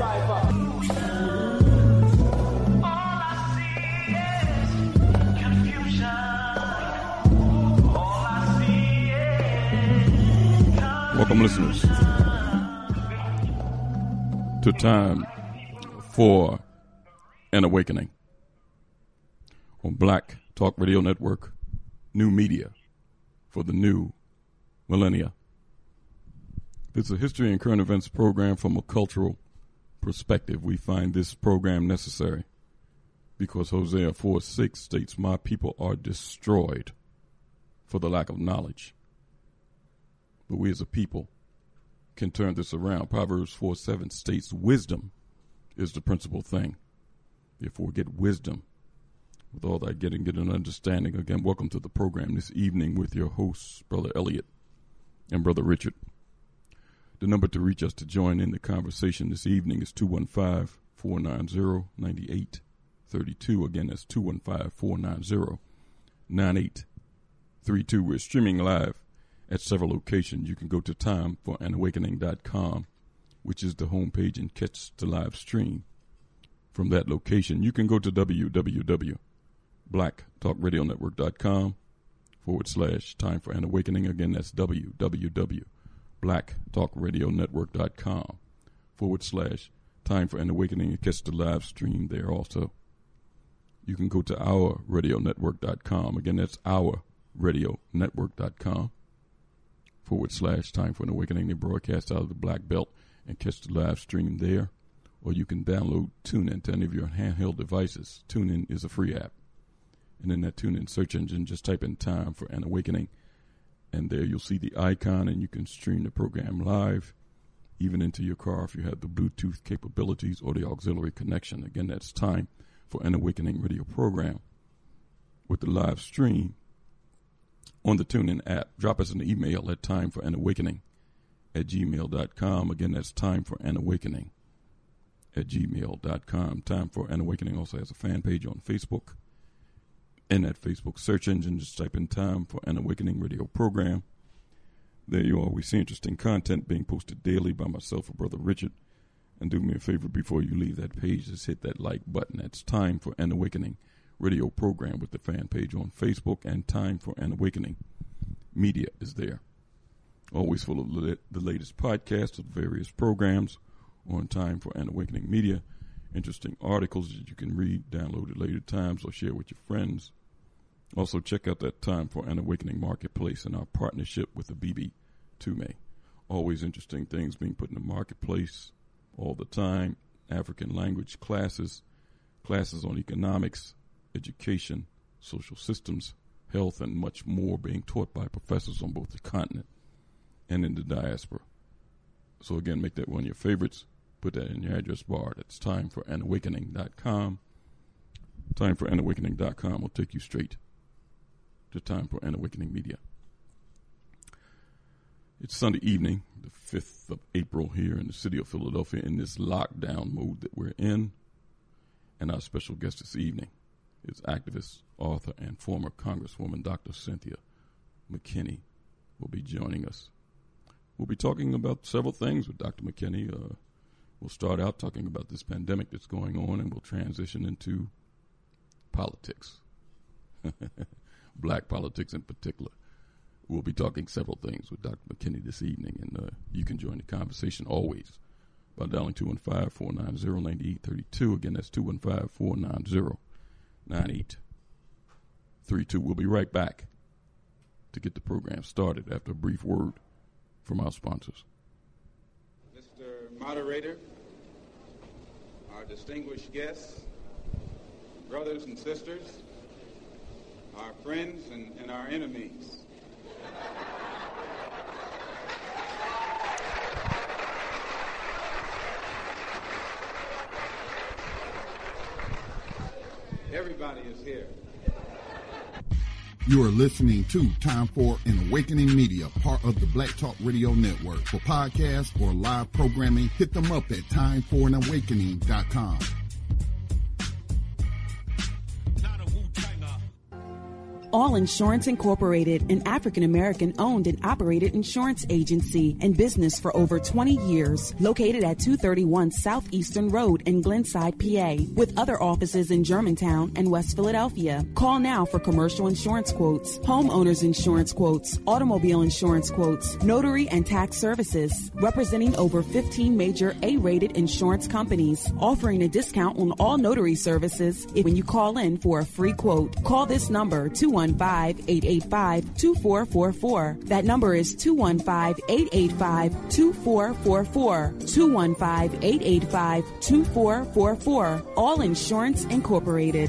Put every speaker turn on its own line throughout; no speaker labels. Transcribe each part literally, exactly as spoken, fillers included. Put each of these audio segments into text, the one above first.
Welcome, listeners, to Time for an Awakening on Black Talk Radio Network, new media for the new millennia. It's a history and current events program from a cultural perspective. We find this program necessary because Hosea four six states, "My people are destroyed for the lack of knowledge." But we as a people can turn this around. Proverbs four seven states, "Wisdom is the principal thing." Therefore, get wisdom. With all that getting, get an understanding. Again, welcome to the program this evening with your hosts, Brother Elliot and Brother Richard. The number to reach us to join in the conversation this evening is two one five, four nine zero, nine eight three two. Again, that's two one five, four nine zero, nine eight three two. We're streaming live at several locations. You can go to time for an awakening dot com, which is the homepage, and catch the live stream from that location. You can go to w w w dot black talk radio network dot com forward slash time for an awakening. Again, that's w w w dot black talk radio network dot com forward slash time for an awakening, and catch the live stream there also. You can go to our radio network dot com. Again, that's our radio network dot com forward slash time for an awakening. They broadcast out of the Black Belt and catch the live stream there. Or you can download TuneIn to any of your handheld devices. TuneIn is a free app. And in that TuneIn search engine, just type in Time for an Awakening. And there you'll see the icon, and you can stream the program live, even into your car if you have the Bluetooth capabilities or the auxiliary connection. Again, that's Time for an Awakening radio program with the live stream on the TuneIn app. Drop us an email at time for an awakening at gmail dot com. Again, that's time for an awakening at gmail dot com. Time for an Awakening also has a fan page on Facebook. In that Facebook search engine, just type in Time for an Awakening radio program. There you are. We see interesting content being posted daily by myself or Brother Richard. And do me a favor before you leave that page, just hit that like button. That's Time for an Awakening radio program with the fan page on Facebook, and Time for an Awakening media is there. Always full of the latest podcasts of various programs on Time for an Awakening media. Interesting articles that you can read, download at later times, or share with your friends. Also, check out that Time for an Awakening marketplace and our partnership with the B B Tume. Always interesting things being put in the marketplace all the time. African language classes, classes on economics, education, social systems, health, and much more being taught by professors on both the continent and in the diaspora. So again, make that one of your favorites. Put that in your address bar. That's time for an awakening dot com. time for an awakening dot com will take you straight to Time for an Awakening Media. It's Sunday evening, the fifth of April here in the city of Philadelphia, in this lockdown mode that we're in. And our special guest this evening is activist, author, and former Congresswoman Doctor Cynthia McKinney will be joining us. We'll be talking about several things with Doctor McKinney. Uh, we'll start out talking about this pandemic that's going on, and we'll transition into politics, black politics in particular. We'll be talking several things with Doctor McKinney this evening, and uh, you can join the conversation always by dialing two one five, four nine zero, nine eight three two. Again, that's two one five, four nine zero, nine eight three two. We'll be right back to get the program started after a brief word from our sponsors.
Mister Moderator, our distinguished guests, brothers and sisters, our friends and, and our enemies. Everybody is here.
You are listening to Time for an Awakening Media, part of the Black Talk Radio Network. For podcasts or live programming, hit them up at time for an awakening dot com.
All Insurance Incorporated, an African-American owned and operated insurance agency in business for over twenty years, located at two thirty-one Southeastern Road in Glenside, P A, with other offices in Germantown and West Philadelphia. Call now for commercial insurance quotes, homeowners insurance quotes, automobile insurance quotes, notary and tax services, representing over fifteen major A-rated insurance companies, offering a discount on all notary services if when you call in for a free quote. Call this number, two one five, eight eight five, two four four four. That number is two one five, eight eight five, two four four four. two one five, eight eight five, two four four four. All Insurance Incorporated.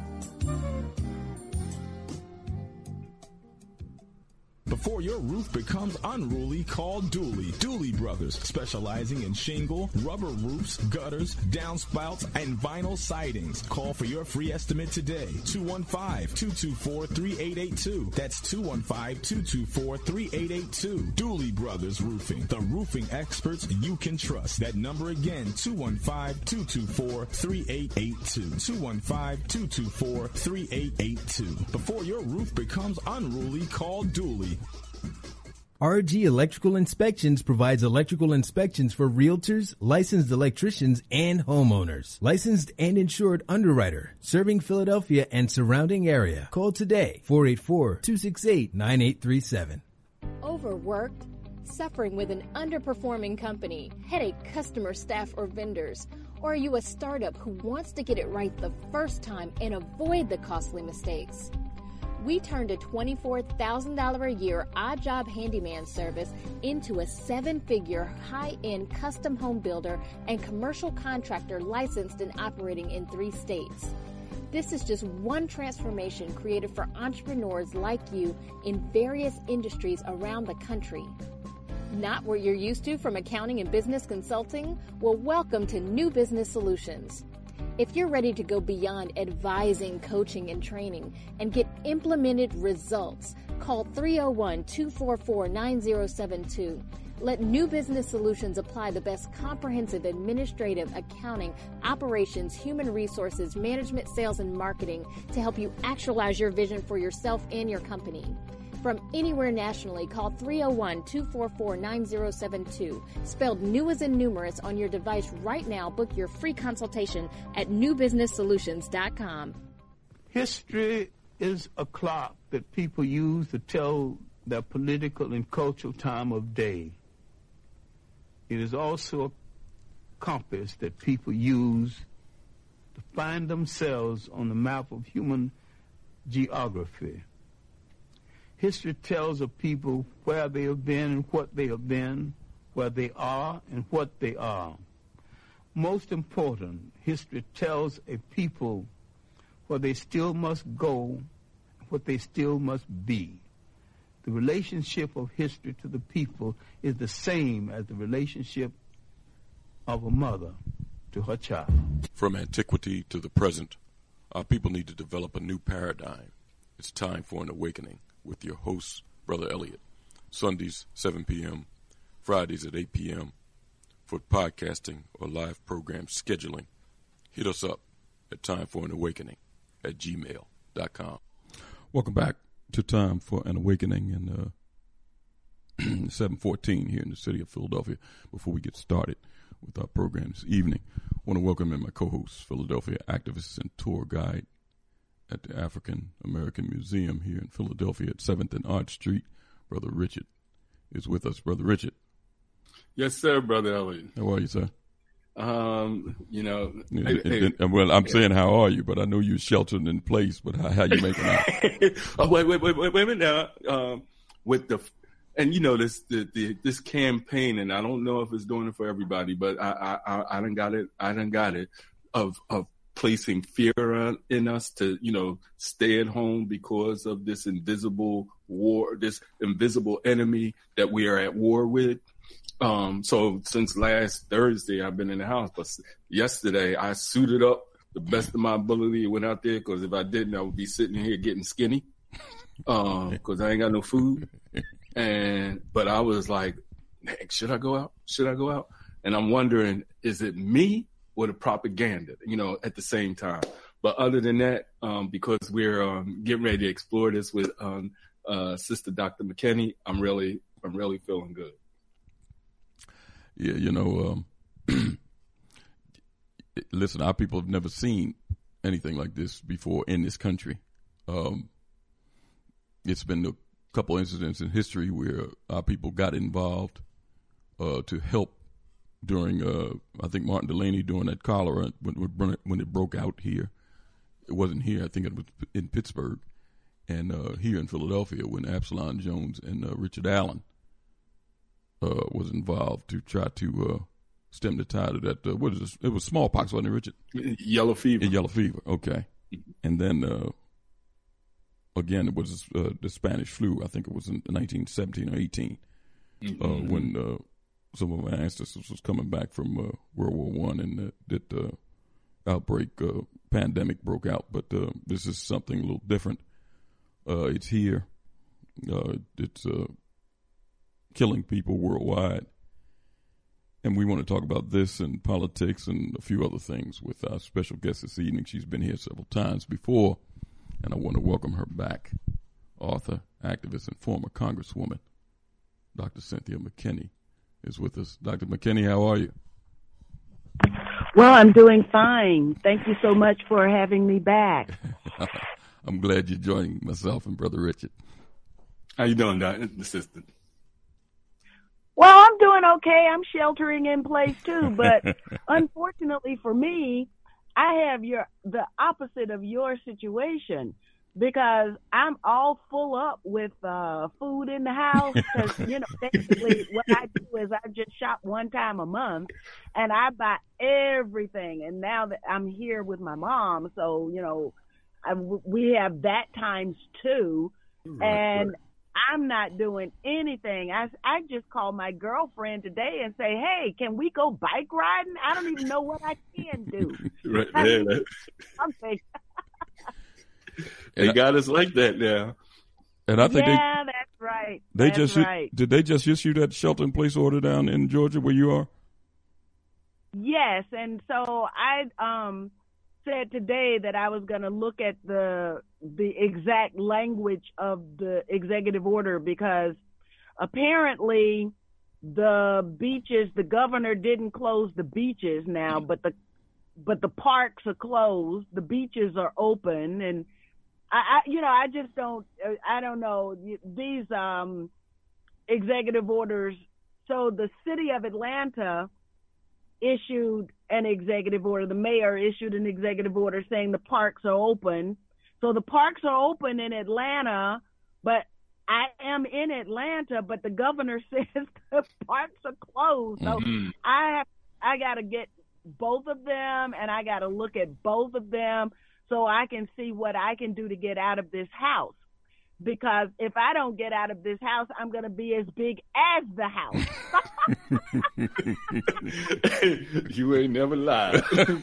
Before your roof becomes unruly, call Dooley. Dooley Brothers, specializing in shingle, rubber roofs, gutters, downspouts, and vinyl sidings. Call for your free estimate today. two one five, two two four, three eight eight two. That's two one five, two two four, three eight eight two. Dooley Brothers Roofing, the roofing experts you can trust. That number again, two one five, two two four, three eight eight two. two one five, two two four, three eight eight two. Before your roof becomes unruly, call Dooley.
R G Electrical Inspections provides electrical inspections for realtors, licensed electricians, and homeowners. Licensed and insured underwriter, serving Philadelphia and surrounding area. Call today, four eight four, two six eight, nine eight three seven.
Overworked? Suffering with an underperforming company, headache customer, staff, or vendors? Or are you a startup who wants to get it right the first time and avoid the costly mistakes? We turned a twenty-four thousand dollars a year odd job handyman service into a seven-figure high-end custom home builder and commercial contractor licensed and operating in three states. This is just one transformation created for entrepreneurs like you in various industries around the country. Not what you're used to from accounting and business consulting? Well, welcome to New Business Solutions. If you're ready to go beyond advising, coaching, and training and get implemented results, call three oh one, two four four, nine oh seven two. Let New Business Solutions apply the best comprehensive administrative, accounting, operations, human resources, management, sales, and marketing to help you actualize your vision for yourself and your company. From anywhere nationally, call three oh one, two four four, nine oh seven two. Spelled new as in numerous on your device right now. Book your free consultation at new business solutions dot com.
History is a clock that people use to tell their political and cultural time of day. It is also a compass that people use to find themselves on the map of human geography. History tells of people where they have been and what they have been, where they are and what they are. Most important, history tells a people where they still must go, what they still must be. The relationship of history to the people is the same as the relationship of a mother to her child.
From antiquity to the present, our people need to develop a new paradigm. It's time for an awakening. With your host, Brother Elliot. Sundays, seven p.m., Fridays at eight p.m. For podcasting or live program scheduling, hit us up at time for an awakening at gmail dot com. Welcome back to Time for an Awakening in uh, seven fourteen here in the city of Philadelphia. Before we get started with our program this evening, I want to welcome in my co-host, Philadelphia activist and tour guide at the African American Museum here in Philadelphia at seventh and Arch Street. Brother Richard is with us. Brother Richard.
Yes, sir, Brother Elliot.
How are you, sir?
Um, you know,
yeah,
hey,
and, and, well, I'm yeah. saying how are you, but I know you're sheltered in place. But how, how you making out?
oh, wait, wait, wait, wait, wait a minute now. Um, with the and you know this the, the this campaign, and I don't know if it's doing it for everybody, but I I I, I done got it. I done got it of of. placing fear in us to, you know, stay at home because of this invisible war, this invisible enemy that we are at war with. Um, so since last Thursday, I've been in the house, but yesterday I suited up the best of my ability and went out there, because if I didn't, I would be sitting here getting skinny, um, because I ain't got no food. And, but I was like, should I go out? Should I go out? And I'm wondering, is it me or the propaganda, you know, at the same time? But other than that, um, because we're um, getting ready to explore this with um, uh, Sister Doctor McKinney, I'm really, I'm really feeling good.
Yeah, you know, um, listen, our people have never seen anything like this before in this country. Um, it's been a couple incidents in history where our people got involved uh, to help during, uh, I think Martin Delaney during that cholera when, when it broke out here. It wasn't here. I think it was in Pittsburgh. And uh, here in Philadelphia when Absalom Jones and uh, Richard Allen uh, was involved to try to uh, stem the tide of that. Uh, what is this? It was smallpox, wasn't it, Richard?
Yellow fever.
Yellow fever, okay. And then, uh, again, it was uh, the Spanish flu. I think it was in nineteen seventeen or eighteen mm-hmm. uh, when uh, some of my ancestors was coming back from uh, World War One and uh, that uh, outbreak, uh, pandemic broke out. But uh, this is something a little different. Uh, it's here. Uh, it's uh, killing people worldwide. And we want to talk about this and politics and a few other things with our special guest this evening. She's been here several times before, and I want to welcome her back. Author, activist, and former Congresswoman, Doctor Cynthia McKinney is with us. Doctor McKinney, how are you?
Well, I'm doing fine. Thank you so much for having me back.
I'm glad you're joining myself and Brother Richard.
How you doing, Doctor Assistant?
Well, I'm doing okay. I'm sheltering in place too, but unfortunately for me, I have your the opposite of your situation because I'm all full up with uh, food in the house. Because you know, basically, what I do is I just shop one time a month, and I buy everything. And now that I'm here with my mom, so you know. I, we have that times two, right, and right. I'm not doing anything. I, I just called my girlfriend today and say, hey, can we go bike riding? I don't even know what I can do.
Right, yeah, that, something. They got us like that now.
And I think
yeah,
they,
that's right.
They
that's
just
right.
Did they just issue that shelter-in-place order down in Georgia where you are?
Yes, and so I um. said today that I was going to look at the the exact language of the executive order because apparently the beaches, the governor didn't close the beaches now, but the but the parks are closed, the beaches are open, and I, I you know I just don't I don't know these um, executive orders. So the city of Atlanta issued an executive order. The mayor issued an executive order saying the parks are open. So the parks are open in Atlanta, but I am in Atlanta, but the governor says the parks are closed. So mm-hmm. I have, I got to get both of them and I got to look at both of them so I can see what I can do to get out of this house. Because if I don't get out of this house, I'm going to be as big as the house.
You ain't never lied.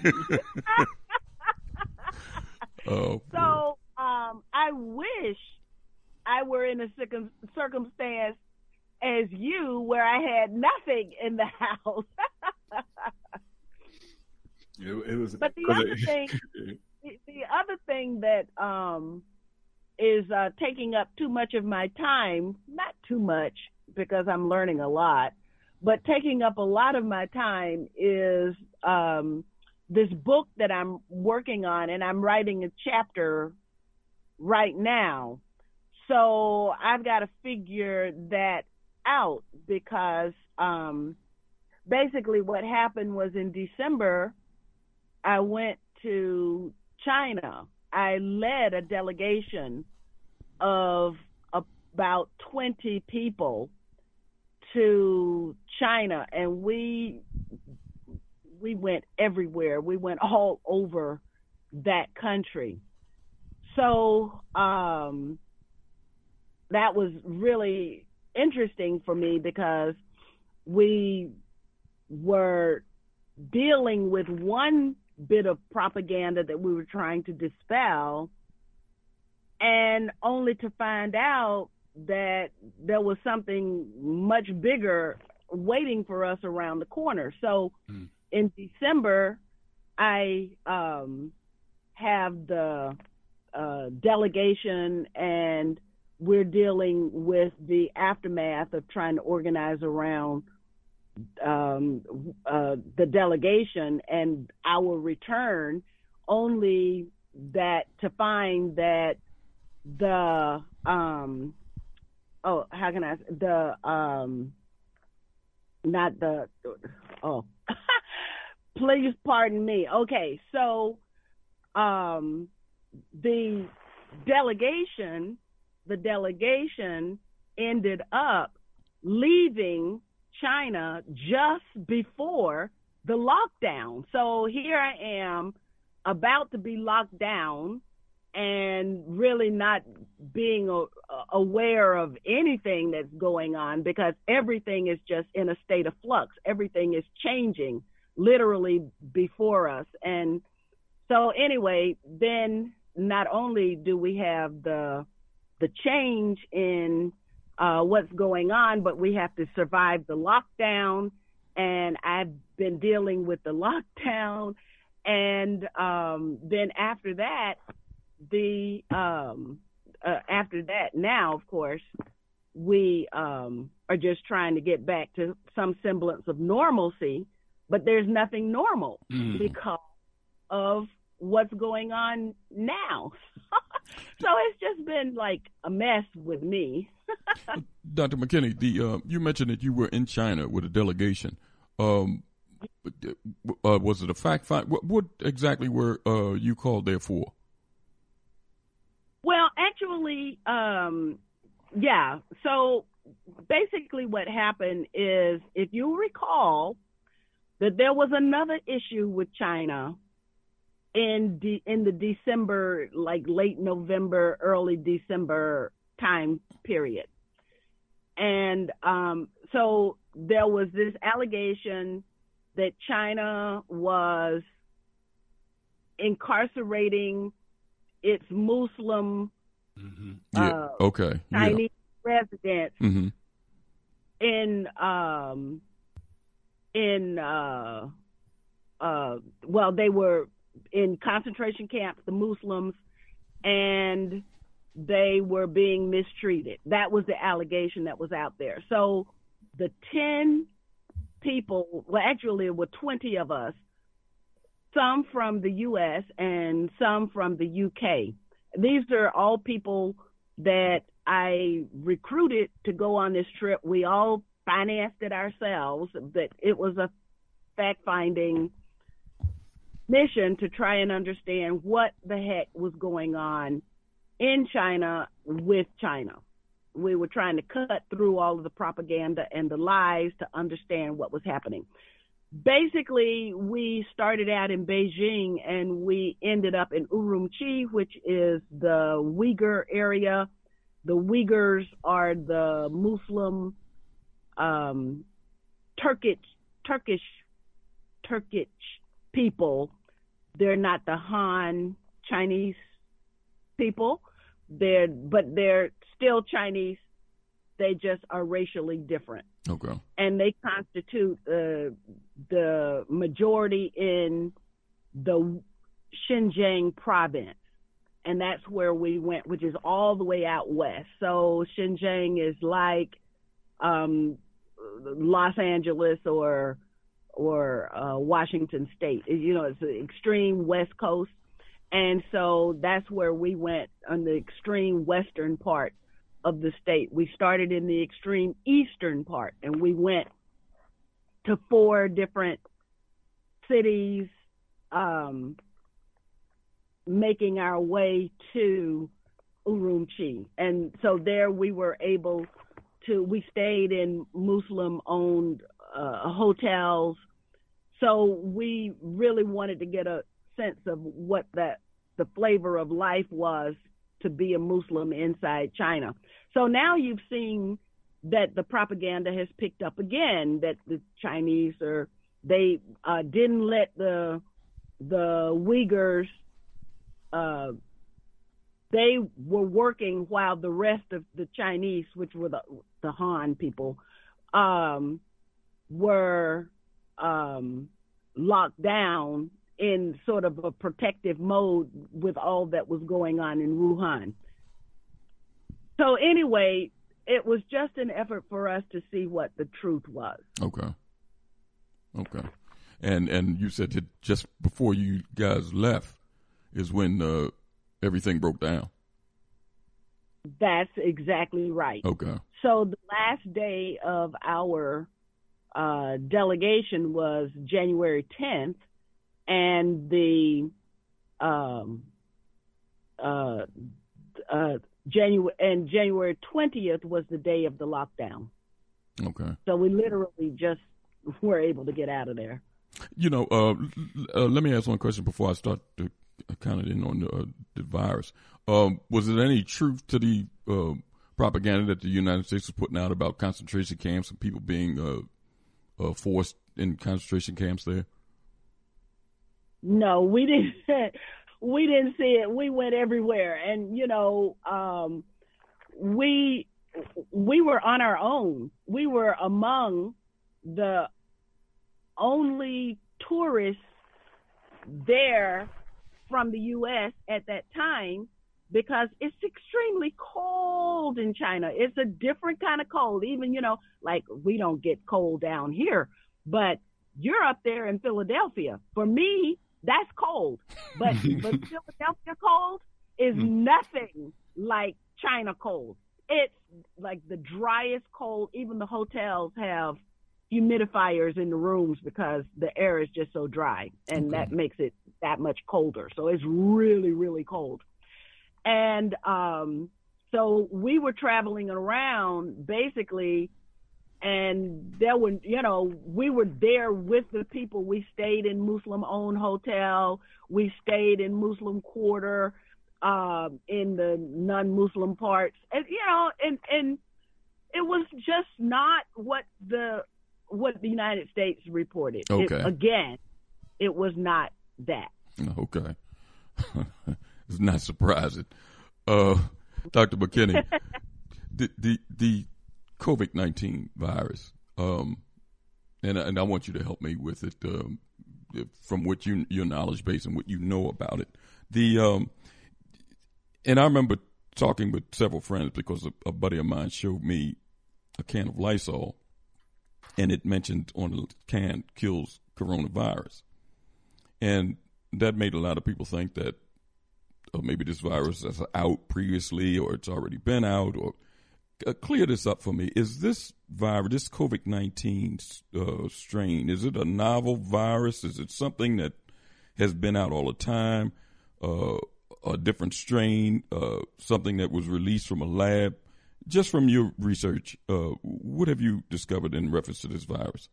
Oh.
So um, I wish I were in a circum- circumstance as you where I had nothing in the house.
it, it was,
but the other thing, the, the other thing that um, is uh, taking up too much of my time, not too much because I'm learning a lot, but taking up a lot of my time is um, this book that I'm working on, and I'm writing a chapter right now. So I've got to figure that out because um, basically what happened was in December, I went to China. I led a delegation of about twenty people to China, and we we went everywhere. We went all over that country. So um, that was really interesting for me because we were dealing with one bit of propaganda that we were trying to dispel, and only to find out that there was something much bigger waiting for us around the corner. So mm. in December, I um, have the uh, delegation, and we're dealing with the aftermath of trying to organize around um, uh, the delegation and our return, only that to find that the um, oh how can I the um, not the oh please pardon me. Okay, so um, the delegation the delegation ended up leaving China just before the lockdown. So here I am about to be locked down and really not being a, aware of anything that's going on, because everything is just in a state of flux. Everything is changing literally before us. And so anyway, then not only do we have the the change in uh, what's going on, but we have to survive the lockdown. And I've been dealing with the lockdown. And um, then after that, the um, uh, after that, now, of course, we um, are just trying to get back to some semblance of normalcy, but there's nothing normal mm. because of what's going on now. So it's just been like a mess with me.
Doctor McKinney, the uh, you mentioned that you were in China with a delegation. Um, uh, was it a fact find? What, what exactly were uh, you called there for?
Well, actually, um, yeah. So basically what happened is, if you recall, that there was another issue with China in de- in the December, like late November, early December time period. And um, so there was this allegation that China was incarcerating its Muslim
mm-hmm. yeah.
uh,
okay.
Chinese
yeah.
residents
mm-hmm.
in um, in uh, uh, well, they were in concentration camps, the Muslims, and they were being mistreated. That was the allegation that was out there. So the ten people, well, actually it were twenty of us, some from the U S and some from the U K. These are all people that I recruited to go on this trip. We all financed it ourselves, but it was a fact-finding mission to try and understand what the heck was going on in China with China. We were trying to cut through all of the propaganda and the lies to understand what was happening. Basically, we started out in Beijing and we ended up in Urumqi, which is the Uyghur area. The Uyghurs are the Muslim, um, Turkish, Turkish, Turkish people. They're not the Han Chinese people. They're, but they're still Chinese. They just are racially different.
Okay.
And they constitute uh, the majority in the Xinjiang province. And that's where we went, which is all the way out west. So Xinjiang is like um, Los Angeles or or uh, Washington State. You know, it's the extreme west coast. And so that's where we went, on the extreme western part of the state. We started in the extreme eastern part, and we went to four different cities, um, making our way to Urumqi. And so there we were able to, we stayed in Muslim-owned uh, hotels. So we really wanted to get a sense of what that the flavor of life was to be a Muslim inside China. So now you've seen that the propaganda has picked up again, that the Chinese are, they uh, didn't let the the Uyghurs, uh, they were working while the rest of the Chinese, which were the, the Han people, um, were um, locked down in sort of a protective mode with all that was going on in Wuhan. So anyway, it was just an effort for us to see what the truth was.
Okay. Okay. And and you said that just before you guys left is when uh, everything broke down.
That's exactly right.
Okay.
So the last day of our uh, delegation was January tenth, and the um, uh, uh, January and January twentieth was the day of the lockdown.
Okay.
So we literally just were able to get out of there.
You know, uh, uh, let me ask one question before I start to kind of in on the, uh, the virus. Um, was there any truth to the uh, propaganda that the United States was putting out about concentration camps and people being uh, uh, forced in concentration camps there?
No, we didn't. We didn't see it. We went everywhere, and you know, um, we we were on our own. We were among the only tourists there from the U S at that time, because it's extremely cold in China. It's a different kind of cold. Even, you know, like we don't get cold down here, but you're up there in Philadelphia. For me, that's cold. But but Philadelphia cold is nothing like China cold. It's like the driest cold. Even the hotels have humidifiers in the rooms because the air is just so dry, and okay. that makes it that much colder. So it's really, really cold. And um, so we were traveling around basically, and there were, you know, we were there with the people. We stayed in Muslim-owned hotel. We stayed in Muslim quarter, um, in the non-Muslim parts, and you know, and and it was just not what the what the United States reported.
Okay.
It, again, it was not that.
Okay. It's not surprising. Uh, Doctor McKinney, the, the, the COVID nineteen virus, um, and, and I want you to help me with it, um, from what you, your knowledge base and what you know about it. The, um, and I remember talking with several friends because a, a buddy of mine showed me a can of Lysol, and it mentioned on the can kills coronavirus. And that made a lot of people think that uh, maybe this virus is out previously, or it's already been out, or uh, clear this up for me. Is this virus, this COVID nineteen uh, strain, is it a novel virus? Is it something that has been out all the time? Uh, a different strain, uh, something that was released from a lab? Just from your research, uh, what have you discovered in reference to this virus?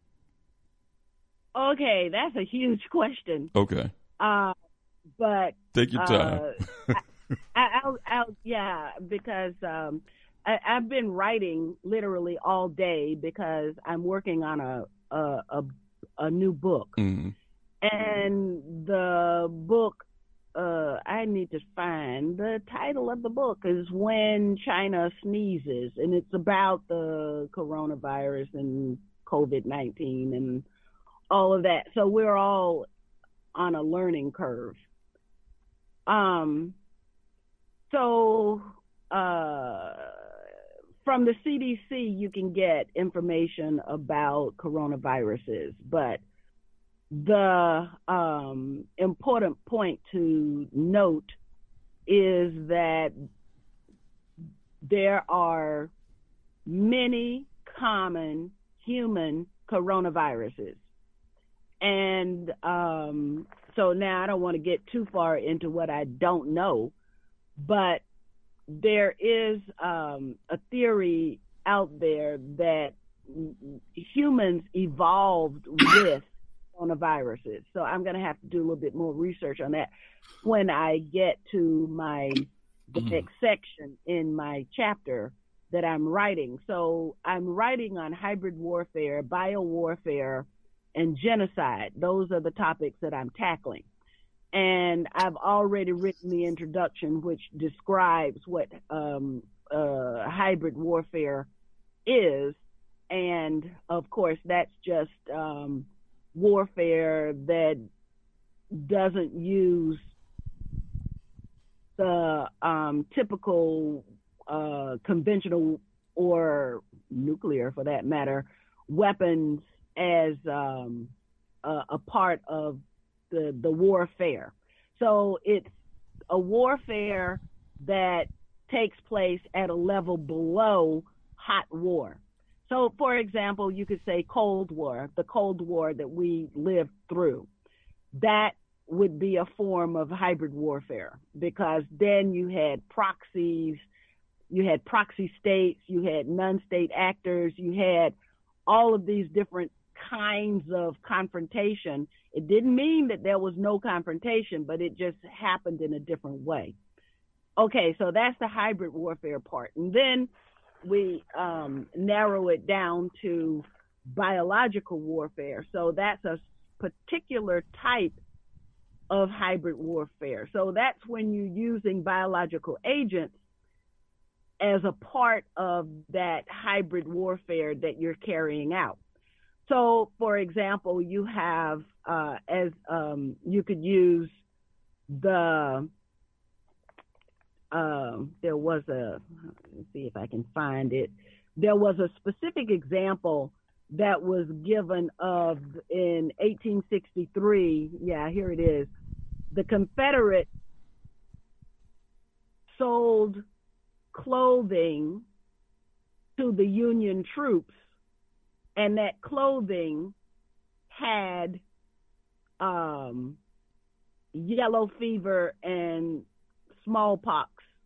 Okay, that's a huge question.
Okay.
Uh, but
take your time.
Uh, I, I'll, I'll, yeah, because um, I, I've been writing literally all day because I'm working on a a, a, a new book,
mm-hmm.
and the book. Uh, I need to find the title of the book is When China Sneezes, and it's about the coronavirus and COVID nineteen and all of that. So we're all on a learning curve. Um, so uh, from the C D C, you can get information about coronaviruses, but the um, important point to note is that there are many common human coronaviruses. And um, so now I don't want to get too far into what I don't know, but there is um, a theory out there that humans evolved with coronaviruses. So I'm going to have to do a little bit more research on that when I get to my the next section in my chapter that I'm writing. So I'm writing on hybrid warfare, biowarfare, and genocide. Those are the topics that I'm tackling. And I've already written the introduction, which describes what um, uh, hybrid warfare is. And of course, that's just um, warfare that doesn't use the um, typical uh, conventional or nuclear, for that matter, weapons as um, a, a part of the the warfare. So it's a warfare that takes place at a level below hot war. So, for example, you could say Cold War, the Cold War that we lived through. That would be a form of hybrid warfare, because then you had proxies, you had proxy states, you had non-state actors, you had all of these different kinds of confrontation. It didn't mean that there was no confrontation, but it just happened in a different way. Okay, so that's the hybrid warfare part. And then we um, narrow it down to biological warfare. So that's a particular type of hybrid warfare. So that's when you're using biological agents as a part of that hybrid warfare that you're carrying out. So, for example, you have, uh, as um, you could use the, uh, there was a, let's see if I can find it. There was a specific example that was given of in eighteen sixty-three. Yeah, here it is. The Confederates sold clothing to the Union troops, and that clothing had um, yellow fever and smallpox,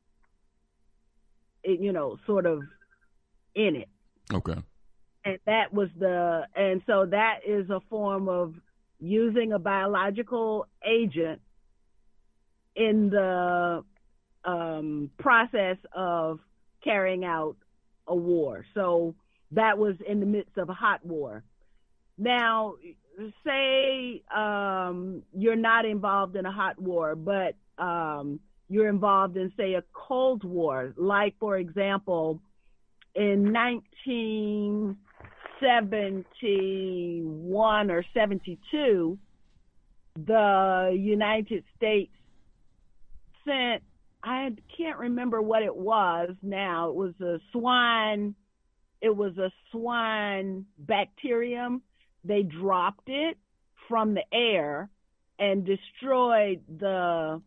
it, you know, sort of in it.
Okay.
And that was the, and so that is a form of using a biological agent in the um, process of carrying out a war. So that was in the midst of a hot war. Now, say um, you're not involved in a hot war, but um, you're involved in, say, a Cold War. Like, for example, in nineteen seventy-one or seventy-two, the United States sent, I can't remember what it was now, it was a swine, it was a swine bacterium. They dropped it from the air and destroyed the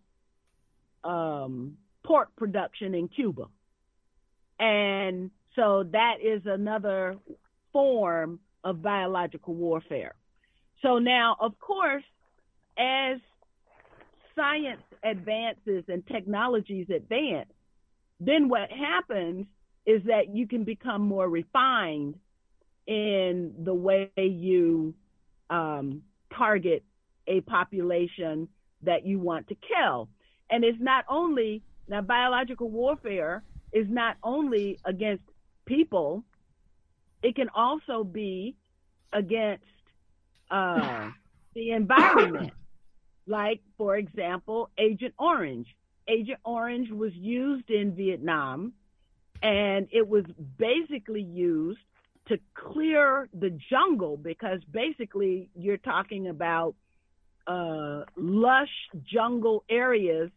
um, pork production in Cuba. And so that is another form of biological warfare. So now, of course, as science advances and technologies advance, then what happens is that you can become more refined in the way you um, target a population that you want to kill. And it's not only, now biological warfare is not only against people, it can also be against uh, the environment. Like, for example, Agent Orange. Agent Orange was used in Vietnam, and it was basically used to clear the jungle, because basically you're talking about uh, lush jungle areas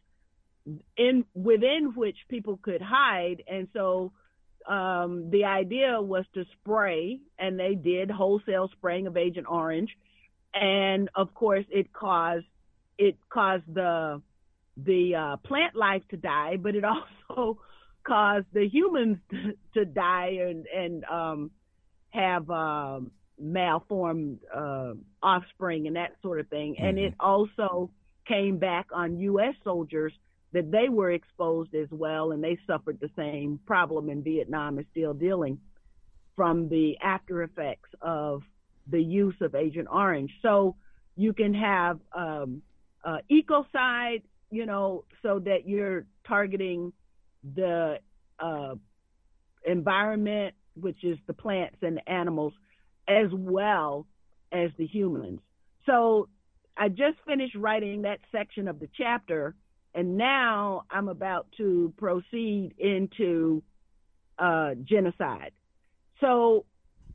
in within which people could hide. And so um, the idea was to spray, and they did wholesale spraying of Agent Orange. And of course, it caused it caused the the uh, plant life to die, but it also caused the humans to, to die and and um, have um, malformed uh, offspring and that sort of thing. Mm-hmm. And it also came back on U S soldiers that they were exposed as well, and they suffered the same problem in Vietnam, is still dealing from the after effects of the use of Agent Orange. So you can have um, uh, ecocide, you know, so that you're targeting the uh, environment, which is the plants and the animals, as well as the humans. So I just finished writing that section of the chapter, and now I'm about to proceed into uh, genocide. So,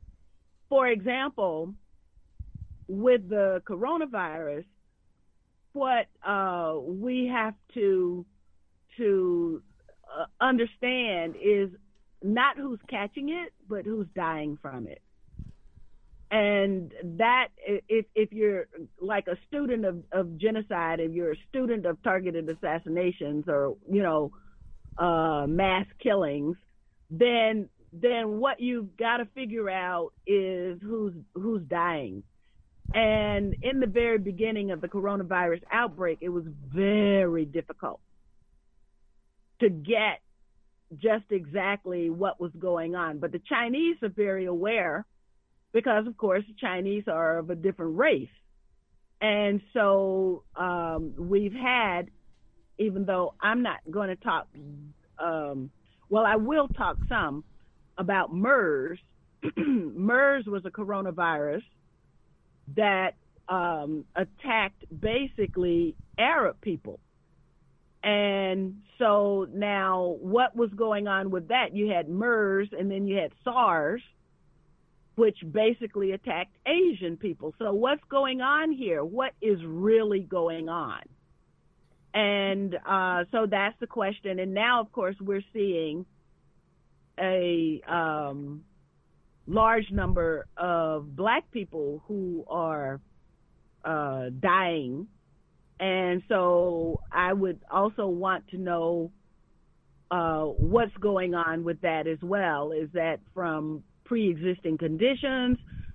for example, with the coronavirus, what uh, we have to to uh, understand is not who's catching it, but who's dying from it. And that, if if you're like a student of, of genocide, if you're a student of targeted assassinations or, you know, uh, mass killings, then then what you've got to figure out is who's who's dying. And in the very beginning of the coronavirus outbreak, it was very difficult to get just exactly what was going on. But the Chinese are very aware because, of course, the Chinese are of a different race. And so um, we've had, even though I'm not going to talk, um, well, I will talk some about MERS. MERS was a coronavirus that um, attacked basically Arab people. And so now what was going on with that? You had MERS and then you had SARS, which basically attacked Asian people. So what's going on here? What is really going on? And uh, so that's the question. And now, of course, we're seeing a um, large number of Black people who are uh, dying. And so I would also want to know uh, what's going on with that as well. Is that from pre-existing conditions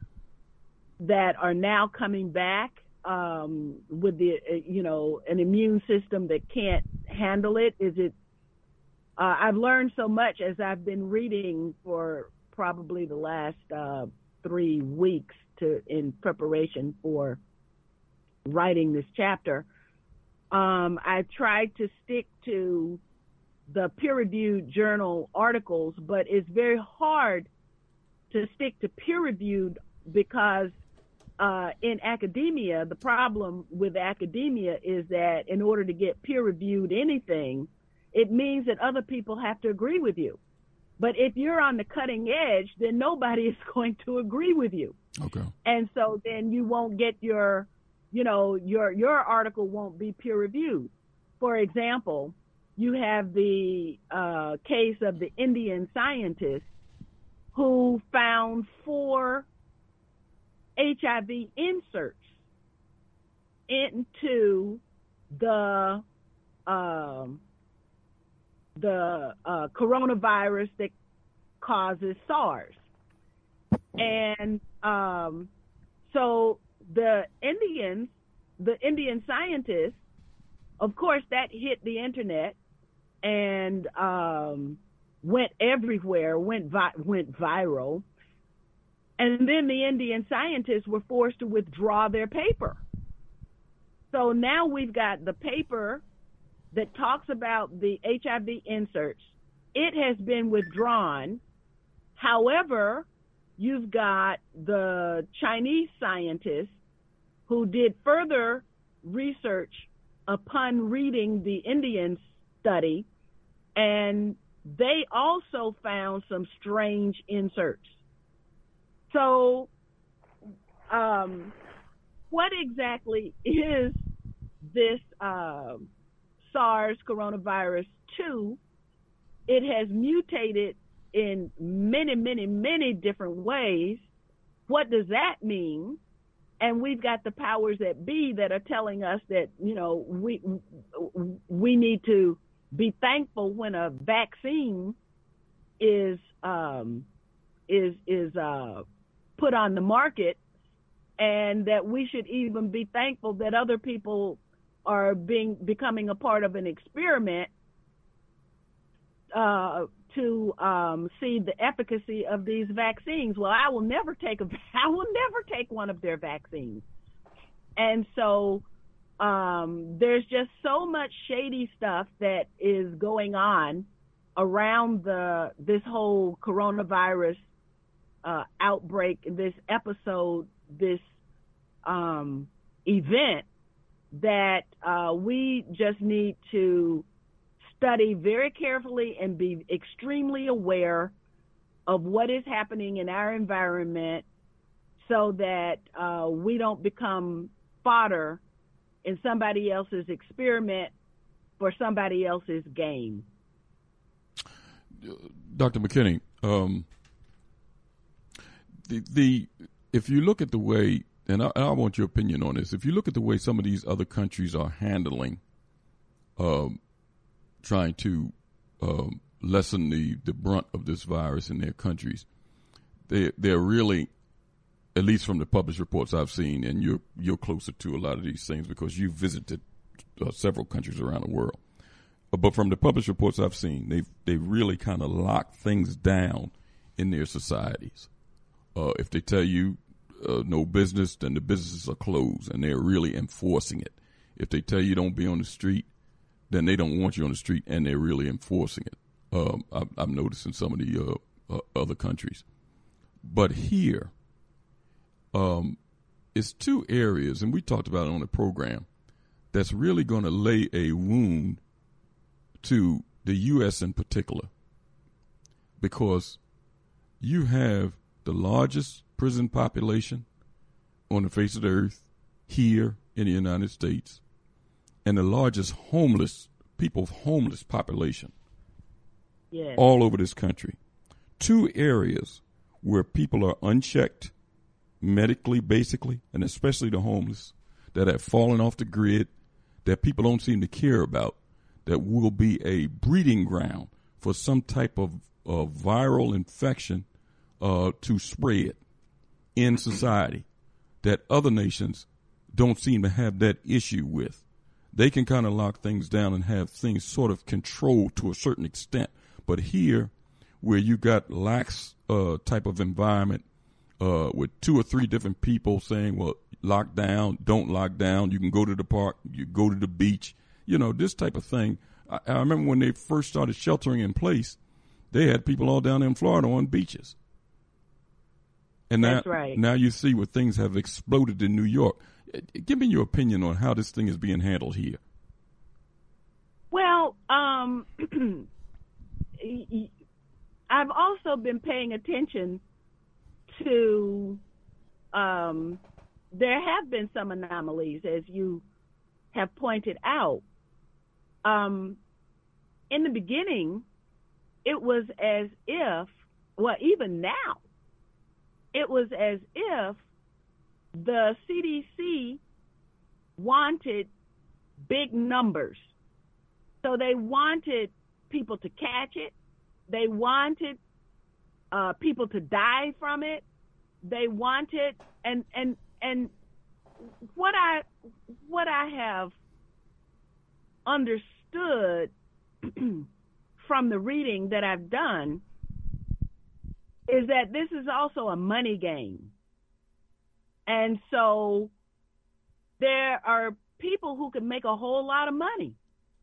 that are now coming back um, with the, uh, you know, an immune system that can't handle it? Is it, uh, I've learned so much as I've been reading for probably the last uh, three weeks to in preparation for writing this chapter. Um, I tried to stick to the peer-reviewed journal articles, but it's very hard to stick to peer-reviewed because uh, in academia, the problem with academia is that in order to get peer-reviewed anything, it means that other people have to agree with you. But if you're on the cutting edge, then nobody is going to agree with you.
Okay.
And so then you won't get your, you know, your your article won't be peer-reviewed. For example, you have the uh, case of the Indian scientist who found four H I V inserts into the um, the uh, coronavirus that causes SARS. And um, so the Indians, the Indian scientists, of course, that hit the internet and um, went everywhere, went vi- went viral. And then the Indian scientists were forced to withdraw their paper. So now we've got the paper that talks about the H I V inserts. It has been withdrawn. However, you've got the Chinese scientists who did further research upon reading the Indian study, and they also found some strange inserts. So, um, what exactly is this uh, SARS coronavirus two? It has mutated in many, many, many different ways. What does that mean? And we've got the powers that be that are telling us that, you know, we we need to be thankful when a vaccine is um, is is uh, put on the market, and that we should even be thankful that other people are being becoming a part of an experiment uh, to um, see the efficacy of these vaccines. Well, I will never take a, I will never take one of their vaccines. And so um, there's just so much shady stuff that is going on around the this whole coronavirus uh, outbreak, this episode, this um, event, that uh, we just need to study very carefully and be extremely aware of what is happening in our environment so that uh, we don't become fodder in somebody else's experiment for somebody else's gain.
Doctor McKinney, um, the the if you look at the way, and I, I want your opinion on this, if you look at the way some of these other countries are handling, um, trying to um, lessen the, the brunt of this virus in their countries, they they're really, at least from the published reports I've seen, and you're you're closer to a lot of these things because you've visited uh, several countries around the world. But from the published reports I've seen, they've they really kind of locked things down in their societies. Uh, if they tell you uh, no business, then the businesses are closed, and they're really enforcing it. If they tell you don't be on the street, then they don't want you on the street, and they're really enforcing it. Um, I've, I've noticed in some of the uh, uh, other countries. But here, um, it's two areas, and we talked about it on the program, that's really going to lay a wound to the U S in particular, because you have the largest prison population on the face of the earth here in the United States, and the largest homeless, people homeless population
yes.
all over this country. Two areas where people are unchecked medically, basically, and especially the homeless, that have fallen off the grid, that people don't seem to care about, that will be a breeding ground for some type of uh, viral infection uh, to spread in society that other nations don't seem to have that issue with. They can kind of lock things down and have things sort of controlled to a certain extent. But here, where you got lax uh, type of environment uh, with two or three different people saying, well, lock down, don't lock down, you can go to the park, you go to the beach, you know, this type of thing. I, I remember when they first started sheltering in place, they had people all down there in Florida on beaches. And now,
That's right.
now you see where things have exploded in New York. Give me your opinion on how this thing is being handled here.
Well, um, I've also been paying attention to, um, there have been some anomalies, as you have pointed out. Um, in the beginning, it was as if, well, even now, it was as if the C D C wanted big numbers. So they wanted people to catch it. They wanted uh, people to die from it. They wanted, and and and what I what I have understood from the reading that I've done is that this is also a money game. And so there are people who can make a whole lot of money.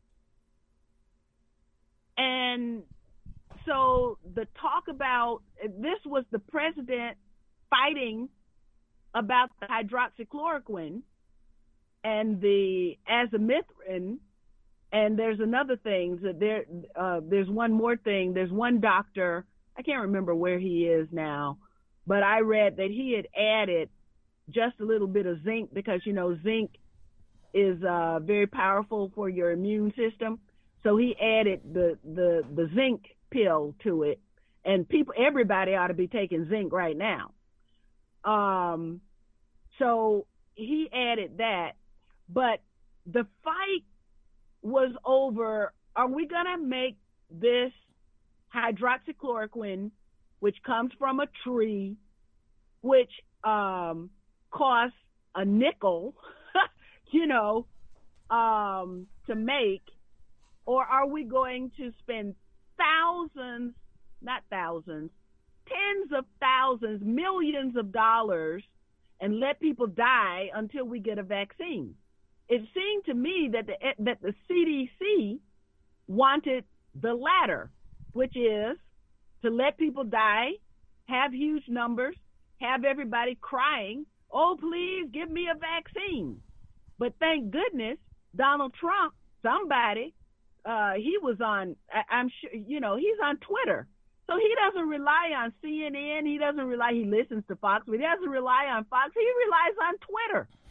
And so the talk about, this was the president fighting about the hydroxychloroquine and the azithromycin, and there's another thing, that there, uh, there's one more thing, there's one doctor, I can't remember where he is now, but I read that he had added just a little bit of zinc because, you know, zinc is uh, very powerful for your immune system. So he added the, the, the zinc pill to it, and people, everybody ought to be taking zinc right now. Um, so he added that, but the fight was over, are we going to make this hydroxychloroquine, which comes from a tree, which um, costs a nickel, you know, um, to make, or are we going to spend thousands, not thousands, tens of thousands, millions of dollars and let people die until we get a vaccine? It seemed to me that the, that the C D C wanted the latter, which is to let people die, have huge numbers, have everybody crying, oh, please give me a vaccine. But thank goodness Donald Trump, somebody, uh, he was on, I, I'm sure, you know, he's on Twitter. So he doesn't rely on C N N. He doesn't rely, he listens to Fox, but he doesn't rely on Fox. He relies on Twitter.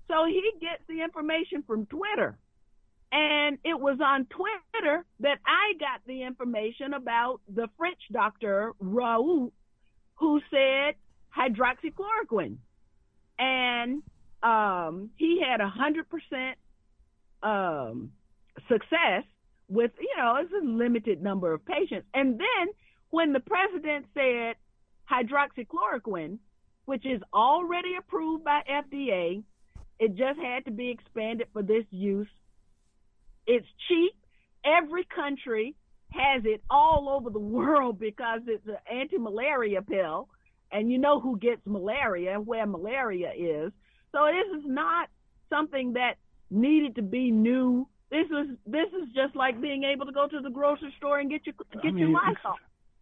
So he gets the information from Twitter. And it was on Twitter that I got the information about the French doctor, Raoult, who said hydroxychloroquine. And um, he had one hundred percent um, success with, you know, it's a limited number of patients. And then when the president said hydroxychloroquine, which is already approved by F D A, it just had to be expanded for this use. It's cheap. Every country has it all over the world because it's an anti-malaria pill. And you know who gets malaria, where malaria is. So this is not something that needed to be new. This is this is just like being able to go to the grocery store and get your get I mean, your Lysol.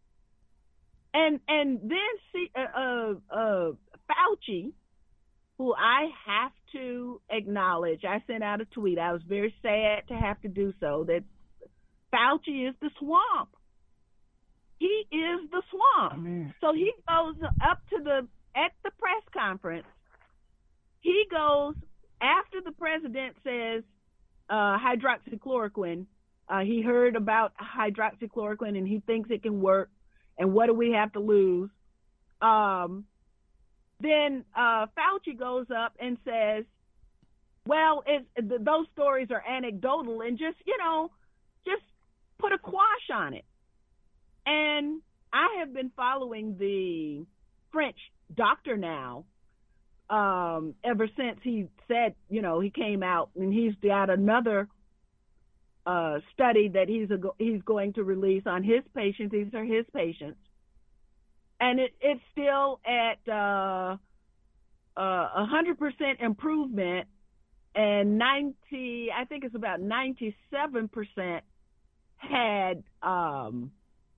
And and then see uh, uh, uh, Fauci, who I have to acknowledge, I sent out a tweet. I was very sad to have to do so, that Fauci is the swamp. He is the swamp. I mean, so he goes up to the, at the press conference, he goes, after the president says uh, hydroxychloroquine, uh, he heard about hydroxychloroquine and he thinks it can work, and what do we have to lose? Um, Then uh, Fauci goes up and says, well, it's, those stories are anecdotal and just, you know, just put a quash on it. And I have been following the French doctor now um, ever since he said, you know, he came out, and he's got another uh, study that he's a, he's going to release on his patients. These are his patients. And it, it's still at uh, uh, one hundred percent improvement, and ninety, I think it's about ninety-seven percent had um,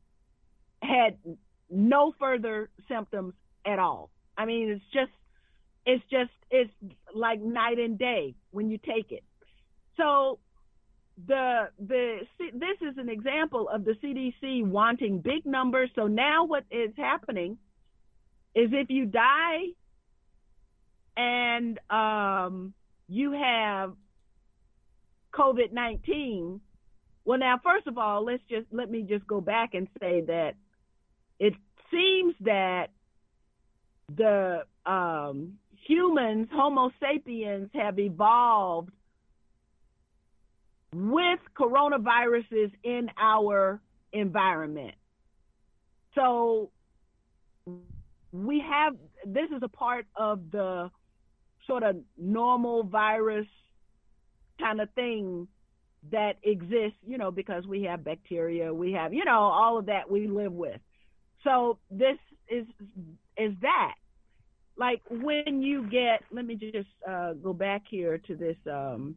had no further symptoms at all. I mean, it's just, it's just, it's like night and day when you take it. So the the this is an example of the C D C wanting big numbers. So now what is happening is if you die and um, you have COVID nineteen, well, now first of all, let's just let me just go back and say that it seems that the um, humans, Homo sapiens, have evolved with coronaviruses in our environment. So we have, this is a part of the sort of normal virus kind of thing that exists, you know, because we have bacteria, we have, you know, all of that we live with. So this is, is that. Like when you get, let me just uh, go back here to this, um,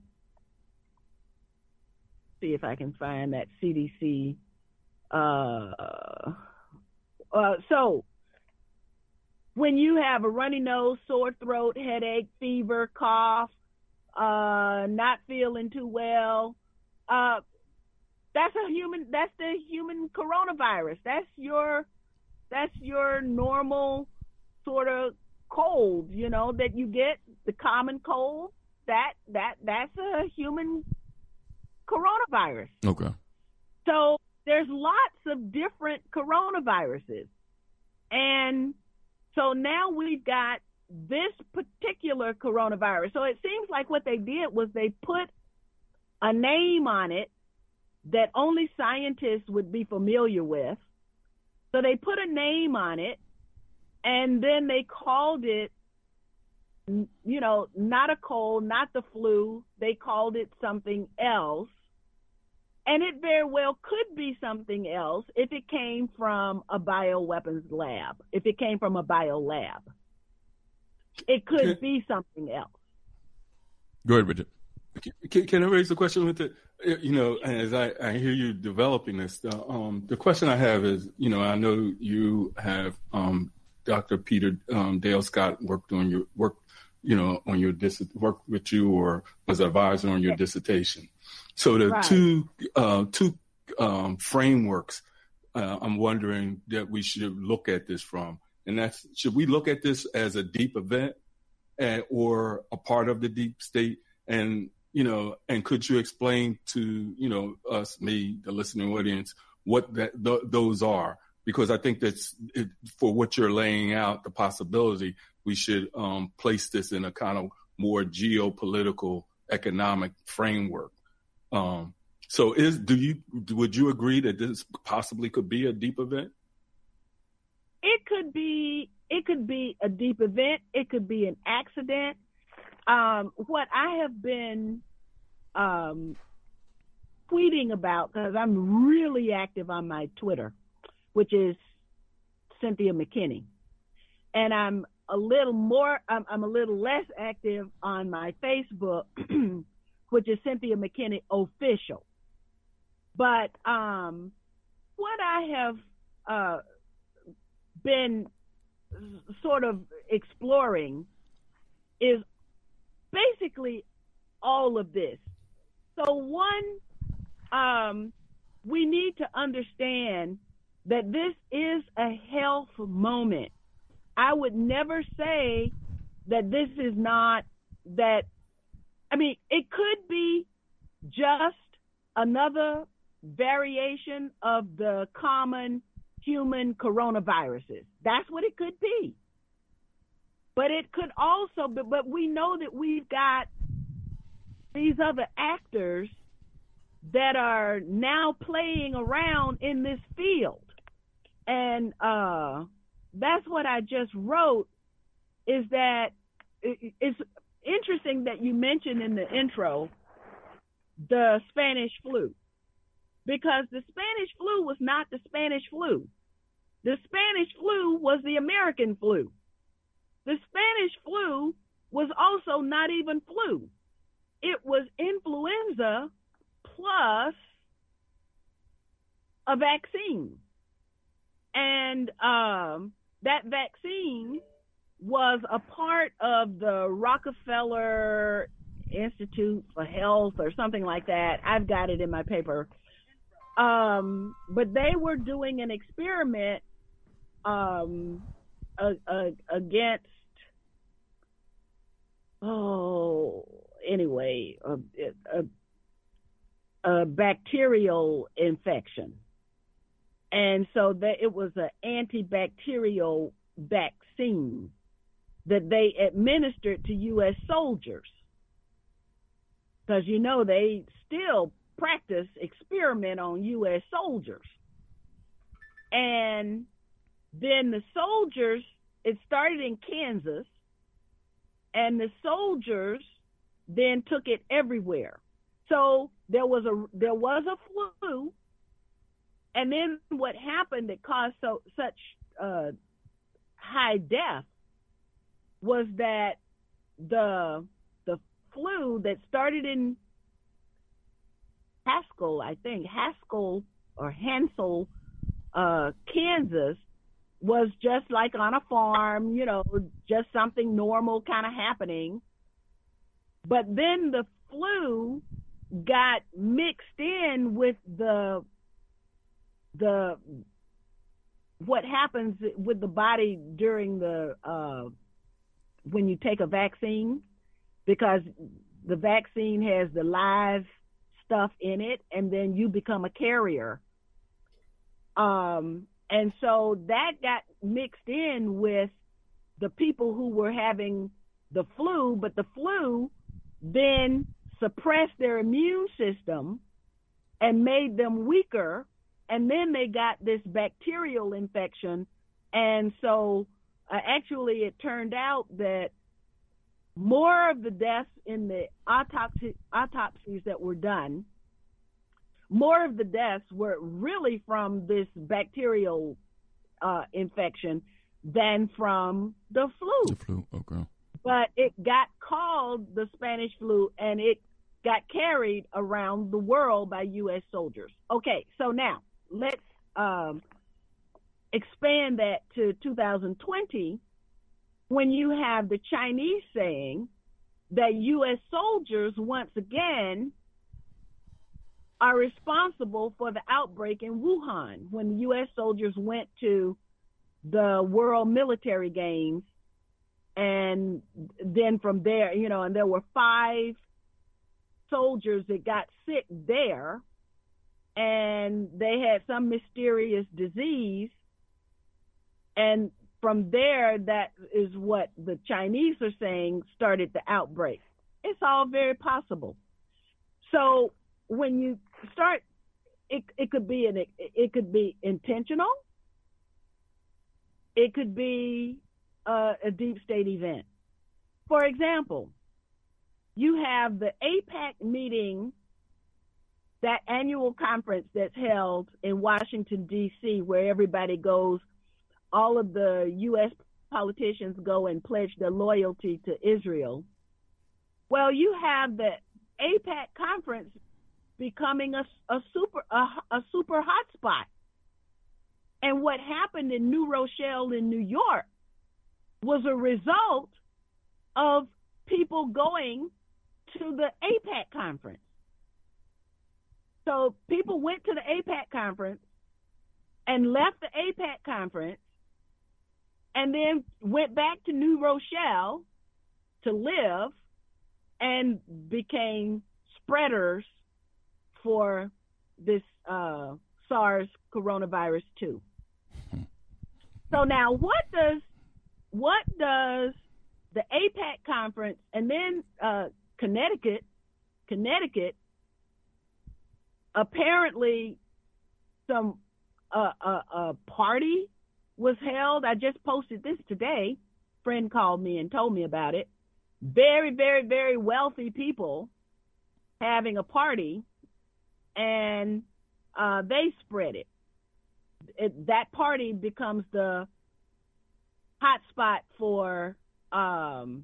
see if I can find that C D C. Uh, uh, so when you have a runny nose, sore throat, headache, fever, cough, uh, not feeling too well, uh, that's a human, that's the human coronavirus. That's your, that's your normal sort of cold, you know, that you get, the common cold. That, that, that's a human coronavirus.
Okay.
So there's lots of different coronaviruses. And so now we've got this particular coronavirus. So it seems like what they did was they put a name on it that only scientists would be familiar with. So they put a name on it, and then they called it, you know, not a cold, not the flu. They called it something else. And it very well could be something else if it came from a bioweapons lab, if it came from a bio lab. It could can, be something else.
Go ahead, Richard.
Can, can I raise a question with it? You know, as I, I hear you developing this, uh, um, the question I have is, you know, I know you have um, Doctor Peter um, Dale Scott worked on your work, you know, on your dis- work with you or was an advisor on your yes. dissertation. So the right. two uh, two um, frameworks uh, I'm wondering that we should look at this from, and that's, should we look at this as a deep event, and, or a part of the deep state? And, you know, and could you explain to, you know, us, me, the listening audience, what that th- those are? Because I think that's it, for what you're laying out, the possibility, we should um, place this in a kind of more geopolitical, economic framework. Um, so, is do you would you agree that this possibly could be a deep event?
It could be. It could be a deep event. It could be an accident. Um, what I have been um, tweeting about, because I'm really active on my Twitter, which is Cynthia McKinney, and I'm a little more. I'm, I'm a little less active on my Facebook, which is Cynthia McKinney Official. But um, what I have uh, been sort of exploring is basically all of this. So one, um, we need to understand that this is a health moment. I would never say that this is not that. I mean, it could be just another variation of the common human coronaviruses. That's what it could be. But it could also be, but we know that we've got these other actors that are now playing around in this field. And uh, that's what I just wrote, is that it's interesting that you mentioned in the intro the Spanish flu, because the Spanish flu was not the Spanish flu. The Spanish flu was the American flu. The Spanish flu was also not even flu. It was influenza plus a vaccine. And um, that vaccine was a part of the Rockefeller Institute for Health or something like that. I've got it in my paper. Um, but they were doing an experiment um, a, a, against, oh, anyway, a, a, a bacterial infection. And so that it was an antibacterial vaccine that they administered to U S soldiers. Because, you know, they still practice experiment on U S soldiers. And then the soldiers, it started in Kansas, and the soldiers then took it everywhere. So there was a there was a flu, and then what happened that caused so such uh, high death was that the the flu that started in Haskell, I think Haskell or Hansel, uh, Kansas, was just like on a farm, you know, just something normal kind of happening. But then the flu got mixed in with the the what happens with the body during the uh, when you take a vaccine, because the vaccine has the live stuff in it, and then you become a carrier. Um, and so that got mixed in with the people who were having the flu, but the flu then suppressed their immune system and made them weaker, and then they got this bacterial infection. And so uh, actually it turned out that more of the deaths in the autopsy, autopsies that were done, more of the deaths were really from this bacterial uh, infection than from the flu.
The flu, okay.
But it got called the Spanish flu, and it got carried around the world by U S soldiers. Okay, so now let's um, expand that to two thousand twenty, when you have the Chinese saying that U S soldiers once again are responsible for the outbreak in Wuhan, when the U S soldiers went to the World Military Games And then from there, you know, and there were five soldiers that got sick there, and they had some mysterious disease. And from there, that is what the Chinese are saying started the outbreak. It's all very possible. So when you start, it it could be an it could be intentional. It could be a, a deep state event. For example, you have the APEC meeting, that annual conference that's held in Washington, D C, where everybody goes, all of the U S politicians go and pledge their loyalty to Israel. Well, you have the APEC conference becoming a, a super a, a super hotspot. And what happened in New Rochelle in New York was a result of people going to the APEC conference. So people went to the APEC conference and left the APEC conference and then went back to New Rochelle to live and became spreaders for this uh, SARS coronavirus two. So now what does what does the APEC conference and then uh, Connecticut, Connecticut, apparently some uh, uh, uh, party was held. I just posted this today. A friend called me and told me about it. Very, very, very wealthy people having a party, and uh, they spread it. it. That party becomes the hotspot for um,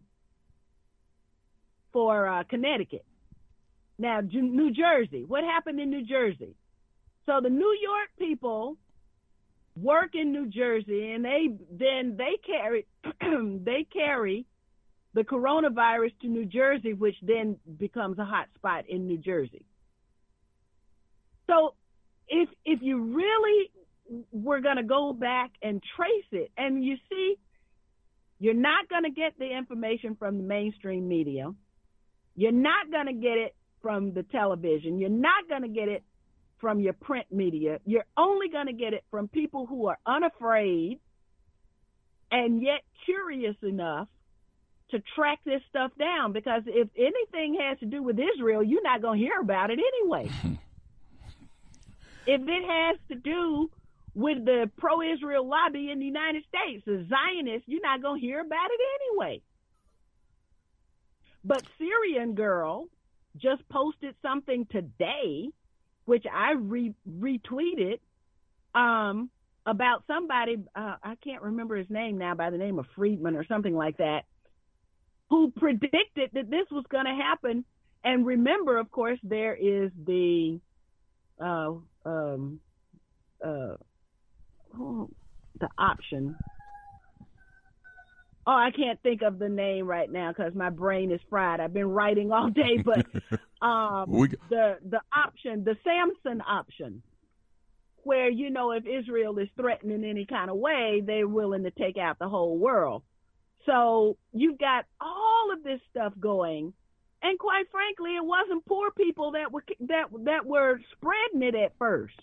for uh, Connecticut. Now, New Jersey. What happened in New Jersey? So the New York people work in New Jersey, and they then they carry they carry the coronavirus to New Jersey, which then becomes a hot spot in New Jersey. So if if you really were going to go back and trace it, and you see, you're not going to get the information from the mainstream media. You're not going to get it from the television. You're not going to get it from your print media. You're only going to get it from people who are unafraid and yet curious enough to track this stuff down, because if anything has to do with Israel, you're not going to hear about it anyway. If it has to do with the pro-Israel lobby in the United States, the Zionists, you're not going to hear about it anyway. But Syrian Girl just posted something today, which I re- retweeted, um, about somebody, uh, I can't remember his name now, by the name of Friedman or something like that, who predicted that this was going to happen. And remember, of course, there is the, uh, um, uh, oh, the option. Oh, I can't think of the name right now because my brain is fried. I've been writing all day, but um, we... the the option, the Samson option, where, you know, if Israel is threatened in any kind of way, they're willing to take out the whole world. So you've got all of this stuff going, and quite frankly, it wasn't poor people that were that that were spreading it at first.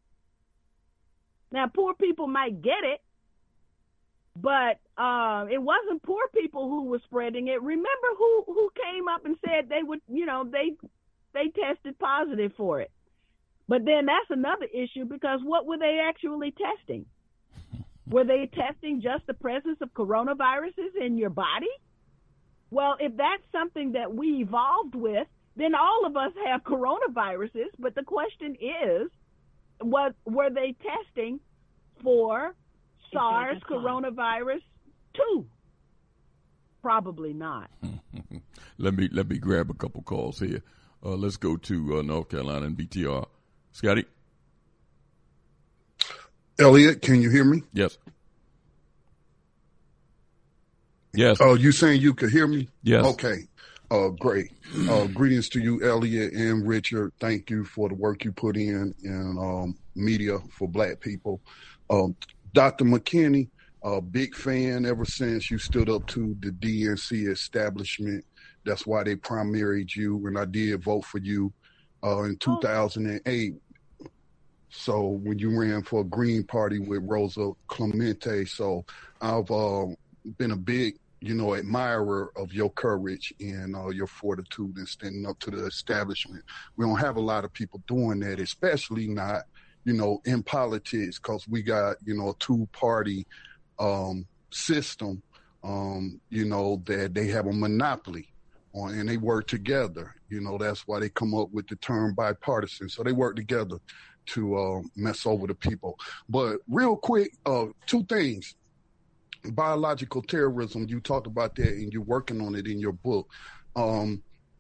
Now, poor people might get it, but uh, it wasn't poor people who were spreading it. Remember who, who came up and said they would, you know, they they tested positive for it. But then that's another issue, because what were they actually testing? Were they testing just the presence of coronaviruses in your body? Well, if that's something that we evolved with, then all of us have coronaviruses. But the question is, what were they testing for? SARS coronavirus two? Probably not.
let me let me grab a couple calls here. Uh, let's go to uh, North Carolina and B T R. Scotty?
Elliot, can you hear me?
Yes. Yes.
Oh, uh, you saying you could hear me?
Yes.
Okay. Uh, great. Uh, greetings to you, Elliot and Richard. Thank you for the work you put in in um, media for Black people. Um, Doctor McKinney, A big fan ever since you stood up to the D N C establishment. That's why they primaried you, and I did vote for you uh, in two thousand eight. So when you ran for a Green Party with Rosa Clemente, so I've uh, been a big, you know, admirer of your courage and uh, your fortitude and standing up to the establishment. We don't have a lot of people doing that, especially not, you know, in politics, because we got, you know, a two-party um, system, um, you know, that they have a monopoly on, and they work together. You know, that's why they come up with the term bipartisan. So they work together to uh, mess over the people. But real quick, uh, two things. Biological terrorism, you talked about that and you're working on it in your book. Um,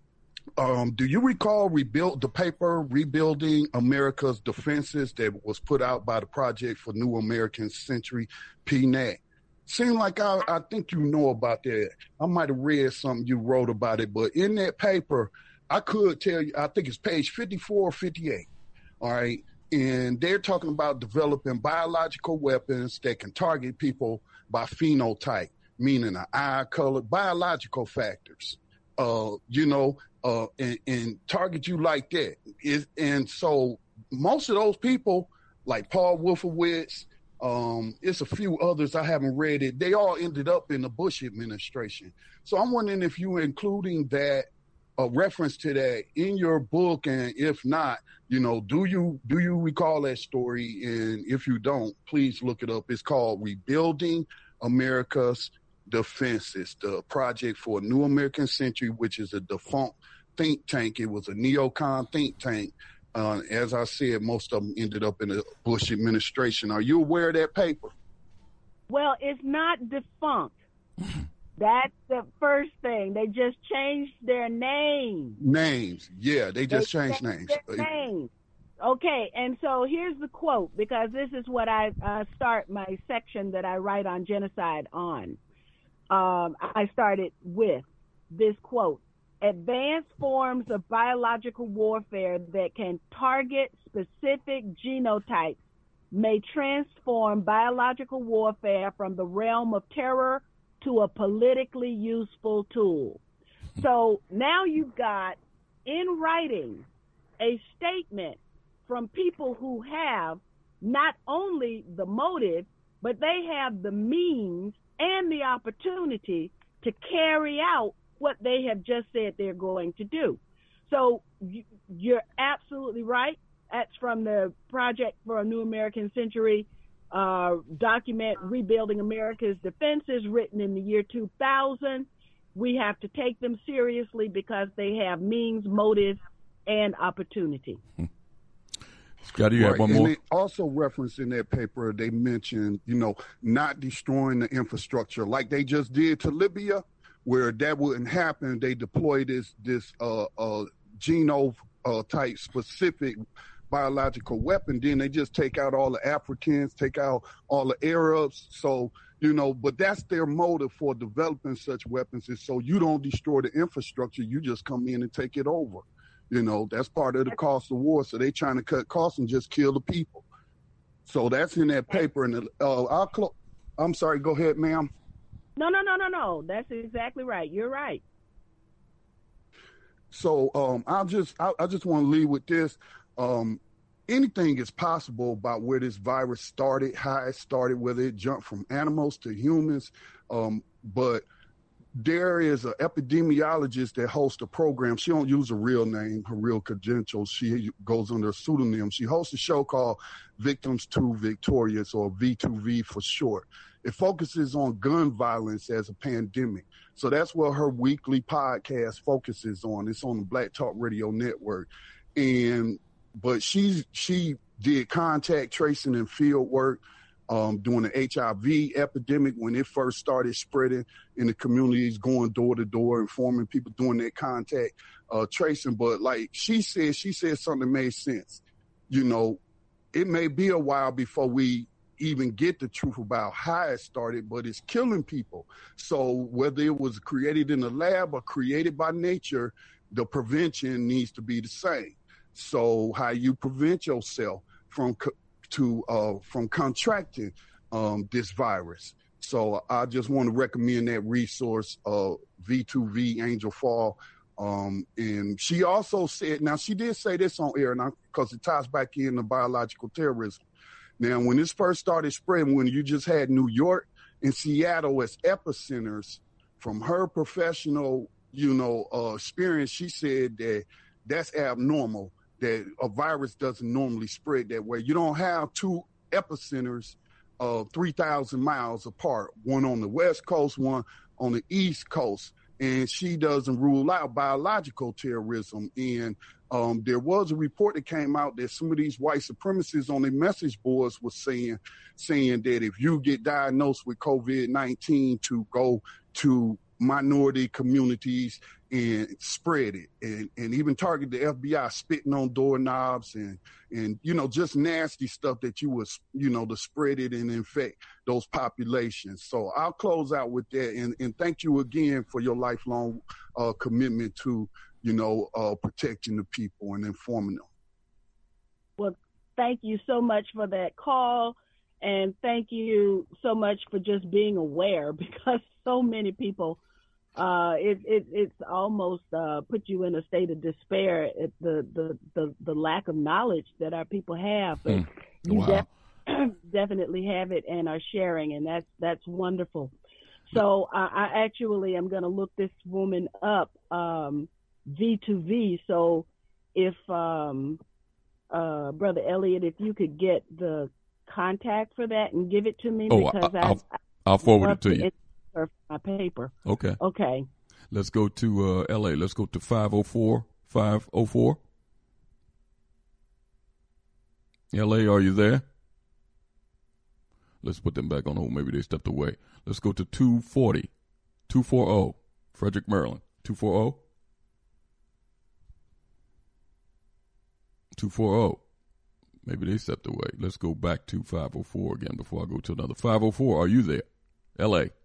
um, do you recall rebuild the paper, Rebuilding America's Defenses, that was put out by the Project for New American Century, P N A C? Seemed like I, I think you know about that. I might have read something you wrote about it, but in that paper, I could tell you, I think it's page fifty-four or fifty-eight, all right? And they're talking about developing biological weapons that can target people by phenotype, meaning an eye color, biological factors, uh, you know, uh, and, and target you like that. It, and so most of those people, like Paul Wolfowitz, um, it's a few others, I haven't read it, they all ended up in the Bush administration. So I'm wondering if you're including that, a reference to that in your book, and if not, you know, do you do you recall that story? And if you don't, please look it up. It's called Rebuilding America's Defenses, the Project for a New American Century, which is a defunct think tank. It was a neocon think tank. Uh, as I said, most of them ended up in the Bush administration. Are you aware of that paper?
Well, it's not defunct. That's the first thing. They just changed their name.
Names. Yeah, they just
they
changed, changed
names. Their names. Okay, and so here's the quote, because this is what I uh, start my section that I write on genocide on. Um, I started with this quote: advanced forms of biological warfare that can target specific genotypes may transform biological warfare from the realm of terror to a politically useful tool. So now you've got in writing a statement from people who have not only the motive, but they have the means and the opportunity to carry out what they have just said they're going to do. So you're absolutely right. That's from the Project for a New American Century Uh, document, Rebuilding America's Defenses, written in the year two thousand. We have to take them seriously because they have means, motive, and opportunity.
Scotty, you
right.
have one
and
more?
They also referenced in that paper, they mentioned, you know, not destroying the infrastructure like they just did to Libya, where that wouldn't happen. They deployed this, this uh, uh, genome uh, type specific biological weapon, then they just take out all the Africans, take out all the Arabs. So, you know, but that's their motive for developing such weapons, is so you don't destroy the infrastructure, you just come in and take it over. You know, that's part of the cost of war. So they trying to cut costs and just kill the people. So that's in that paper. And uh, I'll clo- I'm sorry, go ahead, ma'am.
No, no, no, no, no. That's exactly right. You're right.
So um, I'll just, I, I just want to leave with this. Um, anything is possible about where this virus started, how it started, whether it jumped from animals to humans. Um, but there is an epidemiologist that hosts a program. She don't use a real name, her real credentials. She goes under a pseudonym. She hosts a show called Victims to Victorious, or V two V for short. It focuses on gun violence as a pandemic. So that's what her weekly podcast focuses on. It's on the Black Talk Radio Network. And But she she did contact tracing and field work um, during the H I V epidemic when it first started spreading in the communities, going door to door, informing people, doing that contact uh, tracing. But like she said, she said something that made sense. You know, it may be a while before we even get the truth about how it started, but it's killing people. So whether it was created in a lab or created by nature, the prevention needs to be the same. So how you prevent yourself from co- to uh, from contracting um, this virus. So I just want to recommend that resource, uh, V two V Angel Fall. Um, and she also said, now she did say this on air, now because it ties back into biological terrorism. Now, when this first started spreading, when you just had New York and Seattle as epicenters, from her professional, you know, uh, experience, she said that that's abnormal, that a virus doesn't normally spread that way. You don't have two epicenters uh, three thousand miles apart, one on the West Coast, one on the East Coast. And she doesn't rule out biological terrorism. And um, there was a report that came out that some of these white supremacists on their message boards was saying, saying that if you get diagnosed with COVID nineteen, to go to minority communities and spread it, and, and even target the F B I, spitting on doorknobs and, and, you know, just nasty stuff that you was, you know, to spread it and infect those populations. So I'll close out with that. And, and thank you again for your lifelong uh, commitment to, you know, uh, protecting the people and informing them.
Well, thank you so much for that call. And thank you so much for just being aware, because so many people, uh, it, it, it's almost uh, put you in a state of despair at the, the, the, the lack of knowledge that our people have. But
mm.
you
Wow.
def- definitely have it and are sharing, and that's, that's wonderful. So uh, I actually am going to look this woman up, um, V two V. So if, um, uh, Brother Elliot, if you could get the contact for that and give it to me,
oh,
because
I,
I,
I'll, I'll forward it to you.
For my paper.
Okay.
Okay.
Let's go to uh, L A. Let's go to five oh four, five oh four. L A, are you there? Let's put them back on hold. Maybe they stepped away. Let's go to two forty, two forty, Frederick, Maryland. two forty. two forty. Maybe they stepped away. Let's go back to five oh four again before I go to another. five oh four, are you there? L A.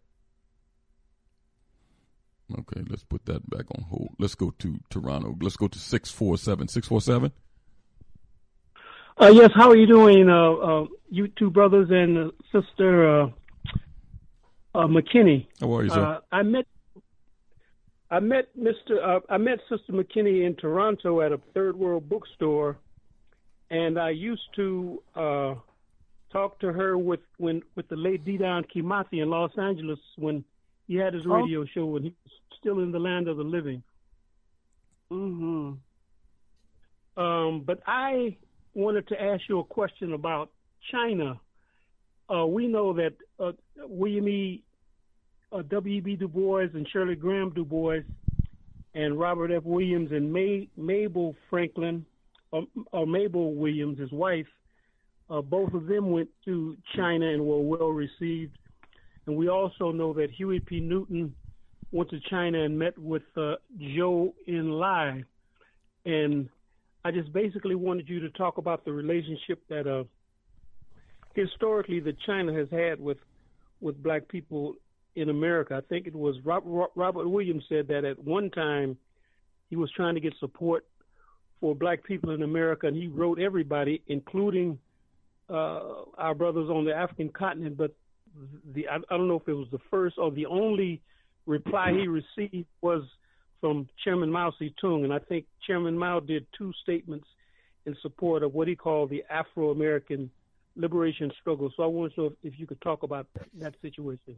Okay, let's put that back on hold. Let's go to Toronto. Let's go to six four seven. six four seven?
Uh, yes, how are you doing, uh, uh, you two brothers and uh, Sister uh, uh, McKinney?
How are you, sir?
Uh, I met I met Mister Uh, I met Sister McKinney in Toronto at a Third World bookstore, and I used to uh, talk to her with when with the late Didon Kimathi in Los Angeles when he had his radio oh. show when he was still in the land of the living.
Mm-hmm.
Um, but I wanted to ask you a question about China. Uh, we know that uh, William E. Uh, W E B Du Bois and Shirley Graham Du Bois and Robert F. Williams and May, Mabel Franklin, or, or Mabel Williams, his wife, uh, both of them went to China and were well received. And we also know that Huey P. Newton went to China and met with uh, Zhou Enlai. And I just basically wanted you to talk about the relationship that uh, historically that China has had with with black people in America. I think it was Robert, Robert Williams said that at one time he was trying to get support for black people in America, and he wrote everybody, including uh, our brothers on the African continent, but The, I, I don't know if it was the first or the only reply he received was from Chairman Mao Zedong, and I think Chairman Mao did two statements in support of what he called the Afro-American liberation struggle. So I want to know if, if you could talk about that, that situation.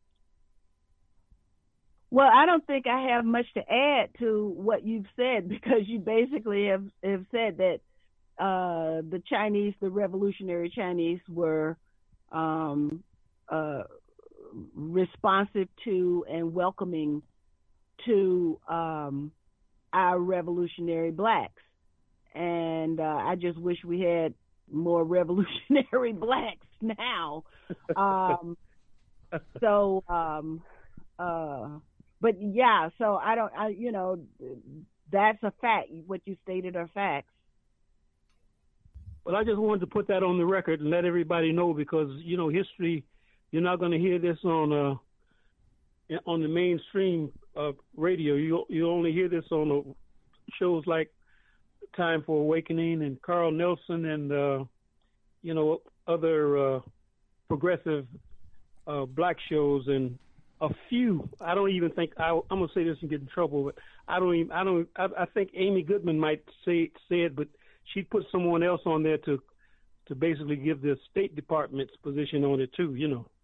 Well, I don't think I have much to add to what you've said, because you basically have, have said that uh, the Chinese, the revolutionary Chinese, were um, Uh, responsive to and welcoming to um, our revolutionary blacks. And uh, I just wish we had more revolutionary blacks now. Um, so, um, uh, but yeah, so I don't, I, you know, that's a fact. What you stated are facts.
Well, I just wanted to put that on the record and let everybody know, because, you know, history, you're not going to hear this on uh, on the mainstream uh, radio. You you only hear this on uh, shows like Time for Awakening and Carl Nelson and uh, you know other uh, progressive uh, black shows, and a few. I don't even think I, I'm gonna say this and get in trouble, but I don't even. I don't. I, I think Amy Goodman might say say it, but she put someone else on there to to basically give the State Department's position on it too. You know.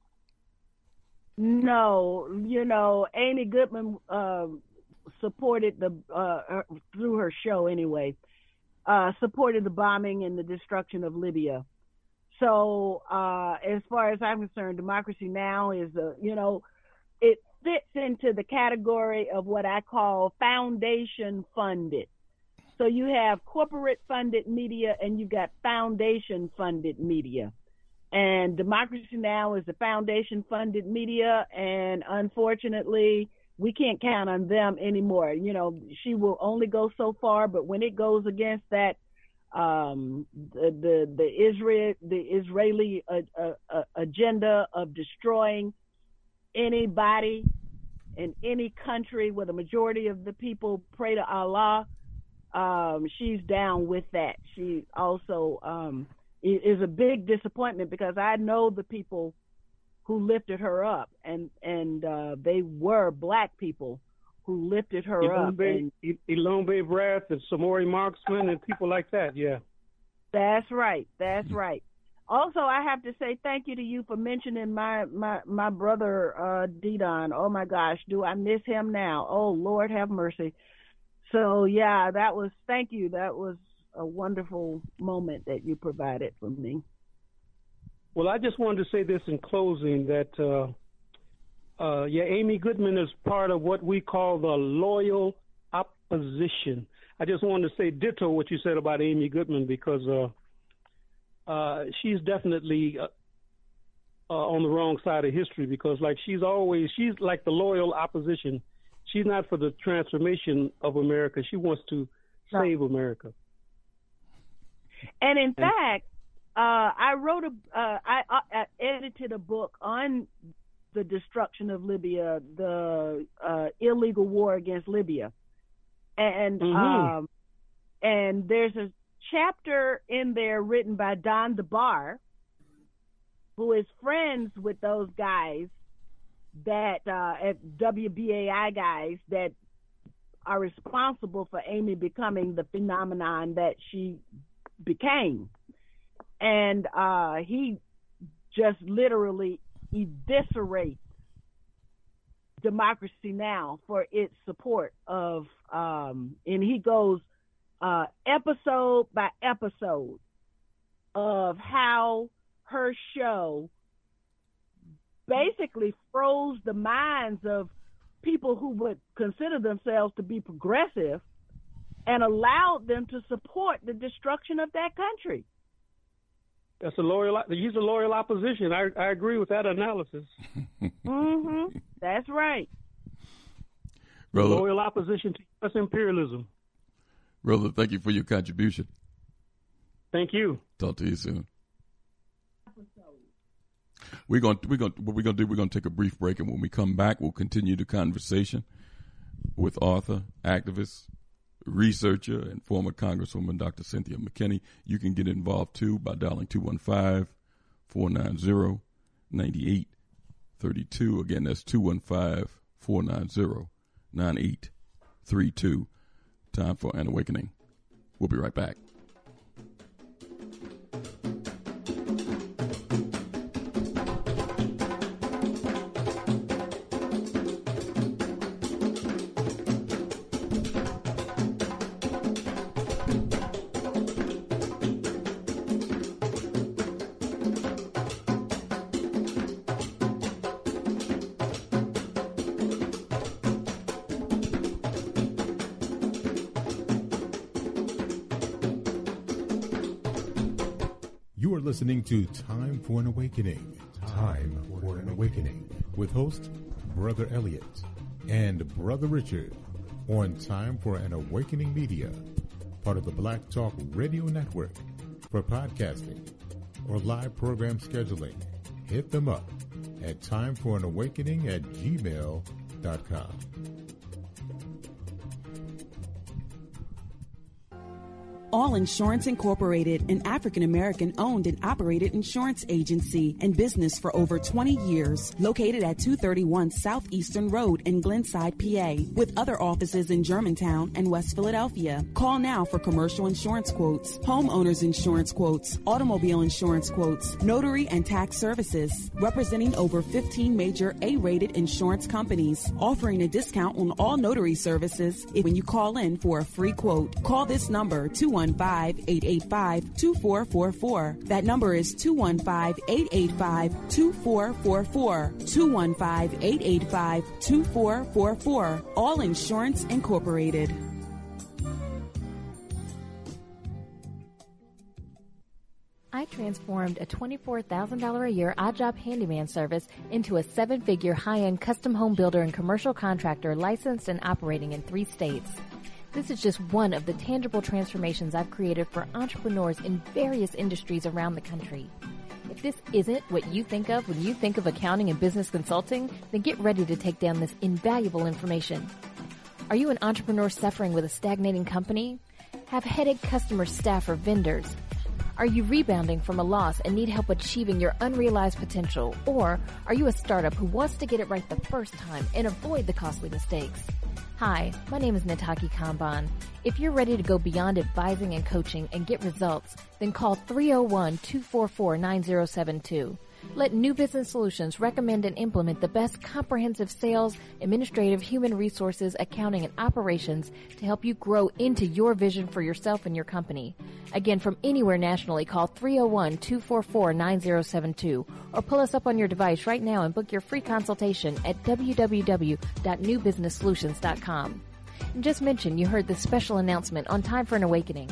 No, you know, Amy Goodman uh, supported the uh, her, through her show anyway. Uh, supported the bombing and the destruction of Libya. So uh, as far as I'm concerned, Democracy Now! Is, a, you know, it fits into the category of what I call foundation funded. So you have corporate funded media and you've got foundation funded media. And Democracy Now! Is the foundation funded media, and unfortunately, we can't count on them anymore. You know, she will only go so far, but when it goes against that, um, the, the, the Israel, the Israeli uh, uh, uh, agenda of destroying anybody in any country where the majority of the people pray to Allah, um, she's down with that. She also um, is a big disappointment because I know the people who lifted her up, and and uh, they were black people who lifted her
Ilombe,
up. And
Ilombe Brath and Samori Marksman and people like that, yeah.
That's right. That's right. Also, I have to say thank you to you for mentioning my my my brother uh, Didon. Oh my gosh, do I miss him now? Oh Lord, have mercy. So yeah, that was thank you. That was a wonderful moment that you provided for me.
Well, I just wanted to say this in closing that, uh, uh, yeah, Amy Goodman is part of what we call the loyal opposition. I just wanted to say ditto what you said about Amy Goodman because uh, uh, she's definitely uh, uh, on the wrong side of history because, like, she's always, she's like the loyal opposition. She's not for the transformation of America. She wants to
no.
save America.
And in and, fact, Uh, I wrote a, uh, I, I edited a book on the destruction of Libya, the uh, illegal war against Libya, and mm-hmm. um, and there's a chapter in there written by Don DeBar, who is friends with those guys that uh, at W B A I guys that are responsible for Amy becoming the phenomenon that she became. And uh, he just literally eviscerates Democracy Now! For its support of, um, and he goes uh, episode by episode of how her show basically froze the minds of people who would consider themselves to be progressive and allowed them to support the destruction of that country.
That's a loyal. He's a loyal opposition. I I agree with that analysis.
Mm-hmm. That's right.
Brother, loyal opposition to U S imperialism.
Brother, thank you for your contribution.
Thank you.
Talk to you soon. We're going. We're going. What we're going to do? We're going to take a brief break, and when we come back, we'll continue the conversation with author, activist, researcher, and former Congresswoman Doctor Cynthia McKinney. You can get involved too by dialing two one five, four nine zero, nine eight three two. Again, that's two one five, four nine zero, nine eight three two. Time for an awakening. We'll be right back.
You are listening to Time for an Awakening. Time for an Awakening with host Brother Elliot and Brother Richard on Time for an Awakening Media, part of the Black Talk Radio Network. For podcasting or live program scheduling, hit them up at timeforanawakening at gmail dot com.
All Insurance Incorporated, an African-American owned and operated insurance agency in business for over twenty years, located at two thirty-one Southeastern Road in Glenside, P A, with other offices in Germantown and West Philadelphia. Call now for commercial insurance quotes, homeowners insurance quotes, automobile insurance quotes, notary and tax services, representing over fifteen major A-rated insurance companies, offering a discount on all notary services when you call in for a free quote. Call this number, two one five, eight eight five, two four four four. That number is two one five, eight eight five, two four four four. two one five, eight eight five, two four four four. All Insurance Incorporated.
I transformed a twenty-four thousand dollars a year odd job handyman service into a seven-figure high-end custom home builder and commercial contractor licensed and operating in three states. This is just one of the tangible transformations I've created for entrepreneurs in various industries around the country. If this isn't what you think of when you think of accounting and business consulting, then get ready to take down this invaluable information. Are you an entrepreneur suffering with a stagnating company? Have headache customers, staff, or vendors? Are you rebounding from a loss and need help achieving your unrealized potential? Or are you a startup who wants to get it right the first time and avoid the costly mistakes? Hi, my name is Nataki Kanban. If you're ready to go beyond advising and coaching and get results, then call three oh one, two four four, nine oh seven two. Let New Business Solutions recommend and implement the best comprehensive sales, administrative, human resources, accounting, and operations to help you grow into your vision for yourself and your company. Again, from anywhere nationally, call three oh one, two four four, nine oh seven two or pull us up on your device right now and book your free consultation at w w w dot new business solutions dot com. And just mention you heard this special announcement on Time for an Awakening.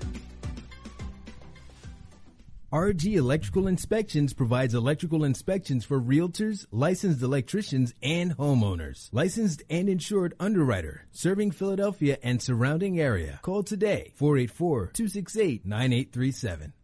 R G Electrical Inspections provides electrical inspections for realtors, licensed electricians, and homeowners. Licensed and insured underwriter, serving Philadelphia and surrounding area. Call today, four eight four, two six eight, nine eight three seven.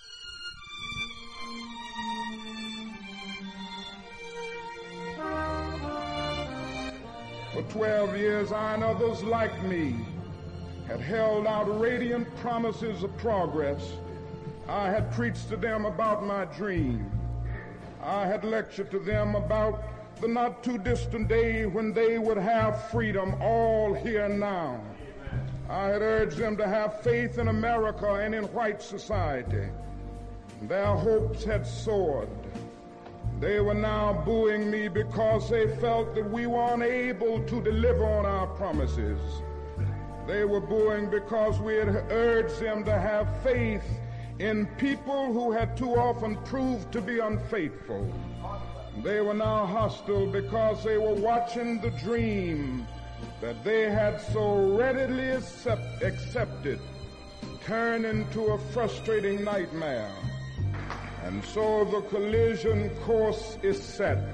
For twelve years, I and others like me had held out radiant promises of progress. I had preached to them about my dream. I had lectured to them about the not too distant day when they would have freedom all here now. I had urged them to have faith in America and in white society. Their hopes had soared. They were now booing me because they felt that we were unable to deliver on our promises. They were booing because we had urged them to have faith in people who had too often proved to be unfaithful. They were now hostile because they were watching the dream that they had so readily accept, accepted turn into a frustrating nightmare. And so the collision course is set.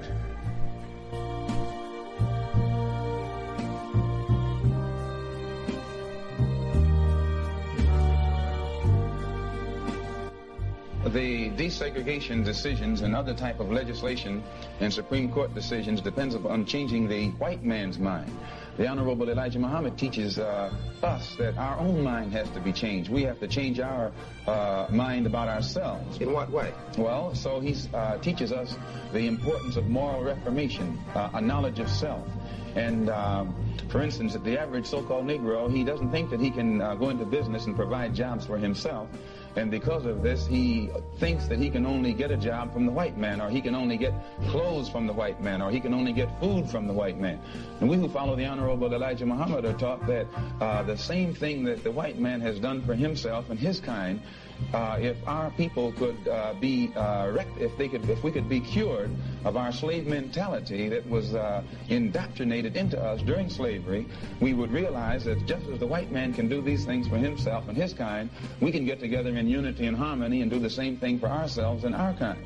The desegregation decisions and other type of legislation and Supreme Court decisions depends upon changing the white man's mind. The Honorable Elijah Muhammad teaches uh, us that our own mind has to be changed. We have to change our uh, mind about ourselves.
In what way?
Well, so he uh, teaches us the importance of moral reformation, uh, a knowledge of self. And um, for instance, the average so-called Negro, he doesn't think that he can uh, go into business and provide jobs for himself. And because of this, he thinks that he can only get a job from the white man, or he can only get clothes from the white man, or he can only get food from the white man. And we who follow the Honorable Elijah Muhammad are taught that uh, the same thing that the white man has done for himself and his kind, uh, if our people could uh, be, uh, rect- if they could, if we could be cured of our slave mentality that was uh, indoctrinated into us during slavery, we would realize that just as the white man can do these things for himself and his kind, we can get together in unity and harmony and do the same thing for ourselves and our kind.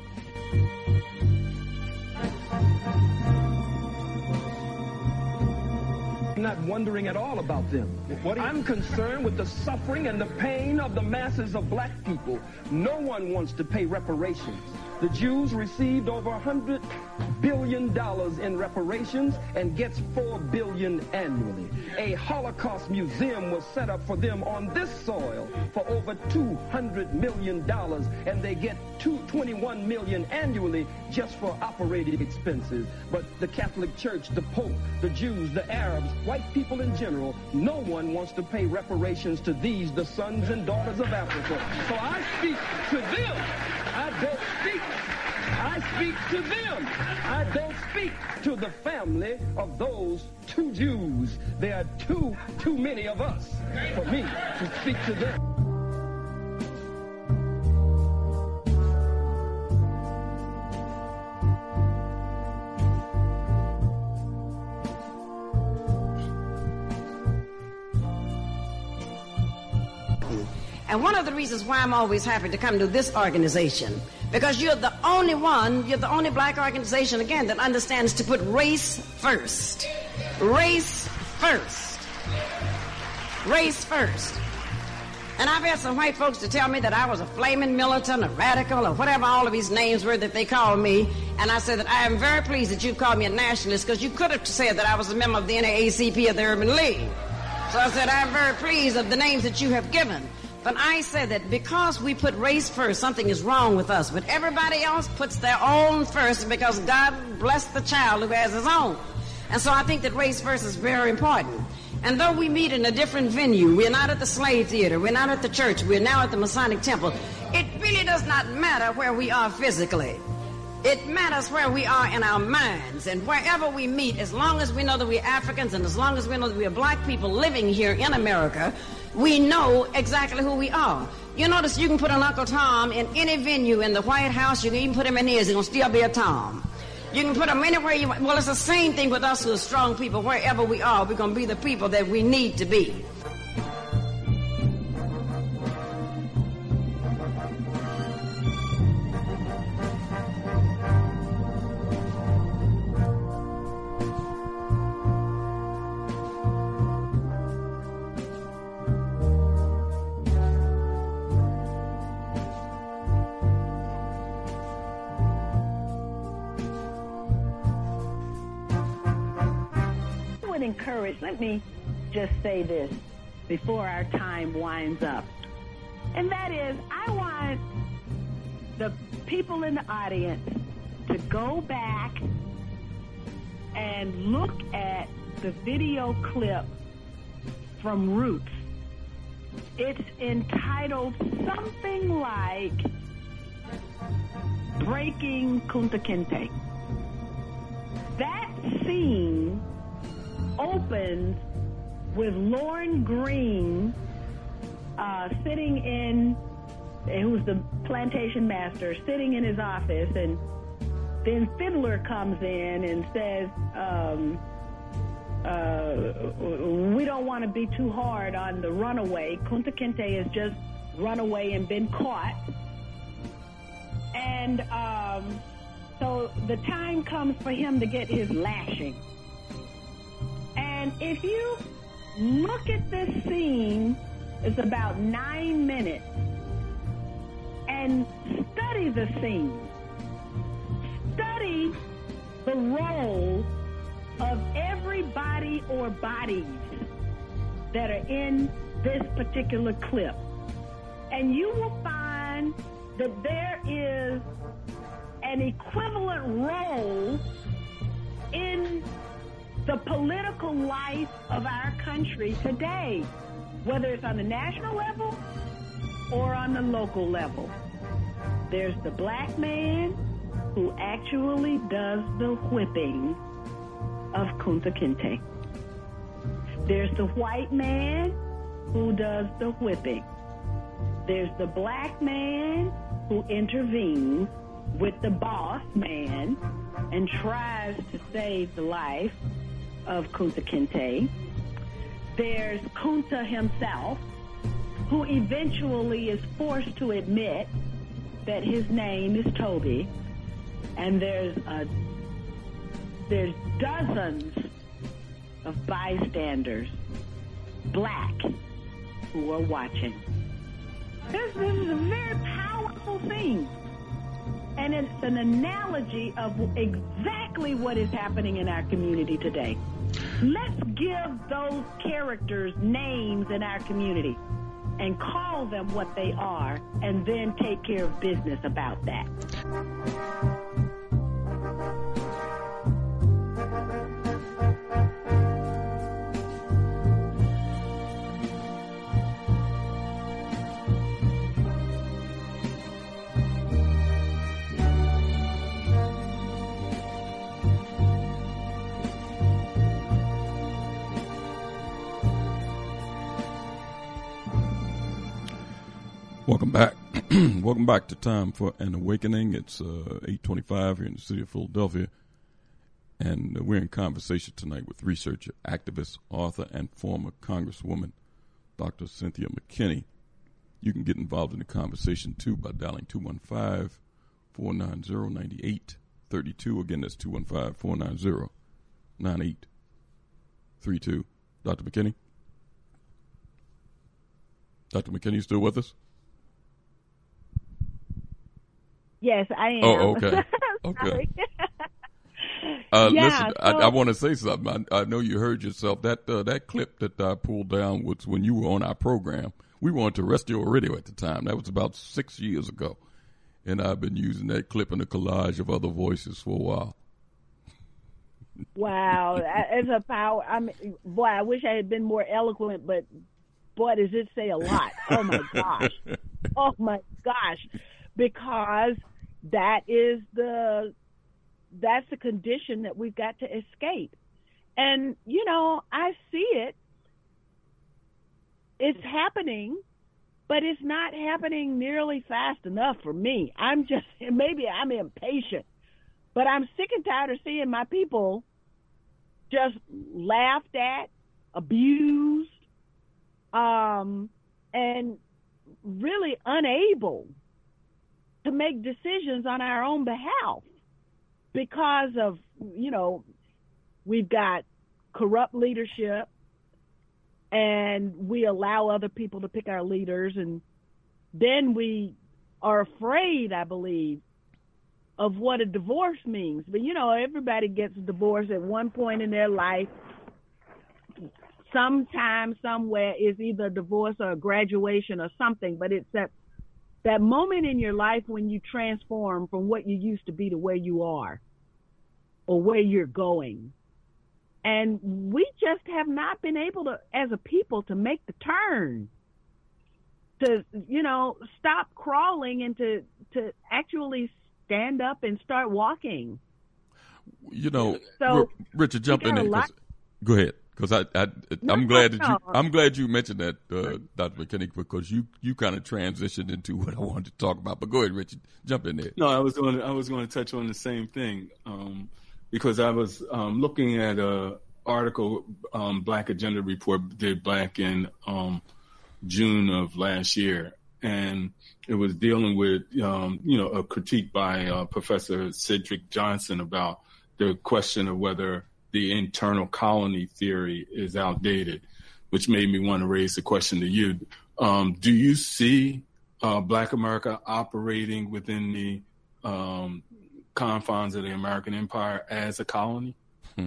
I'm not wondering at all about them. I'm concerned with the suffering and the pain of the masses of black people. No one wants to pay reparations. The Jews received over one hundred billion dollars in reparations and gets four billion dollars annually. A Holocaust museum was set up for them on this soil for over two hundred million dollars, and they get twenty-one million dollars annually just for operating expenses. But the Catholic Church, the Pope, the Jews, the Arabs, white people in general, no one wants to pay reparations to these, the sons and daughters of Africa. So I speak to them. I don't speak. I speak to them. I don't speak to the family of those two Jews. There are too, too many of us for me to speak to them.
And one of the reasons why I'm always happy to come to this organization, because you're the only one, you're the only black organization, again, that understands to put race first. Race first. Race first. And I've had some white folks to tell me that I was a flaming militant, a radical, or whatever all of these names were that they called me. And I said that I am very pleased that you called me a nationalist, because you could have said that I was a member of the N double A C P of the Urban League. So I said I'm very pleased of the names that you have given. But I said that because we put race first, something is wrong with us. But everybody else puts their own first because God blessed the child who has his own. And so I think that race first is very important. And though we meet in a different venue, we're not at the Slave Theater, we're not at the church, we're now at the Masonic Temple, it really does not matter where we are physically. It matters where we are in our minds. And wherever we meet, as long as we know that we're Africans and as long as we know that we're black people living here in America, we know exactly who we are. You notice you can put an Uncle Tom in any venue in the White House. You can even put him in his. He's going to still be a Tom. You can put him anywhere you want. Well, it's the same thing with us who are strong people. Wherever we are, we're going to be the people that we need to be.
Encourage, let me just say this before our time winds up. And that is, I want the people in the audience to go back and look at the video clip from Roots. It's entitled something like Breaking Kunta Kinte. That scene opens with Lorne Green uh, sitting in, who's the plantation master, sitting in his office, and then Fiddler comes in and says, um, uh, we don't want to be too hard on the runaway. Kunta Kinte has just run away and been caught. And um, so the time comes for him to get his lashing. And if you look at this scene, it's about nine minutes, and study the scene. Study the role of everybody or bodies that are in this particular clip. And you will find that there is an equivalent role in the political life of our country today, whether it's on the national level or on the local level. There's the black man who actually does the whipping of Kunta Kinte. There's the white man who does the whipping. There's the black man who intervenes with the boss man and tries to save the life of Kunta Kinte. There's Kunta himself, who eventually is forced to admit that his name is Toby. And there's a, there's dozens of bystanders, black, who are watching. This, this is a very powerful thing. And it's an analogy of exactly what is happening in our community today. Let's give those characters names in our community and call them what they are, and then take care of business about that.
Welcome back. Welcome back to Time for an Awakening. It's uh, eight twenty-five here in the city of Philadelphia. And uh, we're in conversation tonight with researcher, activist, author, and former Congresswoman, Doctor Cynthia McKinney. You can get involved in the conversation, too, by dialing two one five, four nine zero, nine eight three two. Again, that's two one five, four nine zero, nine eight three two. Doctor McKinney? Doctor McKinney, still with us?
Yes, I am.
Oh, okay. Okay. uh,
yeah,
listen,
so,
I, I want to say something. I, I know you heard yourself. That uh, that clip that I pulled down was when you were on our program. We were on terrestrial radio at the time. That was about six years ago. And I've been using that clip in a collage of other voices for a while.
Wow. It's a power. I mean, boy, I wish I had been more eloquent, but boy, does it say a lot. Oh, my gosh. Oh, my gosh. Because that is the, that's the condition that we've got to escape. And, you know, I see it. It's happening, but it's not happening nearly fast enough for me. I'm just, maybe I'm impatient, but I'm sick and tired of seeing my people just laughed at, abused, um, and really unable to make decisions on our own behalf because of, you know, we've got corrupt leadership and we allow other people to pick our leaders. And then we are afraid, I believe, of what a divorce means. But, you know, everybody gets a divorce at one point in their life. Sometime, somewhere is either a divorce or a graduation or something, but it's that that moment in your life when you transform from what you used to be to where you are or where you're going. And we just have not been able to, as a people, to make the turn, to, you know, stop crawling and to, to actually stand up and start walking.
You know,
so
Richard, jump in there. Go ahead. Because I, I,
no,
I'm glad
no,
that you,
no.
I'm glad you mentioned that, uh, Doctor McKinney, because you, you kind of transitioned into what I wanted to talk about. But go ahead, Richard, jump in there.
No, I was going to, I was going to touch on the same thing, um, because I was um, looking at a article um, Black Agenda Report did back in um, June of last year, and it was dealing with um, you know a critique by uh, Professor Cedric Johnson about the question of whether the internal colony theory is outdated, which made me want to raise the question to you. Um, do you see uh, Black America operating within the um, confines of the American empire as a colony?
Hmm.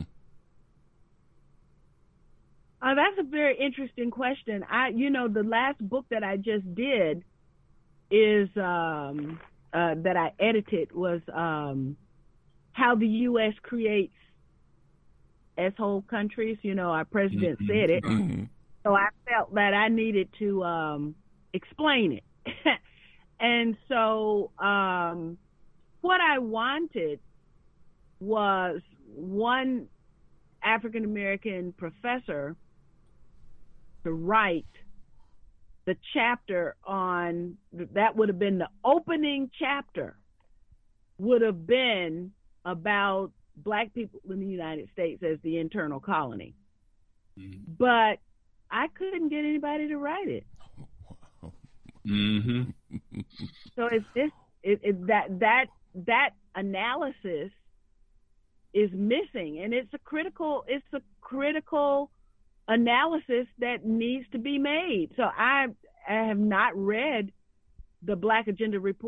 Uh, that's a very interesting question. I, you know, the last book that I just did is um, uh, that I edited was um, How the U S Creates S-hole countries. You know, our president
mm-hmm.
said it.
Mm-hmm.
So I felt that I needed to um, explain it. And so um, what I wanted was one African-American professor to write the chapter on, that would have been the opening chapter, would have been about Black people in the United States as the internal colony. Mm-hmm. But I couldn't get anybody to write it.
Mm-hmm.
So it's this, it, it, that that that analysis is missing, and it's a critical it's a critical analysis that needs to be made. So I I have not read the Black Agenda Report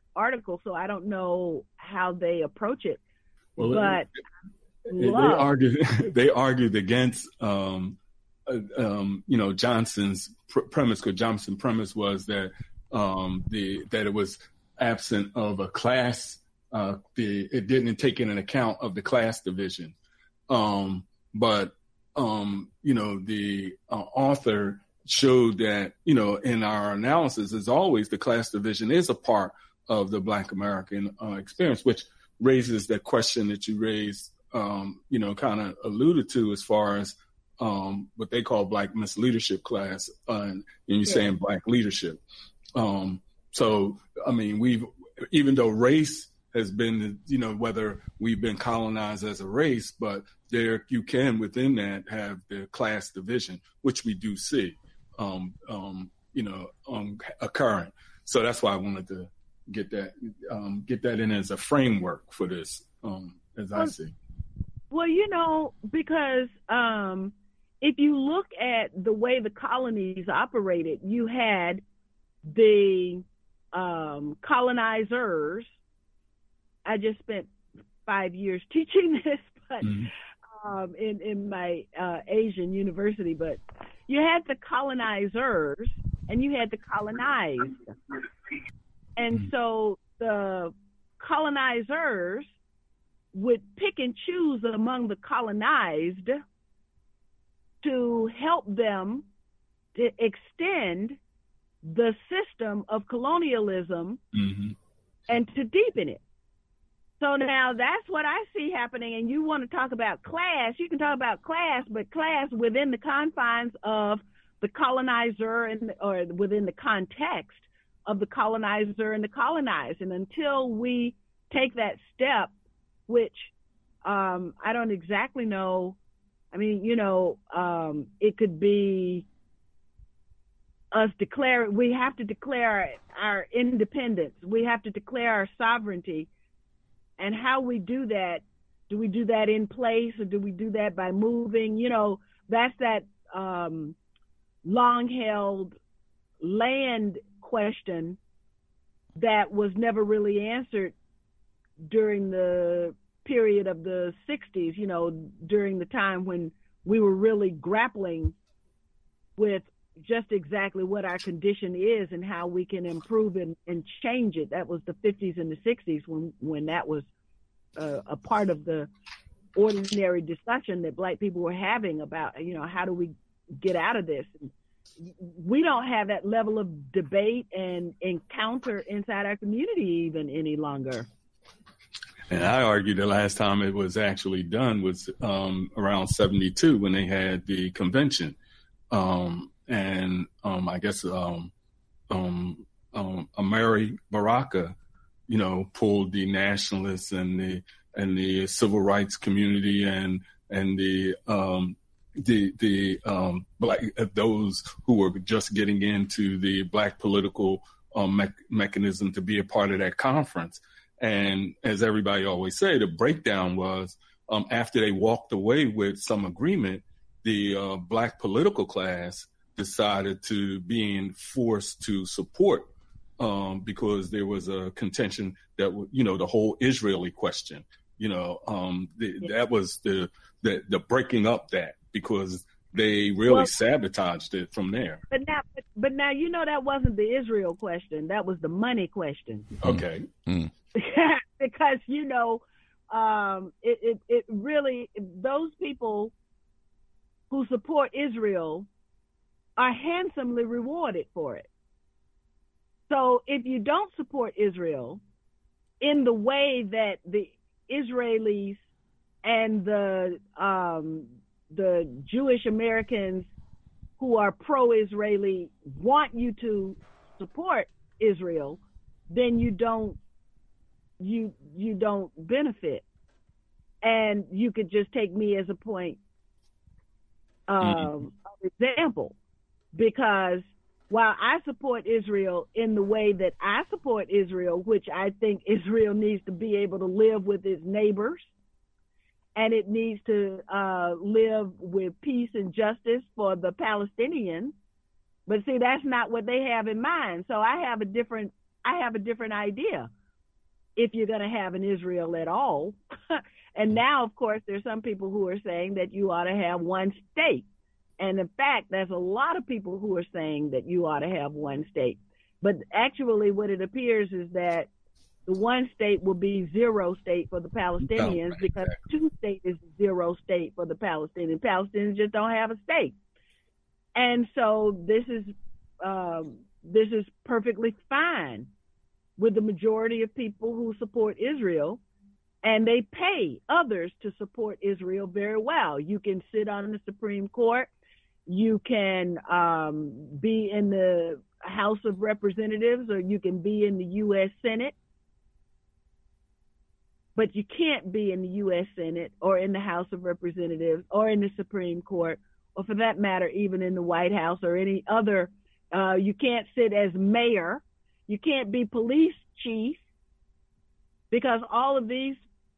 article, so I don't know how they approach it.
Well,
but
they, they argued they argued against um, uh, um, you know Johnson's pr- premise, because Johnson's premise was that um, the that it was absent of a class. Uh, the it didn't take into account of the class division, um, but um, you know the uh, author showed that you know in our analysis, as always, the class division is a part of the Black American uh, experience, which raises that question that you raised, um, you know, kind of alluded to as far as um, what they call Black misleadership class, uh, and you're yeah. saying Black leadership. Um, so, I mean, we've, even though race has been, you know, whether we've been colonized as a race, but there you can within that have the class division, which we do see, um, um, you know, um, occurring. So that's why I wanted to get that um, get that in as a framework for this, um, as I see.
Well, you know, because um, if you look at the way the colonies operated, you had the um, colonizers. I just spent five years teaching this, but mm-hmm. um, in in my uh, Asian university. But you had the colonizers and you had the colonized. And so the colonizers would pick and choose among the colonized to help them to extend the system of colonialism mm-hmm. and to deepen it. So now that's what I see happening. And you want to talk about class, you can talk about class, but class within the confines of the colonizer and or within the context of the colonizer and the colonized. And until we take that step, which um, I don't exactly know, I mean, you know, um, it could be us declare, we have to declare our independence. We have to declare our sovereignty. And how we do that, do we do that in place or do we do that by moving? You know, that's that um, long-held land question that was never really answered during the period of the sixties, you know, during the time when we were really grappling with just exactly what our condition is and how we can improve and, and change it. That was the fifties and the sixties when, when that was uh, a part of the ordinary discussion that Black people were having about, you know, how do we get out of this? And we don't have that level of debate and encounter inside our community even any longer.
And I argue the last time it was actually done was um, around seventy-two when they had the convention. Um, and um, I guess um, um, um, Amiri Baraka, you know, pulled the nationalists and the and the civil rights community and and the um, the the um, black those who were just getting into the Black political um, me- mechanism to be a part of that conference. And as everybody always say, the breakdown was um, after they walked away with some agreement, the uh, Black political class decided to being forced to support um, because there was a contention that, you know, the whole Israeli question, you know, um, the, yeah. that was the, the the breaking up that because they really well, sabotaged it from there.
But now, but, but now, you know, that wasn't the Israel question. That was the money question.
Okay. Mm.
Because, you know, um, it, it, it really, those people who support Israel are handsomely rewarded for it. So if you don't support Israel in the way that the Israelis and the um, the Jewish Americans who are pro-Israeli want you to support Israel, then you don't you you don't benefit. And you could just take me as a point um, mm-hmm. of example, because while I support Israel in the way that I support Israel, which I think Israel needs to be able to live with its neighbors, and it needs to uh, live with peace and justice for the Palestinians. But see, that's not what they have in mind. So I have a different, I have a different idea. if you're going to have an Israel at all. And now, of course, there's some people who are saying that you ought to have one state. And in fact, there's a lot of people who are saying that you ought to have one state. But actually what it appears is that the one state will be zero state for the Palestinians, oh, right, because exactly. two state is zero state for the Palestinians. Palestinians just don't have a state. And so this is um, this is perfectly fine with the majority of people who support Israel, and they pay others to support Israel very well. You can sit on the Supreme Court. You can um, be in the House of Representatives, or you can be in the U S Senate. But you can't be in the U S Senate or in the House of Representatives or in the Supreme Court, or for that matter, even in the White House or any other. Uh, you can't sit as mayor. You can't be police chief, because all of these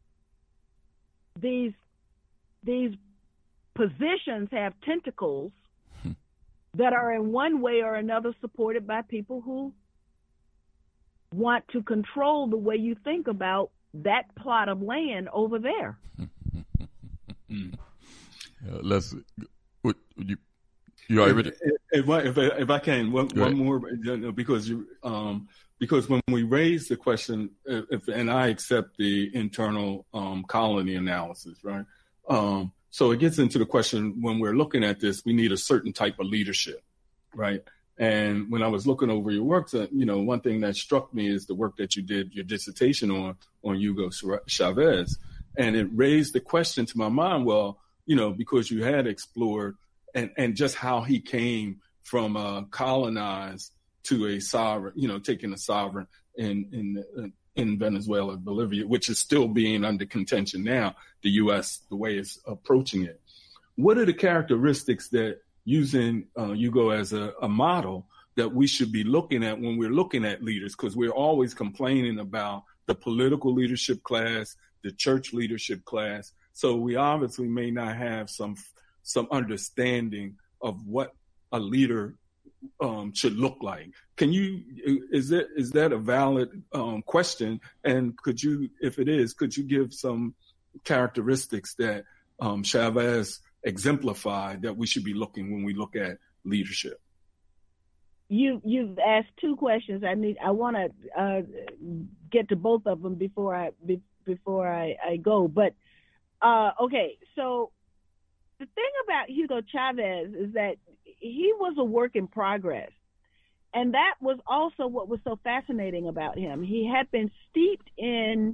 these these positions have tentacles that are in one way or another supported by people who want to control the way you think about that plot of land over there.
uh, let's. What, you you already?
If, if, I, if, I, if I can, one, one more, because you um because when we raise the question, if, and I accept the internal um, colony analysis, right? Um, so it gets into the question, when we're looking at this, we need a certain type of leadership, right? And when I was looking over your work, you know, one thing that struck me is the work that you did, your dissertation on, on Hugo Chavez. And it raised the question to my mind, well, you know, because you had explored and, and just how he came from uh, colonized to a sovereign, you know, taking a sovereign in, in, in Venezuela, Bolivia, which is still being under contention now, the U S, the way it's approaching it. What are the characteristics that, using uh, Hugo as a, a model, that we should be looking at when we're looking at leaders? Because we're always complaining about the political leadership class, the church leadership class. So we obviously may not have some some understanding of what a leader um, should look like. Can you, is that is that a valid um, question? And could you, if it is, could you give some characteristics that um, Chavez exemplified that we should be looking when we look at leadership?
You you've asked two questions. I need I want to uh, get to both of them before I be, before I, I go. But uh, okay, so the thing about Hugo Chavez is that he was a work in progress, and that was also what was so fascinating about him. He had been steeped in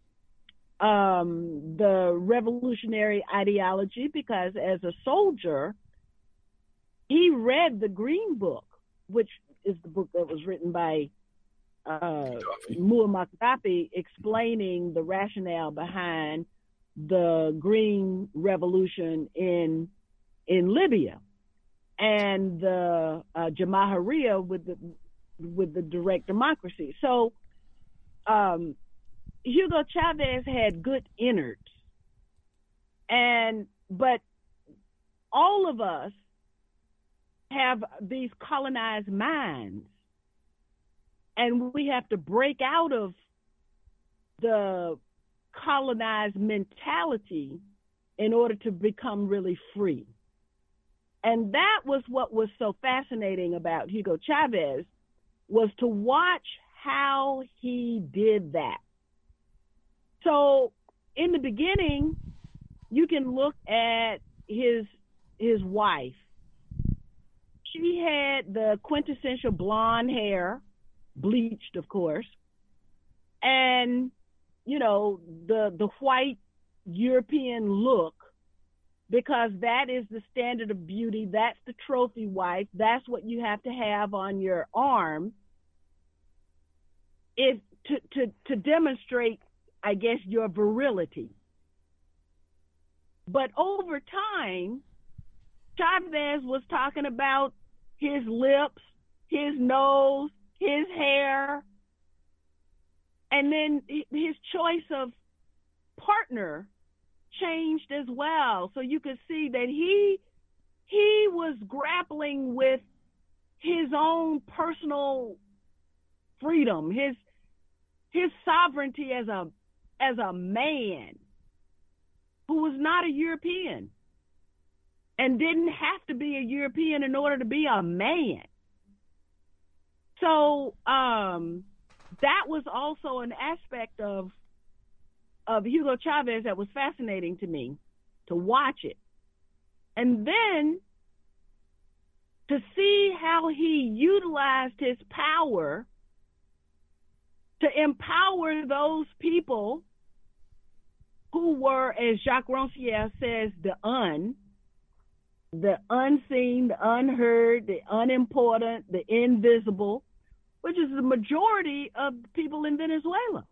Um, the revolutionary ideology, because as a soldier, he read the Green Book, which is the book that was written by uh, Muammar Gaddafi, explaining the rationale behind the Green Revolution in in Libya, and the uh, Jamahiriya with the with the direct democracy. So, um, Hugo Chavez had good innards, and but all of us have these colonized minds, and we have to break out of the colonized mentality in order to become really free. And that was what was so fascinating about Hugo Chavez, was to watch how he did that. So in the beginning, you can look at his his wife. She had the quintessential blonde hair, bleached, of course, and, you know, the the white European look, because that is the standard of beauty. That's the trophy wife. That's what you have to have on your arm if to to, to demonstrate, I guess, your virility. But over time, Chavez was talking about his lips, his nose, his hair, and then his choice of partner changed as well. So you could see that he he was grappling with his own personal freedom, his his sovereignty as a as a man who was not a European and didn't have to be a European in order to be a man. So um, that was also an aspect of of Hugo Chavez that was fascinating to me, to watch it. And then to see how he utilized his power to empower those people who were, as Jacques Rancière says, the un, the unseen, the unheard, the unimportant, the invisible, which is the majority of people in Venezuela.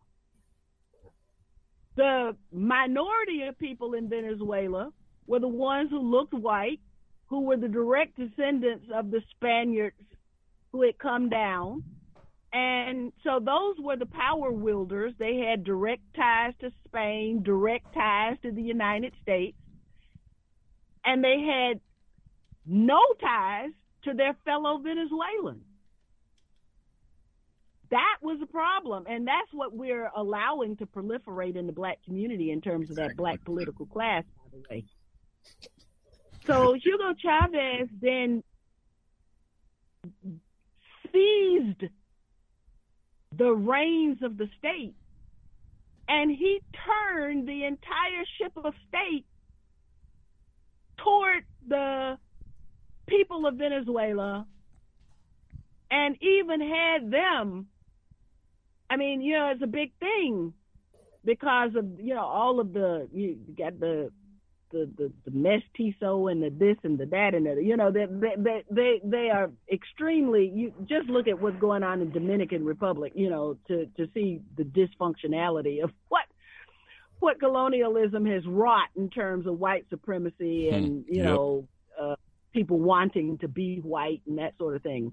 The minority of people in Venezuela were the ones who looked white, who were the direct descendants of the Spaniards who had come down. And so those were the power wielders. They had direct ties to Spain, direct ties to the United States, and they had no ties to their fellow Venezuelans. That was a problem, and that's what we're allowing to proliferate in the black community in terms of that black political class, by the way. So Hugo Chavez then seized the reins of the state, and he turned the entire ship of state toward the people of Venezuela, and even had them, I mean, you know, it's a big thing because of, you know, all of the, you got the, the, the, the mestizo and the this and the that and the, you know, they, they, they, they are extremely, you just look at what's going on in Dominican Republic, you know, to, to see the dysfunctionality of what, what colonialism has wrought in terms of white supremacy and, you yep. know, uh, people wanting to be white and that sort of thing.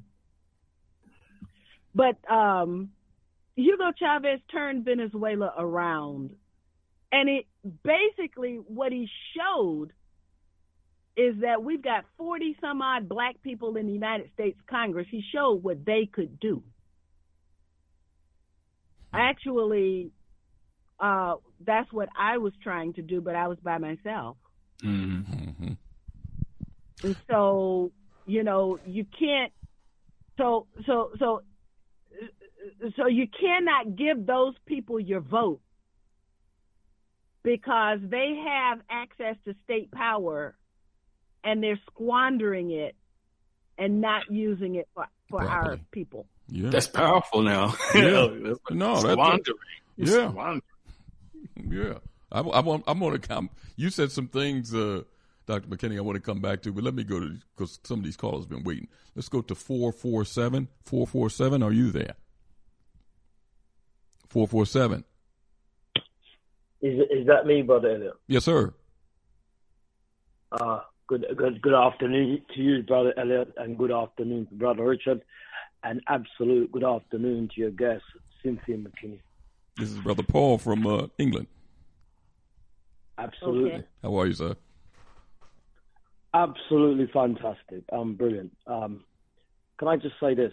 But um, Hugo Chavez turned Venezuela around. And it basically, what he showed is that we've got forty some odd black people in the United States Congress. He showed what they could do. Actually, uh, that's what I was trying to do, but I was by myself.
Mm-hmm.
And so, you know, you can't, so, so, so, so you cannot give those people your vote, because they have access to state power and they're squandering it and not using it for, for our people.
Yeah. That's powerful now.
Yeah.
that's
no,
that's squandering.
That's a, yeah.
Squandering.
Yeah. I, I want, I'm going to come. You said some things, uh, Doctor McKinney, I want to come back to, but let me go to, because some of these callers have been waiting. Let's go to four four seven. four four seven, are you there? four four seven.
Is is that me, Brother Elliot?
Yes, sir.
Uh, good good good afternoon to you, Brother Elliot, and good afternoon to Brother Richard, and absolute good afternoon to your guest, Cynthia McKinney.
This is Brother Paul from uh, England.
Absolutely.
Okay.
How are you, sir?
Absolutely fantastic. Um, brilliant. Um, can I just say this?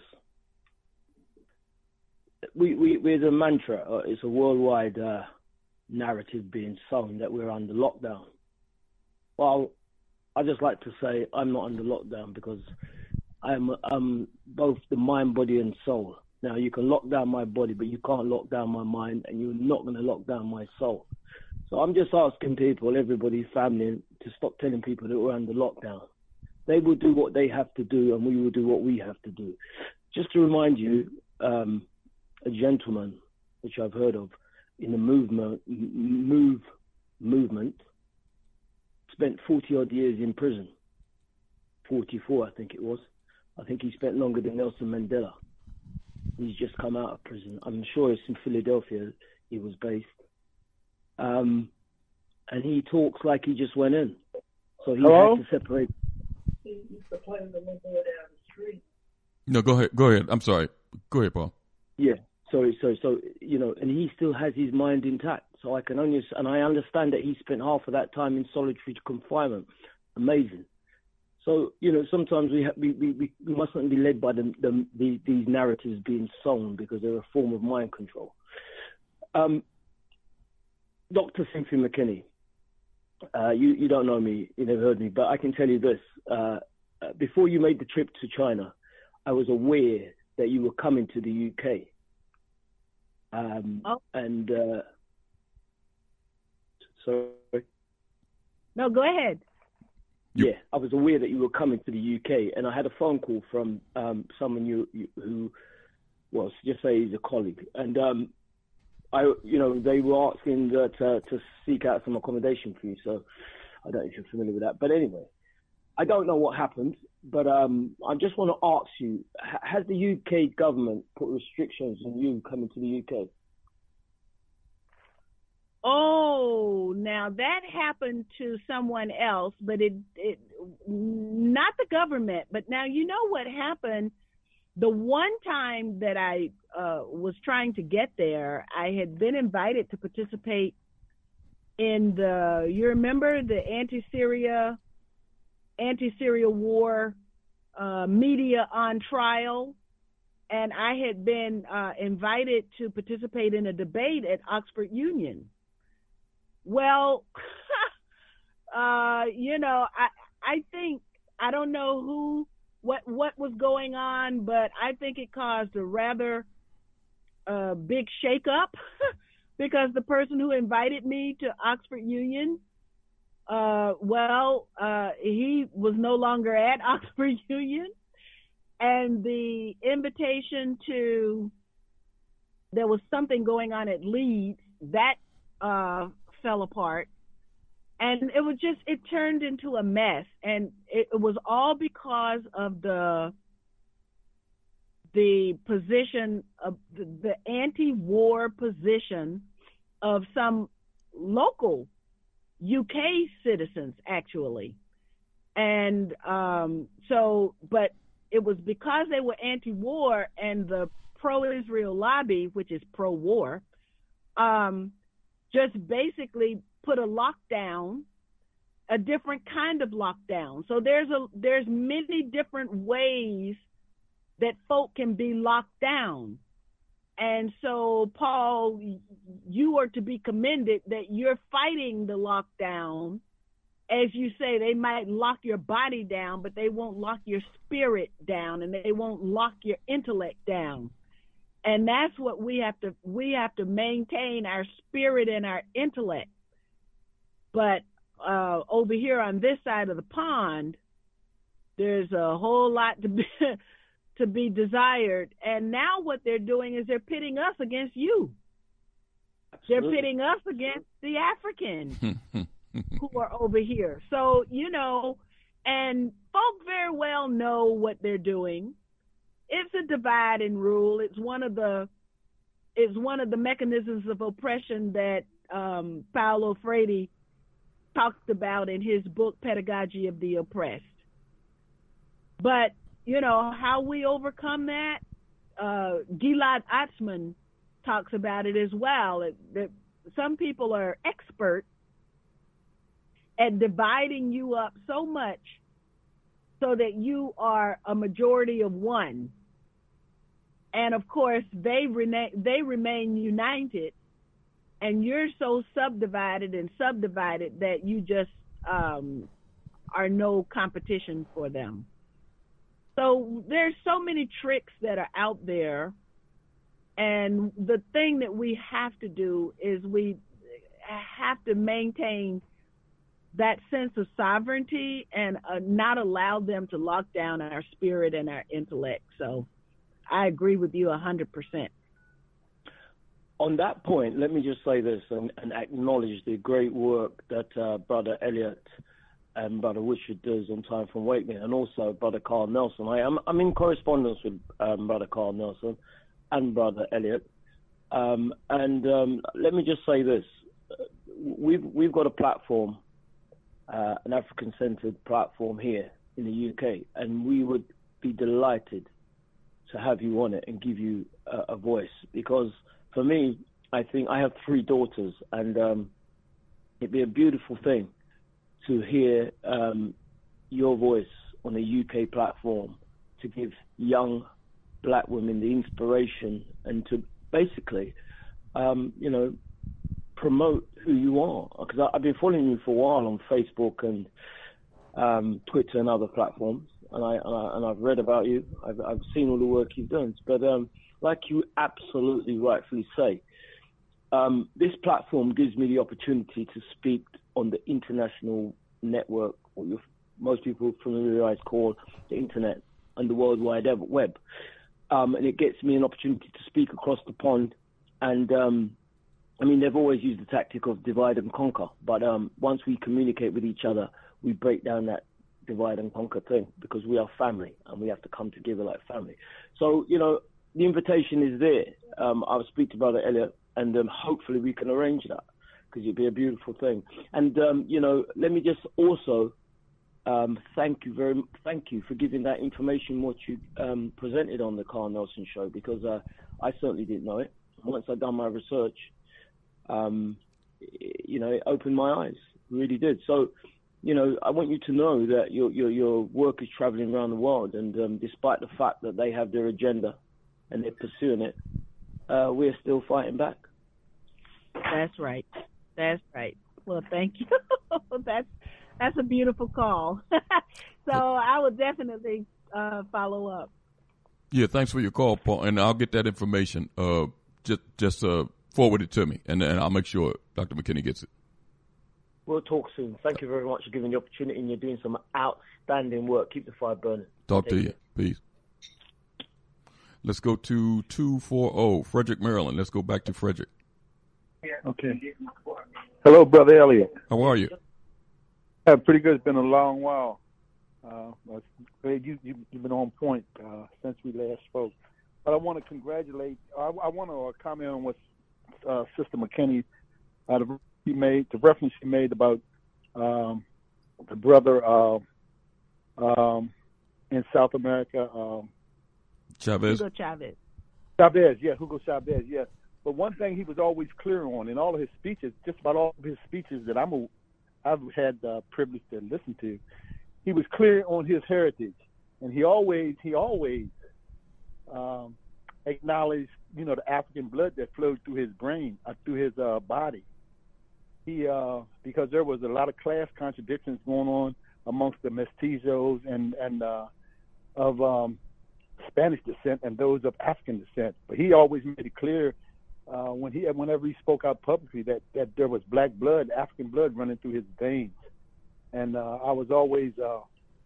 We we we're a mantra. Uh, it's a worldwide uh, narrative being sown that we're under lockdown. Well, I just like to say I'm not under lockdown because I'm um both the mind, body, and soul. Now you can lock down my body, but you can't lock down my mind, and you're not going to lock down my soul. So I'm just asking people, everybody, family, to stop telling people that we're under lockdown. They will do what they have to do, and we will do what we have to do. Just to remind you, um, a gentleman, which I've heard of, in the movement, move movement, spent forty odd years in prison. forty-four, I think it was. I think he spent longer than Nelson Mandela. He's just come out of prison. I'm sure it's in Philadelphia he was based. Um, and he talks like he just went in. So he Hello? had to separate.
No, go ahead. Go ahead. I'm sorry. Go ahead, Paul.
Yeah. Sorry, sorry. So, you know, and he still has his mind intact. So I can only, and I understand that he spent half of that time in solitary confinement. Amazing. So, you know, sometimes we, ha- we, we, we mustn't be led by the, the, the, these narratives being sown because they're a form of mind control. Um, Doctor Cynthia McKinney, uh, you, you don't know me, you never heard me, but I can tell you this. Uh, before you made the trip to China, I was aware that you were coming to the U K. Um,
oh.
And, uh, sorry.
No, go ahead.
You... Yeah, I was aware that you were coming to the U K, and I had a phone call from um, someone you, you who, well, just say he's a colleague, and um, I, you know, they were asking that, uh, to seek out some accommodation for you. So I don't know if you're familiar with that, but anyway, I don't know what happened, but um, I just want to ask you: has the U K government put restrictions on you coming to the U K?
Oh, now that happened to someone else, but it, it, not the government. But now, you know what happened? The one time that I uh, was trying to get there, I had been invited to participate in the, you remember the anti-Syria, anti-Syria war uh, media on trial? And I had been uh, invited to participate in a debate at Oxford Union. Well, uh, you know, I I think, I don't know who, what what was going on, but I think it caused a rather uh, big shakeup because the person who invited me to Oxford Union, uh, well, uh, he was no longer at Oxford Union, and the invitation to, there was something going on at Leeds, that uh, fell apart, and it was just, it turned into a mess, and it, it was all because of the the position of the, the anti-war position of some local U K citizens, actually. And um, so, but it was because they were anti-war, and the pro-Israel lobby, which is pro-war, um, just basically put a lockdown, a different kind of lockdown. So there's a there's many different ways that folk can be locked down. And so, Paul, you are to be commended that you're fighting the lockdown. As you say, they might lock your body down, but they won't lock your spirit down, and they won't lock your intellect down. And that's what we have to, we have to maintain our spirit and our intellect. But uh, over here on this side of the pond, there's a whole lot to be, to be desired. And now what they're doing is they're pitting us against you. Absolutely. They're pitting us against the Africans who are over here. So, you know, and folk very well know what they're doing. It's a divide and rule. It's one of the it's one of the mechanisms of oppression that um, Paulo Freire talked about in his book Pedagogy of the Oppressed. But you know how we overcome that. Uh, Gilad Atzmon talks about it as well. It, that some people are expert at dividing you up so much so that you are a majority of one. And of course, they remain, they remain united, and you're so subdivided and subdivided that you just um, are no competition for them. So there's so many tricks that are out there. And the thing that we have to do is we have to maintain that sense of sovereignty and uh, not allow them to lock down our spirit and our intellect. So I agree with you one hundred percent.
On that point, let me just say this and, and acknowledge the great work that uh, Brother Elliot and Brother Richard does on Time for Awakening, and also Brother Carl Nelson. I am I'm in correspondence with um, Brother Carl Nelson and Brother Elliot. Um, and um, let me just say this. We've, we've got a platform, uh, an African-centered platform here in the U K, and we would be delighted to have you on it and give you a, a voice. Because for me, I think I have three daughters, and um, it'd be a beautiful thing to hear um, your voice on a U K platform to give young black women the inspiration and to basically um, you know, promote who you are. Because I've been following you for a while on Facebook and um, Twitter and other platforms, and I, and I and I've read about you. I've I've seen all the work you've done. But um, like you absolutely rightfully say, um, this platform gives me the opportunity to speak on the international network, or your, most people familiarize call the internet and the World Wide Web. Um, and it gets me an opportunity to speak across the pond. And, um, I mean, they've always used the tactic of divide and conquer. But um, once we communicate with each other, we break down that divide and conquer thing, because we are family and we have to come together like family. So, you know, the invitation is there. Um, I'll speak to Brother Elliot, and um, hopefully we can arrange that, because it'd be a beautiful thing. And, um, you know, let me just also um, thank you very thank you for giving that information what you um, presented on the Carl Nelson show, because uh, I certainly didn't know it. Once I'd done my research, um, you know, it opened my eyes, it really did. So, you know, I want you to know that your your, your work is traveling around the world, and um, despite the fact that they have their agenda and they're pursuing it, uh, we're still fighting back.
That's right. That's right. Well, thank you. that's that's a beautiful call. So I will definitely uh, follow up.
Yeah, thanks for your call, Paul, and I'll get that information. Uh, just just uh, forward it to me, and, and I'll make sure Doctor McKinney gets it.
We'll talk soon. Thank you very much for giving the opportunity, and you're doing some outstanding work. Keep the fire burning.
Talk
Take
to
care.
you. Peace. Let's go to two forty, Frederick, Maryland. Let's go back to Frederick.
Okay. Hello, Brother Elliot.
How are you?
Uh, pretty good. It's been a long while. Uh, you, you, you've been on point uh, since we last spoke. But I want to congratulate, I, I want to comment on what uh, Sister McKinney, uh, the, he made, the reference she made about um, the brother uh, um, in South America. Um,
Chavez.
Hugo Chavez.
Chavez, yeah, Hugo Chavez, yeah. But one thing he was always clear on in all of his speeches, just about all of his speeches that I'm a, I've had the privilege to listen to, he was clear on his heritage, and he always he always um, acknowledged, you know, the African blood that flowed through his brain, uh, through his uh, body. He uh, because there was a lot of class contradictions going on amongst the mestizos and and uh, of um, Spanish descent and those of African descent. But he always made it clear. Uh, when he, whenever he spoke out publicly, that, that there was black blood, African blood running through his veins, and uh, I was always uh,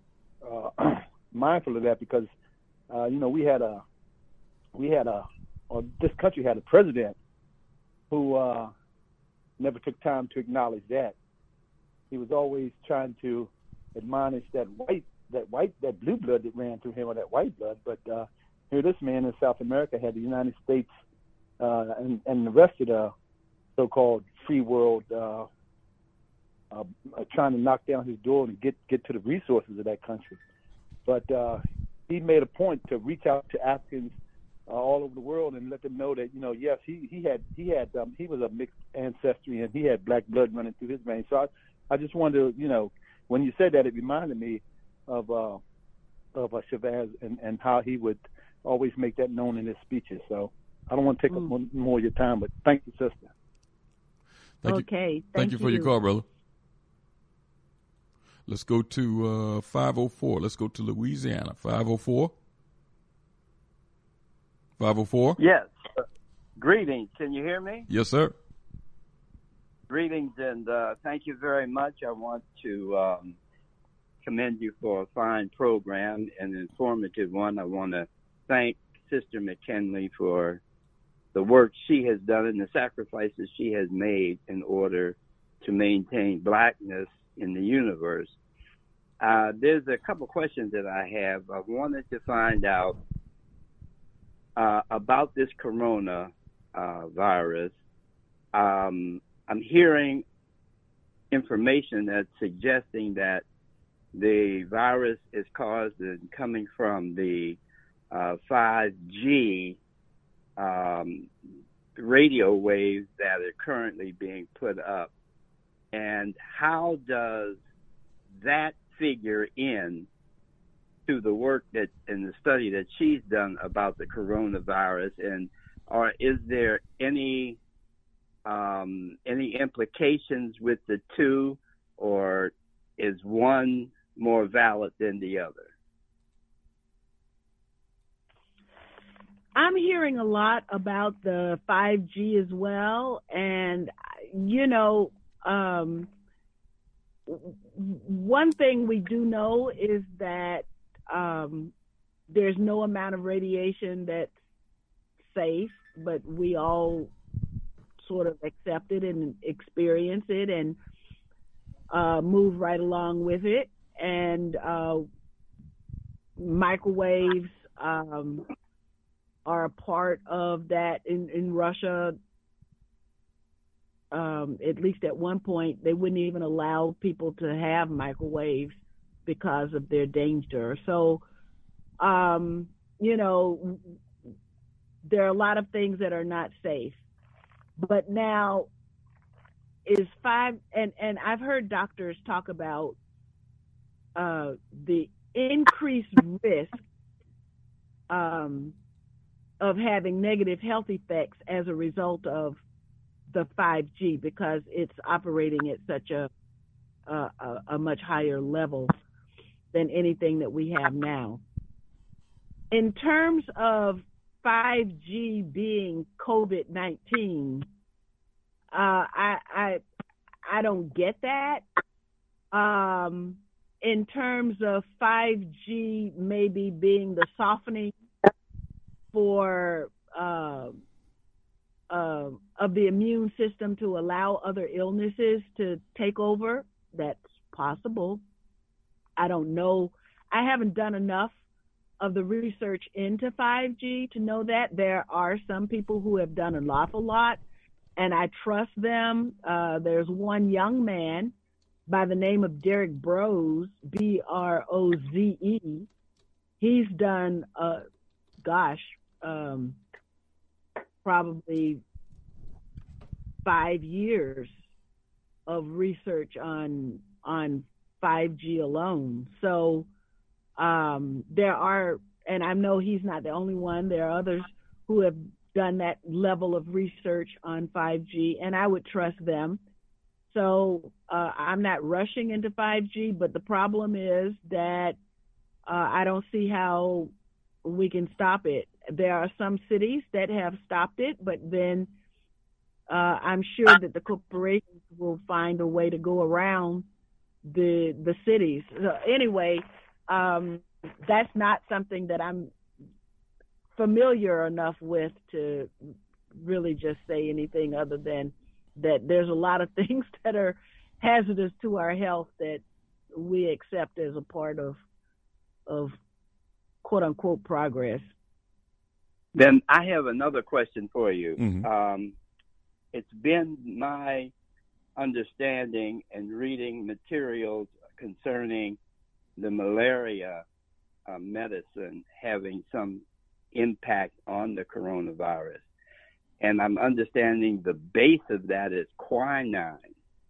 uh, mindful of that, because uh, you know we had a, we had a, or this country had a president who uh, never took time to acknowledge that. He was always trying to admonish that white, that white, that blue blood that ran through him, or that white blood. But uh, here, this man in South America had the United States. Uh, and, and the rest of the so-called free world uh, uh, trying to knock down his door and get, get to the resources of that country. But uh, he made a point to reach out to Africans uh, all over the world and let them know that, you know, yes, he, he had he had um, he was a mixed ancestry, and he had black blood running through his veins. So I, I just wanted to, you know, when you said that, it reminded me of uh, of uh, Chavez and, and how he would always make that known in his speeches. So I don't want to take up more, more of your time, but thank you, sister.
Thank
okay.
You.
Thank,
thank you for
you.
your call, brother. Let's go to uh, five oh four. Let's go to Louisiana. five oh four. five oh four.
Yes. Uh, greetings. Can you hear me?
Yes, sir.
Greetings, and uh, thank you very much. I want to um, commend you for a fine program, an informative one. I want to thank Sister McKinley for the work she has done and the sacrifices she has made in order to maintain blackness in the universe. Uh, there's a couple questions that I have. I wanted to find out uh, about this corona uh, virus. Um, I'm hearing information that's suggesting that the virus is caused and coming from the uh, five G um, radio waves that are currently being put up. And how does that figure in to the work that and the study that she's done about the coronavirus? And or is there any um, any implications with the two, or is one more valid than the other?
I'm hearing a lot about the five G as well. And, you know, um, one thing we do know is that um, there's no amount of radiation that's safe, but we all sort of accept it and experience it and uh, move right along with it. And uh, microwaves um, are a part of that. In, in Russia, um, at least at one point, they wouldn't even allow people to have microwaves because of their danger. So, um, you know, there are a lot of things that are not safe. But now is five, and, and I've heard doctors talk about uh, the increased risk um, of having negative health effects as a result of the five G, because it's operating at such a, a, a much higher level than anything that we have now. In terms of five G being COVID nineteen, uh, I, I I don't get that. Um, in terms of five G maybe being the softening for uh, uh, of the immune system to allow other illnesses to take over, that's possible. I don't know. I haven't done enough of the research into five G to know that. There are some people who have done an awful lot, and I trust them. Uh, there's one young man by the name of Derek Broze, B R O Z E. He's done, uh, gosh, um, probably five years of research on on five G alone. So um, there are, and I know he's not the only one, there are others who have done that level of research on five G, and I would trust them. So uh, I'm not rushing into five G, but the problem is that uh, I don't see how we can stop it. There are some cities that have stopped it, but then uh, I'm sure that the corporations will find a way to go around the the cities. So anyway, um, that's not something that I'm familiar enough with to really just say anything other than that there's a lot of things that are hazardous to our health that we accept as a part of of quote unquote progress.
Then I have another question for you.
Mm-hmm.
Um, it's been my understanding and reading materials concerning the malaria uh, medicine having some impact on the coronavirus. And I'm understanding the base of that is quinine.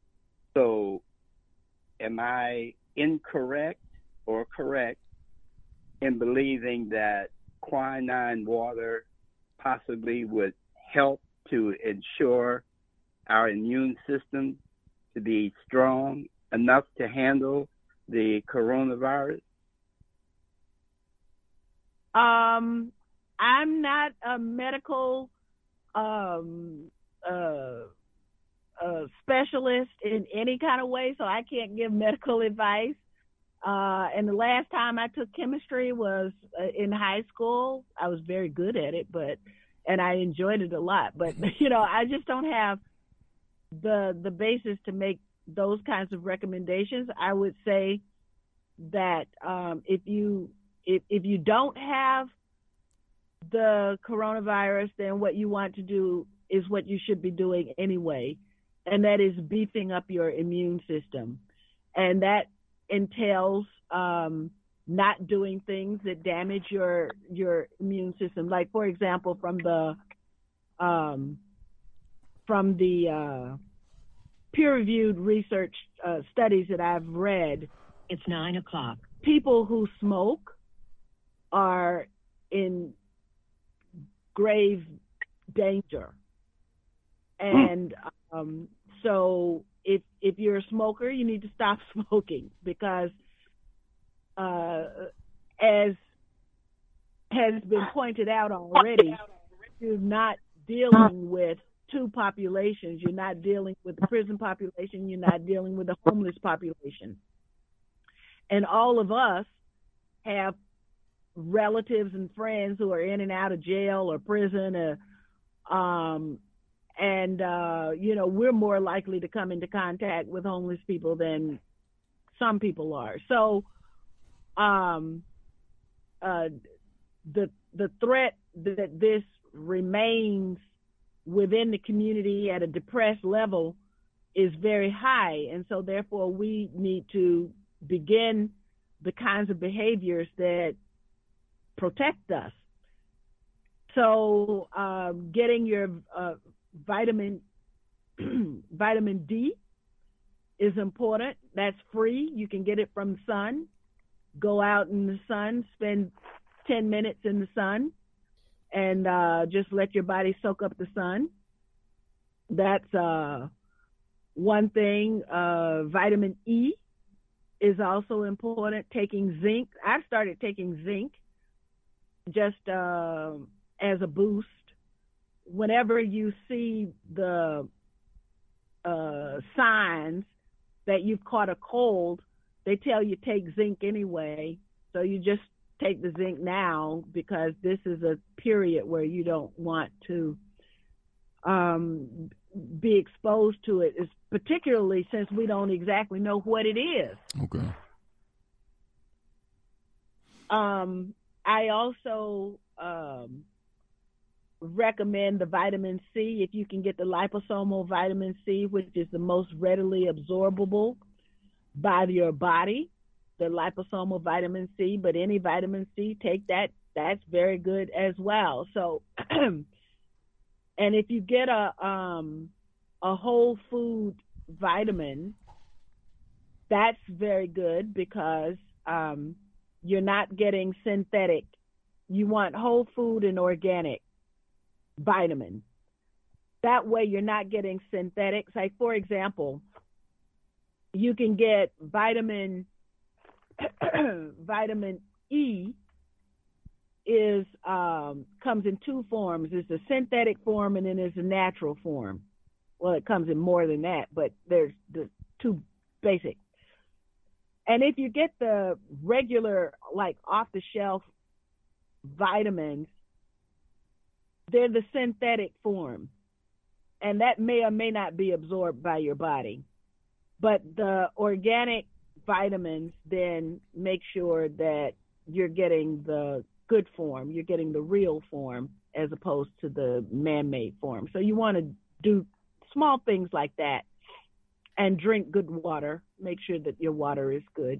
So am I incorrect or correct in believing that quinine water possibly would help to ensure our immune system to be strong enough to handle the coronavirus?
Um, I'm not a medical um, uh, uh, specialist in any kind of way, so I can't give medical advice. Uh, and the last time I took chemistry was uh, in high school. I was very good at it, but and I enjoyed it a lot. But you know, I just don't have the the basis to make those kinds of recommendations. I would say that um, if you if if you don't have the coronavirus, then what you want to do is what you should be doing anyway, and that is beefing up your immune system, and that entails um, not doing things that damage your your immune system. Like, for example, from the um, from the uh, peer-reviewed research uh, studies that I've read, it's nine o'clock. People who smoke are in grave danger. And um, so if if you're a smoker, you need to stop smoking because, uh, as has been pointed out already, you're not dealing with two populations. You're not dealing with the prison population. You're not dealing with the homeless population. And all of us have relatives and friends who are in and out of jail or prison, or, um, and, uh, you know, we're more likely to come into contact with homeless people than some people are. So um, uh, the the threat that this remains within the community at a depressed level is very high. And so therefore we need to begin the kinds of behaviors that protect us. So um, getting your uh, vitamin vitamin D is important. That's free. You can get it from the sun. Go out in the sun, spend ten minutes in the sun, and uh, just let your body soak up the sun. That's uh, one thing. Uh, vitamin E is also important. Taking zinc. I've started taking zinc just uh, as a boost. Whenever you see the uh, signs that you've caught a cold, they tell you take zinc anyway. So you just take the zinc now because this is a period where you don't want to um, be exposed to it, is particularly since we don't exactly know what it is.
Okay.
Um, I also um, recommend the vitamin C if you can get the liposomal vitamin C, which is the most readily absorbable by your body, the liposomal vitamin C, but any vitamin C, take that. That's very good as well. So, and if you get a um, a whole food vitamin, that's very good because um, you're not getting synthetic. You want whole food and organic vitamin. That way you're not getting synthetics. Like, for example, you can get vitamin vitamin E is um, comes in two forms. There's a synthetic form and then there's a natural form. Well, it comes in more than that, but there's the two basic. And if you get the regular, like off-the-shelf vitamins, they're the synthetic form. And that may or may not be absorbed by your body. But the organic vitamins then make sure that you're getting the good form, you're getting the real form as opposed to the man-made form. So you want to do small things like that and drink good water. Make sure that your water is good.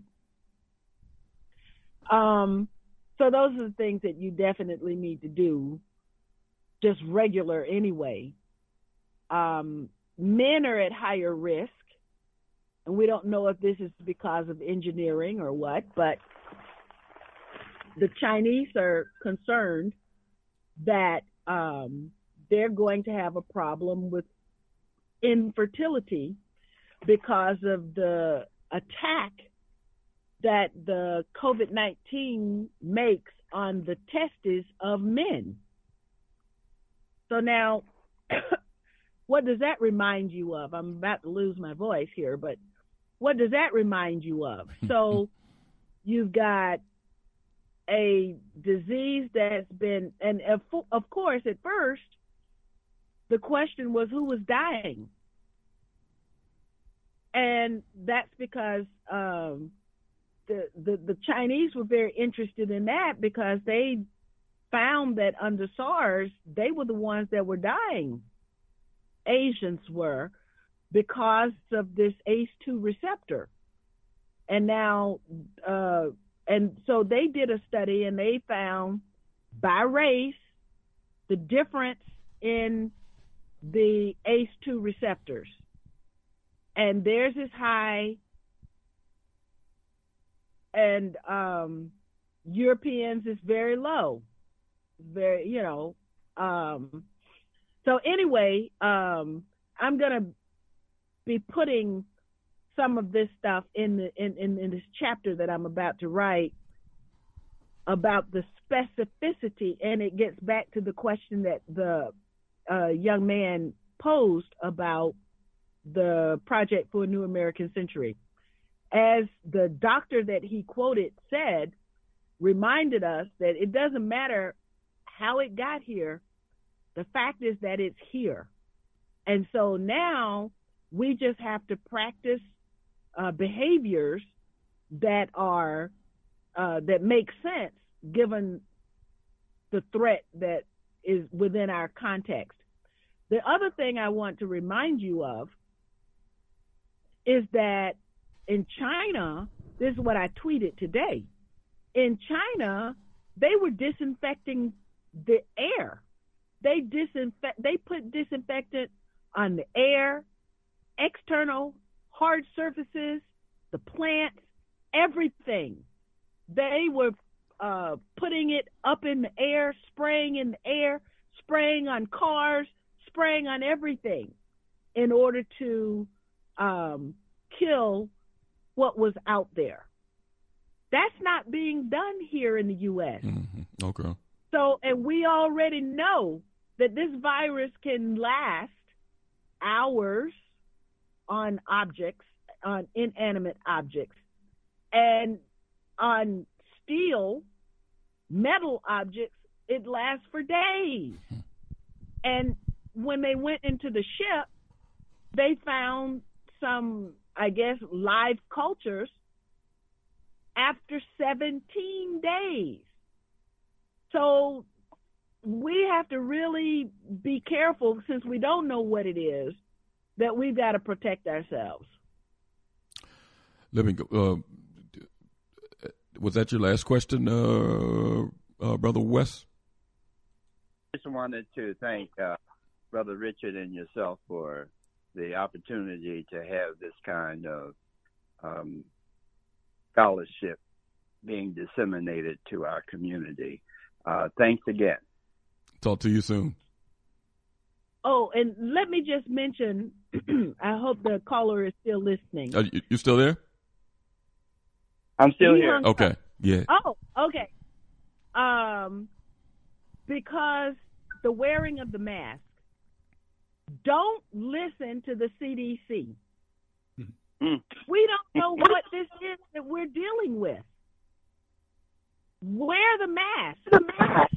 Um, so those are the things that you definitely need to do, just regular anyway. Um, men are at higher risk, and we don't know if this is because of engineering or what, but the Chinese are concerned that um, they're going to have a problem with infertility because of the attack that the COVID nineteen makes on the testes of men. So now, what does that remind you of? I'm about to lose my voice here, but what does that remind you of? So you've got a disease that's been, and of, of course, at first, the question was who was dying. And that's because um, the, the, the Chinese were very interested in that because they found that under SARS, they were the ones that were dying. Asians were, because of this A C E two receptor. And now, uh, and so they did a study and they found by race the difference in the A C E two receptors. And theirs is high, and um, Europeans is very low. Very, you know, um, So anyway, um, I'm going to be putting some of this stuff in the in, in, in this chapter that I'm about to write about the specificity, and it gets back to the question that the uh, young man posed about the Project for a New American Century. As the doctor that he quoted said, reminded us that it doesn't matter how it got here, the fact is that it's here. And so now we just have to practice uh, behaviors that are uh, that make sense given the threat that is within our context. The other thing I want to remind you of is that in China, this is what I tweeted today. In China, they were disinfecting the air. They disinfect. They put disinfectant on the air, external hard surfaces, the plants, everything. They were uh, putting it up in the air, spraying in the air, spraying on cars, spraying on everything in order to um, kill what was out there. That's not being done here in the U S
Mm-hmm. Okay.
So, and we already know that this virus can last hours on objects, on inanimate objects, and on steel, metal objects, it lasts for days. And when they went into the ship, they found some, I guess, live cultures after seventeen days. So we have to really be careful, since we don't know what it is, that we've got to protect ourselves.
Let me go. Uh, was that your last question, uh, uh, Brother West?
I just wanted to thank uh, Brother Richard and yourself for the opportunity to have this kind of um, scholarship being disseminated to our community. Uh, thanks again.
Talk to you soon.
Oh, and let me just mention, I hope the caller is still listening.
Are you, you still there?
I'm still
He
here.
hung
Okay.
up.
Yeah.
Oh, okay. Um, because the wearing of the mask, don't listen to the C D C.
Mm.
We don't know what this is that we're dealing with. Wear the mask. The mask.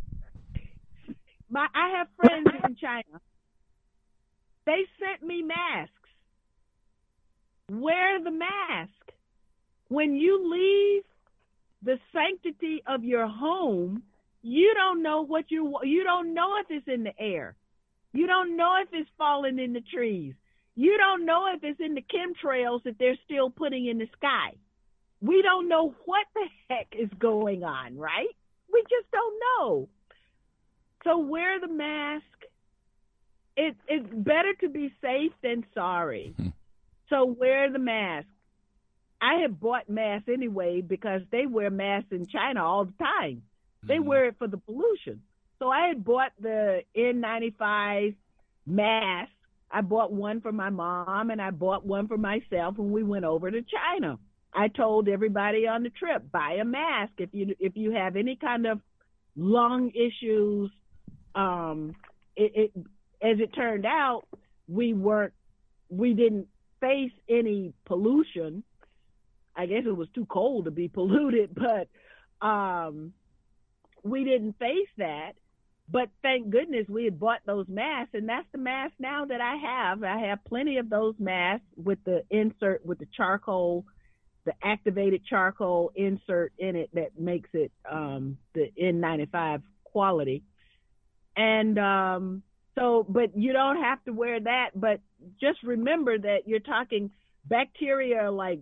My, I have friends in China. They sent me masks. Wear the mask. When you leave the sanctity of your home, you don't know what you you don't know if it's in the air. You don't know if it's falling in the trees. You don't know if it's in the chemtrails that they're still putting in the sky. We don't know what the heck is going on, right? We just don't know. So wear the mask. It, it's better to be safe than sorry. Mm-hmm. So wear the mask. I have bought masks anyway because they wear masks in China all the time. They mm-hmm. wear it for the pollution. So I had bought the N ninety-five mask. I bought one for my mom and I bought one for myself when we went over to China. I told everybody on the trip, buy a mask if you if you have any kind of lung issues. Um, it, it as it turned out, we weren't we didn't face any pollution. I guess it was too cold to be polluted, but um, we didn't face that. But thank goodness we had bought those masks, and that's the mask now that I have. I have plenty of those masks with the insert, with the charcoal, the activated charcoal insert in it that makes it um, the N ninety-five quality. And um, so, but you don't have to wear that. But just remember that you're talking bacteria like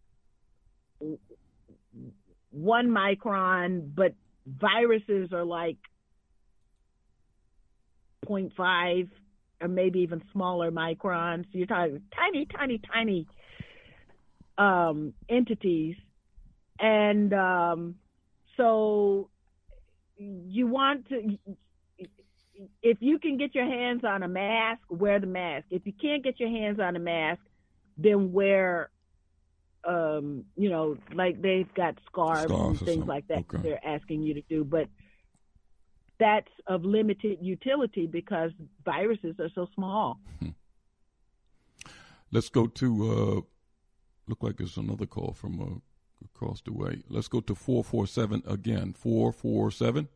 one micron, but viruses are like zero point five or maybe even smaller microns. You're talking tiny, tiny, tiny um, entities. And um, so you want to, if you can get your hands on a mask, wear the mask. If you can't get your hands on a mask, then wear, um, you know, like they've got scarves,
Scarves
and
or
things
something.
like that
Okay.
they're asking you to do. But that's of limited utility because viruses are so small.
Let's go to, uh, look like there's another call from uh, across the way. Let's go to four four seven again. four four seven.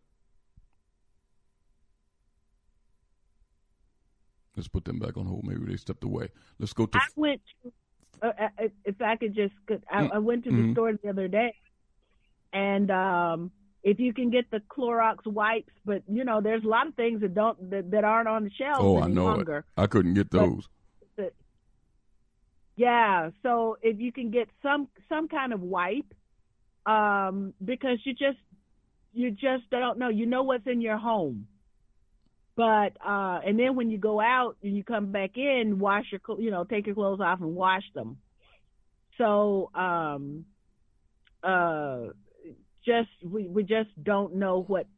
Let's put them back on hold. Maybe they stepped away. Let's go to.
I went to, uh, uh, if I could just, I, I went to the
Mhm.
store the other day, and um, if you can get the Clorox wipes, but you know, there's a lot of things that don't that, that aren't on the shelves
Oh, I
any
know
longer.
it. I couldn't get
But
those.
the- yeah, so if you can get some some kind of wipe, um, because you just you just don't know. You know what's in your home. But, uh, and then when you go out and you come back in, wash your, cl- you know, take your clothes off and wash them. So, um, uh, just, we, we just don't know what,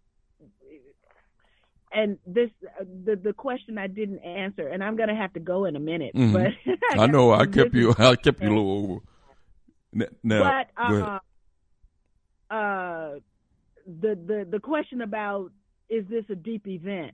and this, uh, the, the question I didn't answer, and I'm going to have to go in a minute,
Mhm.
but
I know. I
this
kept you.
is-
I kept you a little over. N- Now,
but,
go ahead.
uh, uh, the, the, the question about, is this a deep event?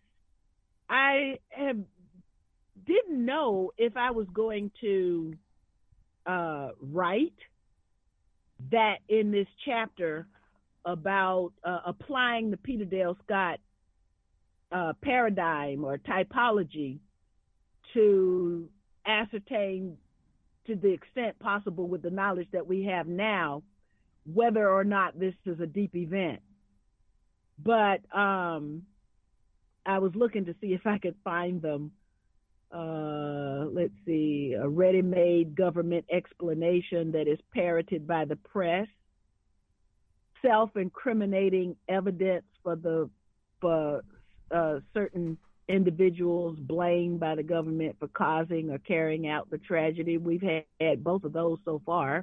I have, didn't know if I was going to uh, write that in this chapter about uh, applying the Peter Dale Scott uh, paradigm or typology to ascertain to the extent possible with the knowledge that we have now whether or not this is a deep event. But um, I was looking to see if I could find them. Uh, let's see, a ready-made government explanation that is parroted by the press, self-incriminating evidence for the for uh, certain individuals blamed by the government for causing or carrying out the tragedy. We've had, had both of those so far.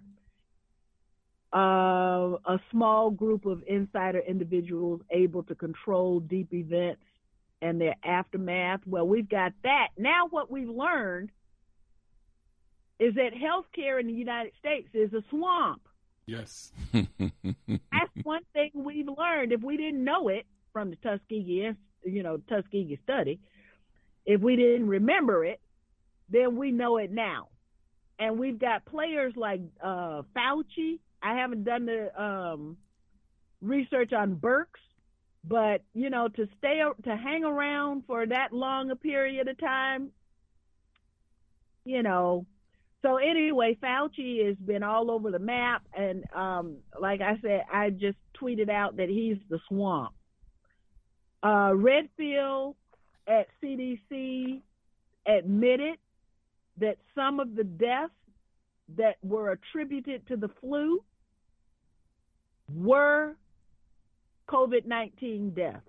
Uh, a small group of insider individuals able to control deep events and their aftermath. Well, we've got that. Now what we've learned is that healthcare in the United States is a swamp.
Yes.
That's one thing we've learned. If we didn't know it from the Tuskegee, you know, Tuskegee study, if we didn't remember it, then we know it now. And we've got players like uh, Fauci. I haven't done the um, research on Birx, but you know, to stay to hang around for that long a period of time, you know. So anyway, Fauci has been all over the map, and um, like I said, I just tweeted out that he's the swamp. Uh, Redfield at C D C admitted that some of the deaths that were attributed to the flu were COVID nineteen deaths.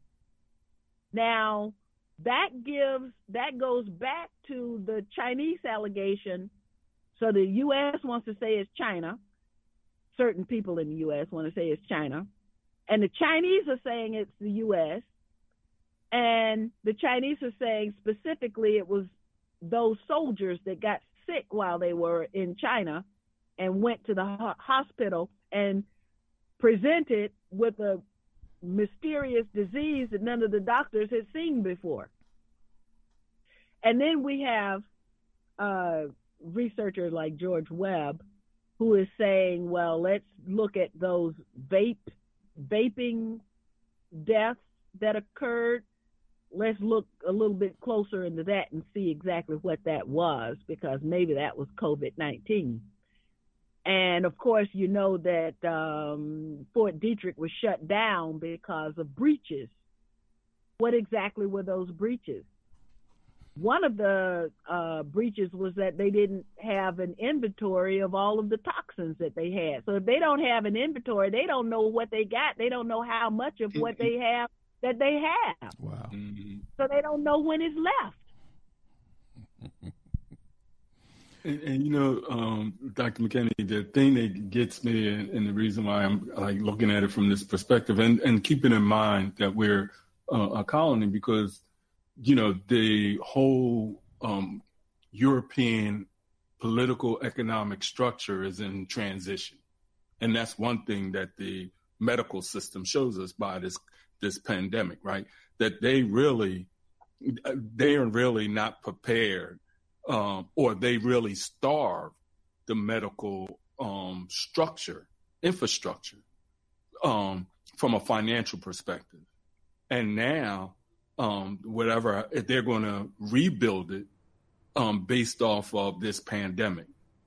Now, that gives, that goes back to the Chinese allegation. So the U S wants to say it's China. Certain people in the U S want to say it's China. And the Chinese are saying it's the U S. And the Chinese are saying specifically it was those soldiers that got sick while they were in China and went to the ho- hospital and presented with a mysterious disease that none of the doctors had seen before. And then we have uh, researchers like George Webb who is saying, well, let's look at those vape vaping deaths that occurred. Let's look a little bit closer into that and see exactly what that was, because maybe that was COVID nineteen. And of course, you know that um, Fort Detrick was shut down because of breaches. What exactly were those breaches? One of the uh, breaches was that they didn't have an inventory of all of the toxins that they had. So if they don't have an inventory, they don't know what they got. They don't know how much of what they have that they have.
Wow.
So they don't know when it's left.
And, and you know, um, Doctor McKinney, the thing that gets me, and, and the reason why I'm like looking at it from this perspective, and, and keeping in mind that we're uh, a colony because, you know, the whole um, European political economic structure is in transition. And that's one thing that the medical system shows us by this this pandemic, right? That they really, they are really not prepared, um, or they really starve the medical um, structure, infrastructure, um, from a financial perspective. And now, um, whatever, they're going to rebuild it um, based off of this pandemic.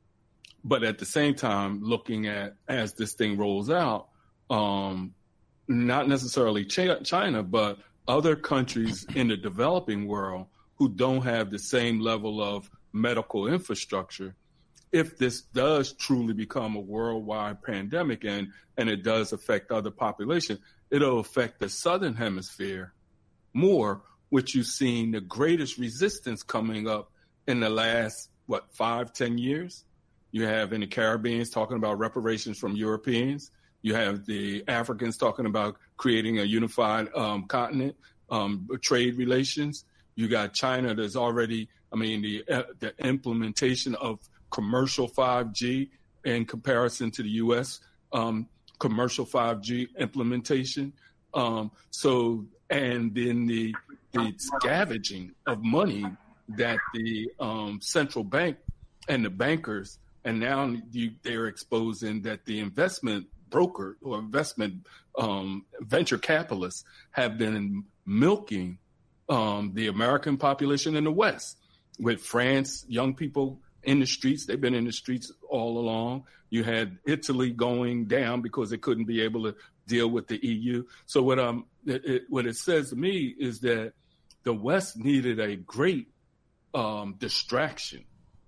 But at the same time, looking at, as this thing rolls out, um, not necessarily Ch- China, but other countries in the developing world who don't have the same level of medical infrastructure, if this does truly become a worldwide pandemic and, and it does affect other populations, it'll affect the Southern Hemisphere more, which you've seen the greatest resistance coming up in the last, what, five, ten years? You have in the Caribbeans talking about reparations from Europeans. You have the Africans talking about creating a unified um, continent, um, trade relations. You got China that's already, I mean, the uh, the implementation of commercial five G in comparison to the U S um, commercial five G implementation. Um, so, and then the the scavenging of money that the um, central bank and the bankers, and now you, they're exposing that the investment broker or investment um, venture capitalists have been milking um, the American population in the West. With France, young people in the streets, they've been in the streets all along. You had Italy going down because they couldn't be able to deal with the E U. So what um it, it, what it says to me is that the West needed a great um, distraction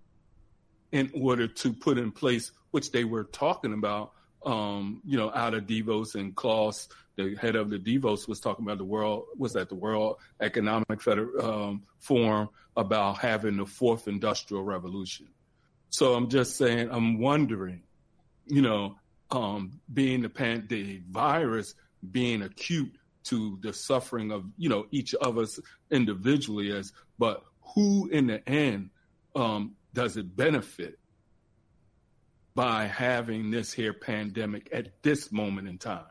in order to put in place, which they were talking about, um, you know, out of Davos, and Klaus, the head of the Davos, was talking about the world, was that the World Economic Feder- um, Forum, about having the fourth industrial revolution. So I'm just saying, I'm wondering, you know, um, being the pan, the virus being acute to the suffering of, you know, each of us individually, as, but who in the end um, does it benefit by having this here pandemic at this moment in time?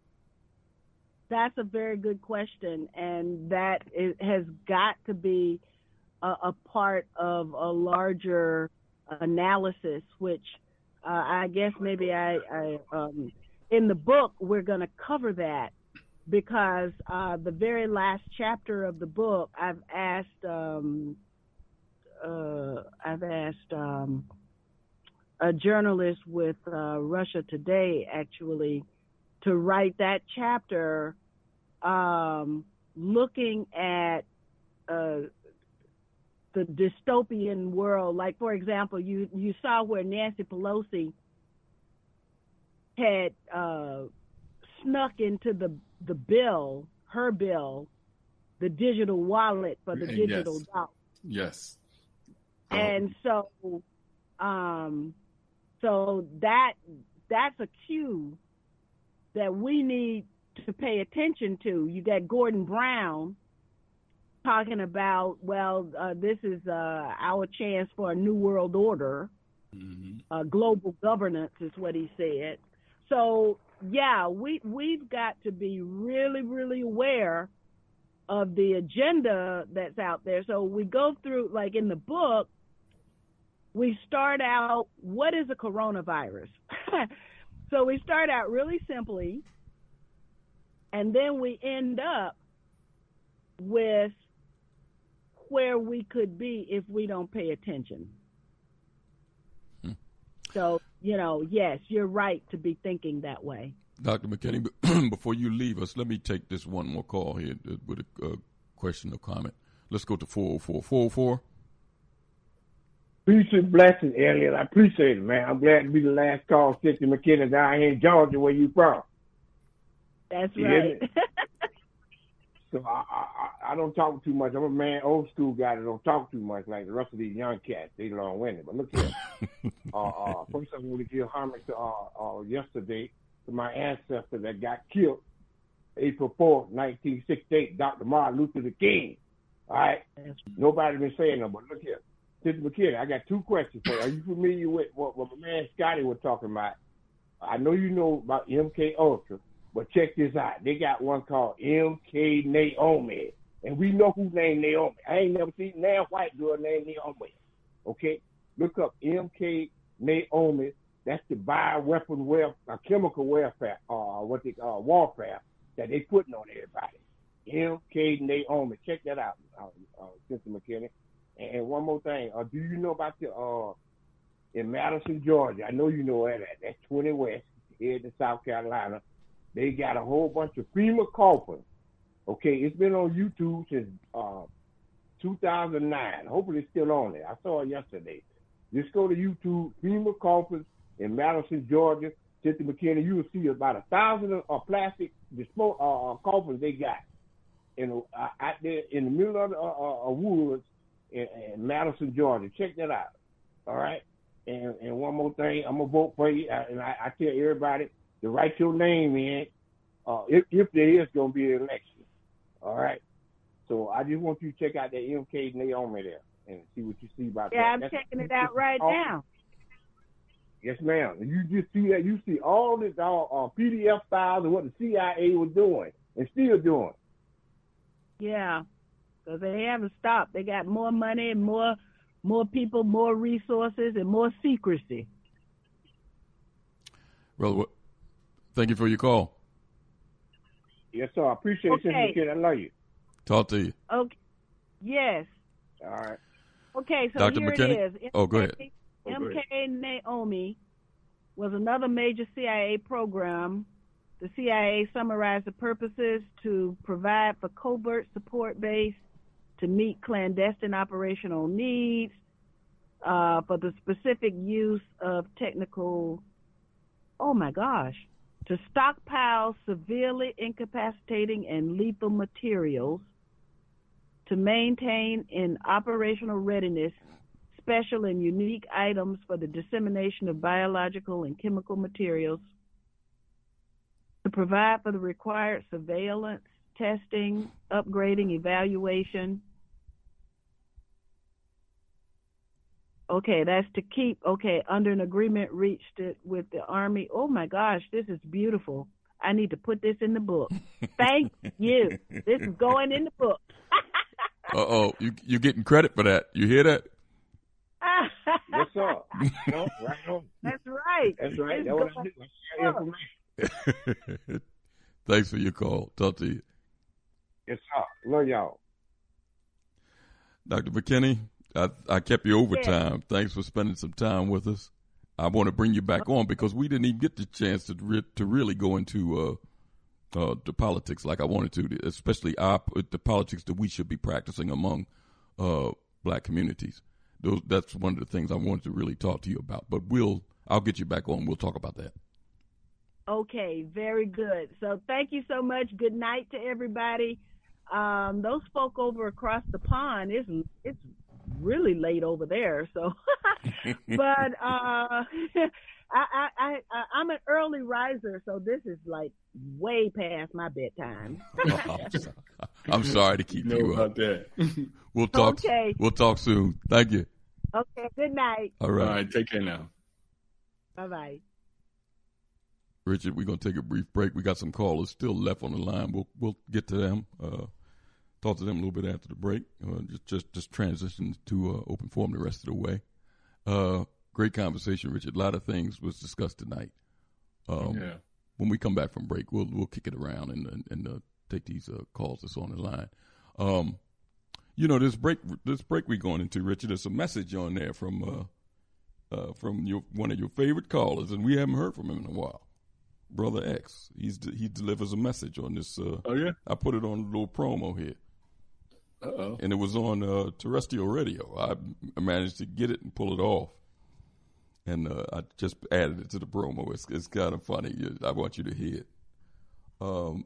That's a very good question, and that is, has got to be a, a part of a larger analysis, which uh, I guess maybe I, I um, in the book we're going to cover that, because uh, the very last chapter of the book, I've asked, um, uh, I've asked um, a journalist with uh, Russia Today, actually, to write that chapter, um, looking at uh, the dystopian world. Like, for example, you, you saw where Nancy Pelosi had uh, snuck into the, the bill, her bill, the digital wallet for the digital
yes.
dollar.
Yes.
And so, um, so that that's a cue that we need to pay attention to. You got Gordon Brown talking about, well, uh, this is uh, our chance for a new world order. Mm-hmm. Uh, global governance is what he said. So, yeah, we, we've got to be really, really aware of the agenda that's out there. So we go through, like in the book, we start out, what is a coronavirus? So we start out really simply, and then we end up with where we could be if we don't pay attention. Hmm. So, you know, yes, you're right to be thinking that way.
Doctor McKinney, before you leave us, let me take this one more call here with a uh, question or comment. Let's go to four oh four. four oh four.
Peace and blessings, Elliot. I appreciate it, man. I'm glad to be the last call. Sister McKinney down here in Georgia, where you from.
That's
you
right.
So I, I I don't talk too much. I'm a man, old school guy that don't talk too much like the rest of these young cats. They long-winded. But look here. uh, uh, first, I want to give homage to uh, uh, yesterday to my ancestor that got killed April fourth, nineteen sixty-eight, Doctor Martin Luther King. All right? Nobody's been saying no, but look here. Sister McKinney, I got two questions for you. Are you familiar with what, what my man Scotty was talking about? I know you know about M K Ultra, but check this out. They got one called M K Naomi. And we know who named Naomi. I ain't never seen a damn white girl named Naomi. Okay? Look up M K Naomi. That's the bioweapon welfare, uh, chemical welfare, uh, what they call uh, warfare that they putting on everybody. M K Naomi. Check that out, uh, uh, Sister McKinney. And, and one more thing. Uh, do you know about the, uh, in Madison, Georgia? I know you know where that. That's twenty West, here to South Carolina. They got a whole bunch of FEMA coffins. Okay, it's been on YouTube since uh, two thousand nine. Hopefully it's still on there. I saw it yesterday. Just go to YouTube, FEMA coffins in Madison, Georgia. Sister McKinney, you will see about a thousand of uh, plastic dispo- uh, coffins they got in, uh, out there in the middle of the uh, uh, woods in, in Madison, Georgia. Check that out. All right? And, and one more thing, I'm going to vote for you, uh, and I, I tell everybody to write your name in uh, if, if there is going to be an election. All right. So I just want you to check out that M K Naomi there and see what you see about
yeah,
that.
I'm
That's,
checking it out right
all,
now.
Yes, ma'am. You just see that. You see all this all uh, P D F files of what the C I A was doing and still doing.
Yeah, because they haven't stopped. They got more money and more, more people, more resources, and more secrecy.
Well, thank you for your call.
Yes, sir. I appreciate
okay.
it, Sister McKinney. I love you.
Talk to you.
Okay. Yes.
All right.
Okay, so
Doctor
here
McKinney?
it is.
Oh, go ahead.
M K Naomi was another major C I A program. The C I A summarized the purposes to provide for covert support base, to meet clandestine operational needs, uh, for the specific use of technical, oh my gosh, to stockpile severely incapacitating and lethal materials, to maintain in operational readiness special and unique items for the dissemination of biological and chemical materials, to provide for the required surveillance, testing, upgrading, evaluation. Okay, that's to keep, okay, under an agreement reached it with the Army. Oh my gosh, this is beautiful. I need to put this in the book. Thank you. This is going in the book.
Uh-oh, you, you're getting credit for that. You hear that?
Yes, sir. No, right on.
That's right.
That's right.
It's
That's what I do. I share information.
Thanks for your call. Talk to you.
Yes, sir. Love y'all.
Doctor McKinney, I, I kept you overtime. Yeah. Thanks for spending some time with us. I want to bring you back on because we didn't even get the chance to re- to really go into uh, uh, the politics like I wanted to, especially our, the politics that we should be practicing among uh, black communities. Those, that's one of the things I wanted to really talk to you about. But we'll, I'll get you back on. We'll talk about that.
Okay, very good. So thank you so much. Good night to everybody. Um, those folk over across the pond, it's, it's really late over there. So, but uh, I, I, I, I'm an early riser, so this is like way past my bedtime.
Oh, I'm, sorry. I'm sorry to keep
you, know
you
about
up.
That.
We'll talk.
Okay.
We'll talk soon. Thank you.
Okay. Good night.
All right.
All right. Take care now.
Bye bye.
Richard, we're gonna take a brief break. We got some callers still left on the line. We'll we'll get to them. Uh, talk to them a little bit after the break. Uh, just just just transition to uh, open forum the rest of the way. Uh, great conversation, Richard. A lot of things was discussed tonight. Um,
yeah.
When we come back from break, we'll we'll kick it around and and, and uh, take these uh, calls that's on the line. Um, you know, this break this break we're going into, Richard. There's a message on there from uh, uh, from your one of your favorite callers, and we haven't heard from him in a while. Brother X, he's he delivers a message on this. Uh,
oh yeah,
I put it on a little promo here.
Uh oh,
and it was on uh, terrestrial radio. I managed to get it and pull it off, and uh, I just added it to the promo. It's it's kind of funny. I want you to hear it. Um.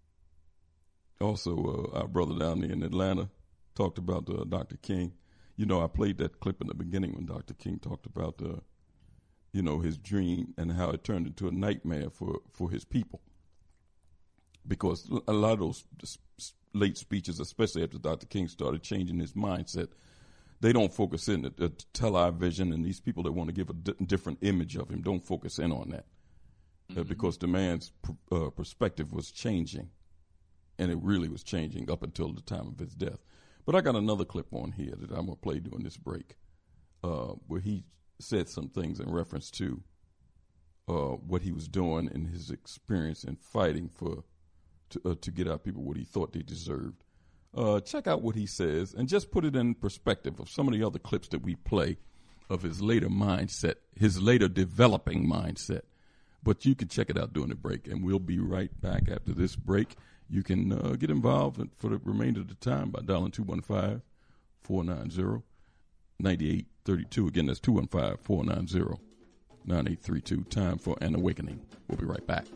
Also, uh, our brother down there in Atlanta talked about uh, Doctor King. You know, I played that clip in the beginning when Doctor King talked about uh, you know, his dream and how it turned into a nightmare for, for his people. because a lot of those late speeches, especially after Doctor King started changing his mindset, they don't focus in. The, the television and these people that want to give a di- different image of him don't focus in on that. Mm-hmm. Uh, because the man's pr- uh, perspective was changing, and it really was changing up until the time of his death. But I got another clip on here that I'm going to play during this break uh, where he said some things in reference to uh, what he was doing in his experience in fighting for to, uh, to get out people what he thought they deserved. Uh, check out what he says and just put it in perspective of some of the other clips that we play of his later mindset, his later developing mindset. But you can check it out during the break, and we'll be right back after this break. You can uh, get involved for the remainder of the time by dialing two one five, four nine zero, nine eight three two. Again, that's two one five, four nine zero, nine eight three two. Time for an awakening. We'll be right back.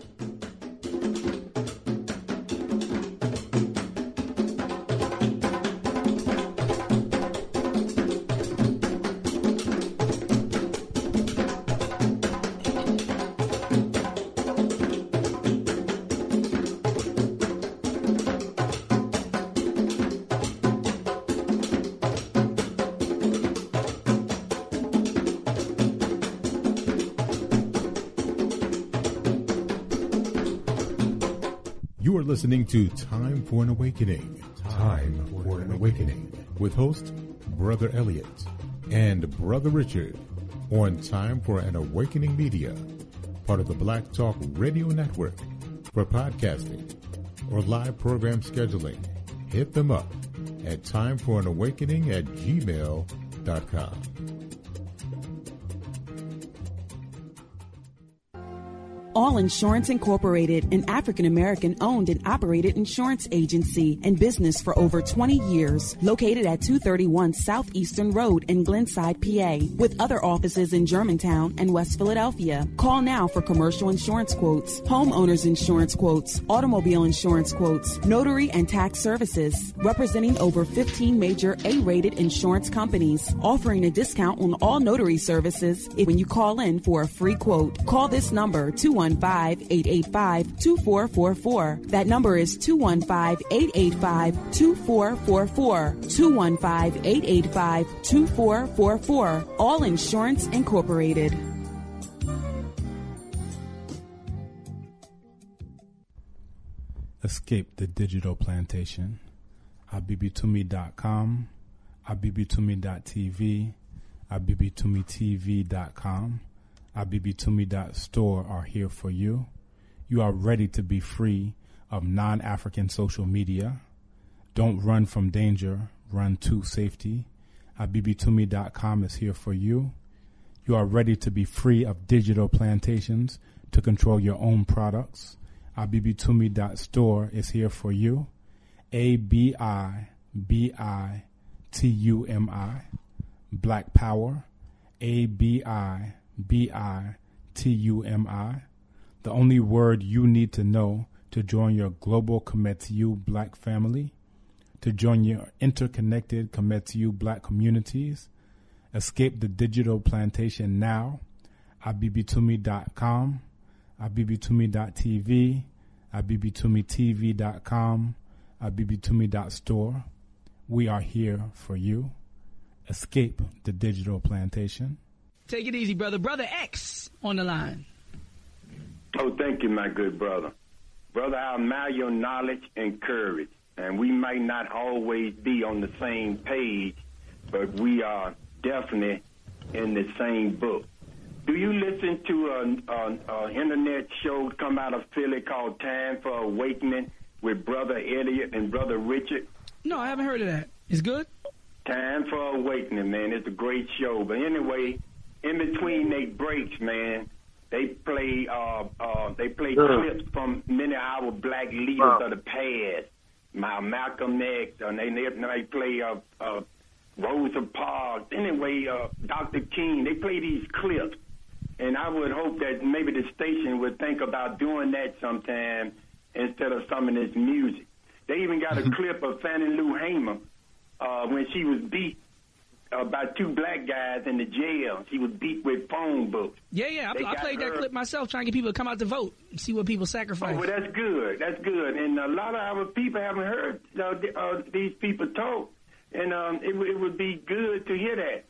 You are listening to Time for an Awakening. Time for an Awakening with host Brother Elliot and Brother Richard on Time for an Awakening Media, part of the Black Talk Radio Network. For podcasting or live program scheduling, hit them up at timeforanawakening at gmail dot com.
All Insurance Incorporated, an African-American owned and operated insurance agency in business for over twenty years, located at two thirty-one Southeastern Road in Glenside, P A, with other offices in Germantown and West Philadelphia. Call now for commercial insurance quotes, homeowners insurance quotes, automobile insurance quotes, notary and tax services, representing over fifteen major A-rated insurance companies, offering a discount on all notary services when you call in for a free quote. Call this number, two one five, eight eight five, two four four four. That number is two one five, eight eight five, two four four four. two one five, eight eight five, two four four four. All Insurance Incorporated.
Escape the digital plantation. abibitumi dot com, abibitumi dot t v, abibitumi t v dot com. abibitumi dot store are here for you. You are ready to be free of non-African social media. Don't run from danger, run to safety. abibitumi dot com is here for you. You are ready to be free of digital plantations to control your own products. abibitumi dot store is here for you. A B I B I T U M I, Black Power. A B I B I T U M I, the only word you need to know to join your global Kemetiu Black family, to join your interconnected Kemetiu Black communities. Escape the digital plantation now. abibitumi dot com, abibitumi dot t v, abibitumi t v dot com, abibitumi dot store. We are here for you. Escape the digital plantation.
Take it easy, brother. Brother X on the line.
Oh, thank you, my good brother. Brother, I admire your knowledge and courage. And we might not always be on the same page, but we are definitely in the same book. Do you listen to an a, a internet show come out of Philly called Time for Awakening with Brother Elliot and Brother Richard?
No, I haven't heard of that. It's good?
Time for Awakening, man. It's a great show. But anyway, in between they breaks, man, they play uh, uh, they play
yeah.
clips from many of our black leaders
uh.
of the past. My Malcolm X, and they they play uh, uh, Rosa Parks. Anyway, uh, Doctor King. They play these clips, and I would hope that maybe the station would think about doing that sometime instead of some of this music. They even got a clip of Fannie Lou Hamer uh, when she was beat
about two black guys in the jail. She was beat with phone books.
Yeah, yeah. I, I played her. that clip myself, trying to get people to come out to vote and see what people sacrifice.
Oh, well, that's good. That's good. And a lot of our people haven't heard uh, uh, these people talk, and um, it, it would be good to hear that.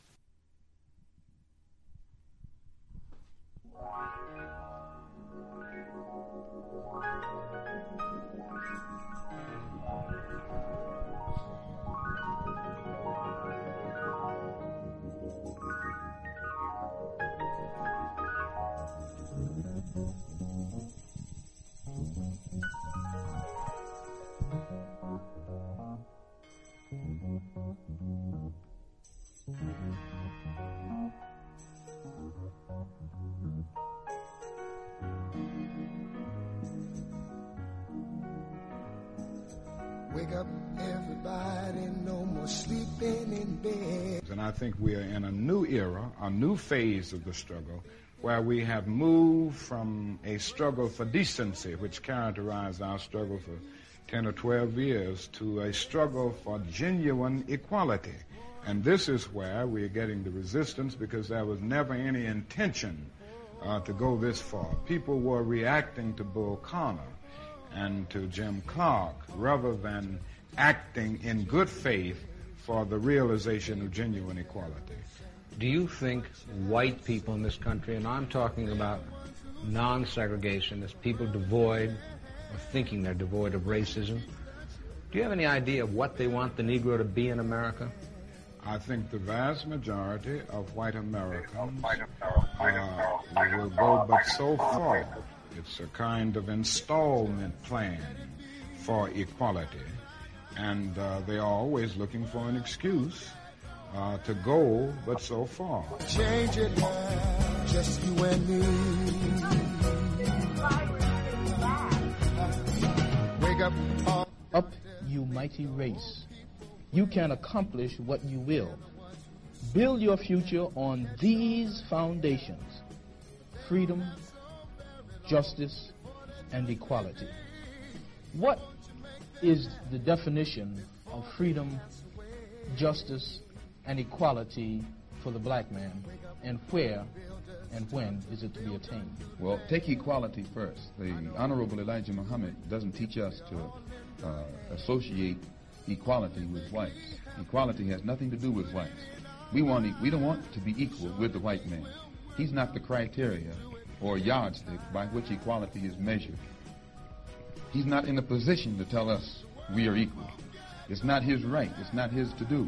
Wake up, everybody, no more sleeping in bed.
And I think we are in a new era, a new phase of the struggle, where we have moved from a struggle for decency, which characterized our struggle for ten or twelve years, to a struggle for genuine equality. And this is where we are getting the resistance, because there was never any intention uh, to go this far. People were reacting to Bull Connor and to Jim Clark rather than acting in good faith for the realization of genuine equality.
Do you think white people in this country, and I'm talking about non-segregationists, people devoid or thinking they're devoid of racism, do you have any idea of what they want the Negro to be in America?
I think the vast majority of white Americans uh, will go but so far. It's a kind of installment plan for equality, and uh, they are always looking for an excuse uh, to go but so far.
Change it now, just you and me. Wake up, all
up, you mighty race. You can accomplish what you will. Build your future on these foundations: freedom, justice, and equality. What is the definition of freedom, justice, and equality for the black man, and where and when is it to be attained?
Well, take equality first. The Honorable Elijah Muhammad doesn't teach us to uh, associate equality with whites. Equality has nothing to do with whites. We want e- we don't want to be equal with the white man. He's not the criteria or yardstick by which equality is measured. He's not in a position to tell us we are equal. It's not his right. It's not his to do.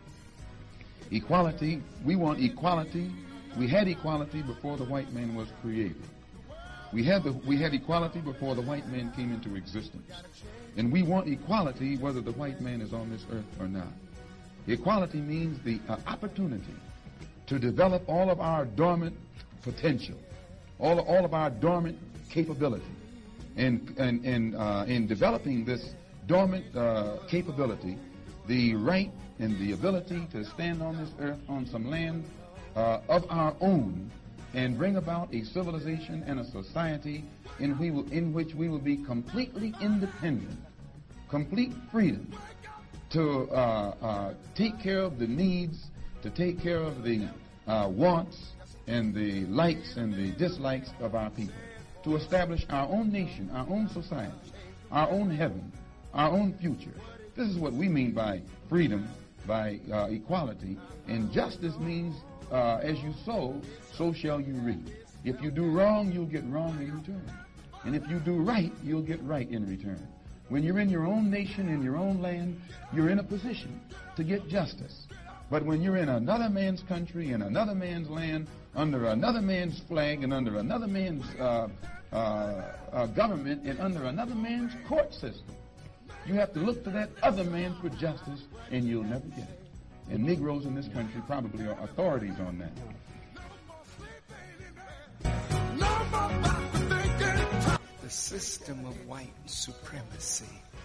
Equality, we want equality. We had equality before the white man was created. We had, the, we had equality before the white man came into existence. And we want equality whether the white man is on this earth or not. Equality means the uh, opportunity to develop all of our dormant potential, all, all of our dormant capability. And, and, and uh, in developing this dormant uh, capability, the right and the ability to stand on this earth on some land uh, of our own and bring about a civilization and a society in, we will, in which we will be completely independent, complete freedom to uh, uh, take care of the needs, to take care of the uh, wants and the likes and the dislikes of our people, to establish our own nation, our own society, our own heaven, our own future. This is what we mean by freedom, by uh, equality. And justice means uh, as you sow, so shall you reap. If you do wrong, you'll get wrong in return. And if you do right, you'll get right in return. When you're in your own nation, in your own land, you're in a position to get justice. But when you're in another man's country, in another man's land, under another man's flag, and under another man's uh, uh, uh, government, and under another man's court system, you have to look to that other man for justice, and you'll never get it. And Negroes in this country probably are authorities on that.
The system of white supremacy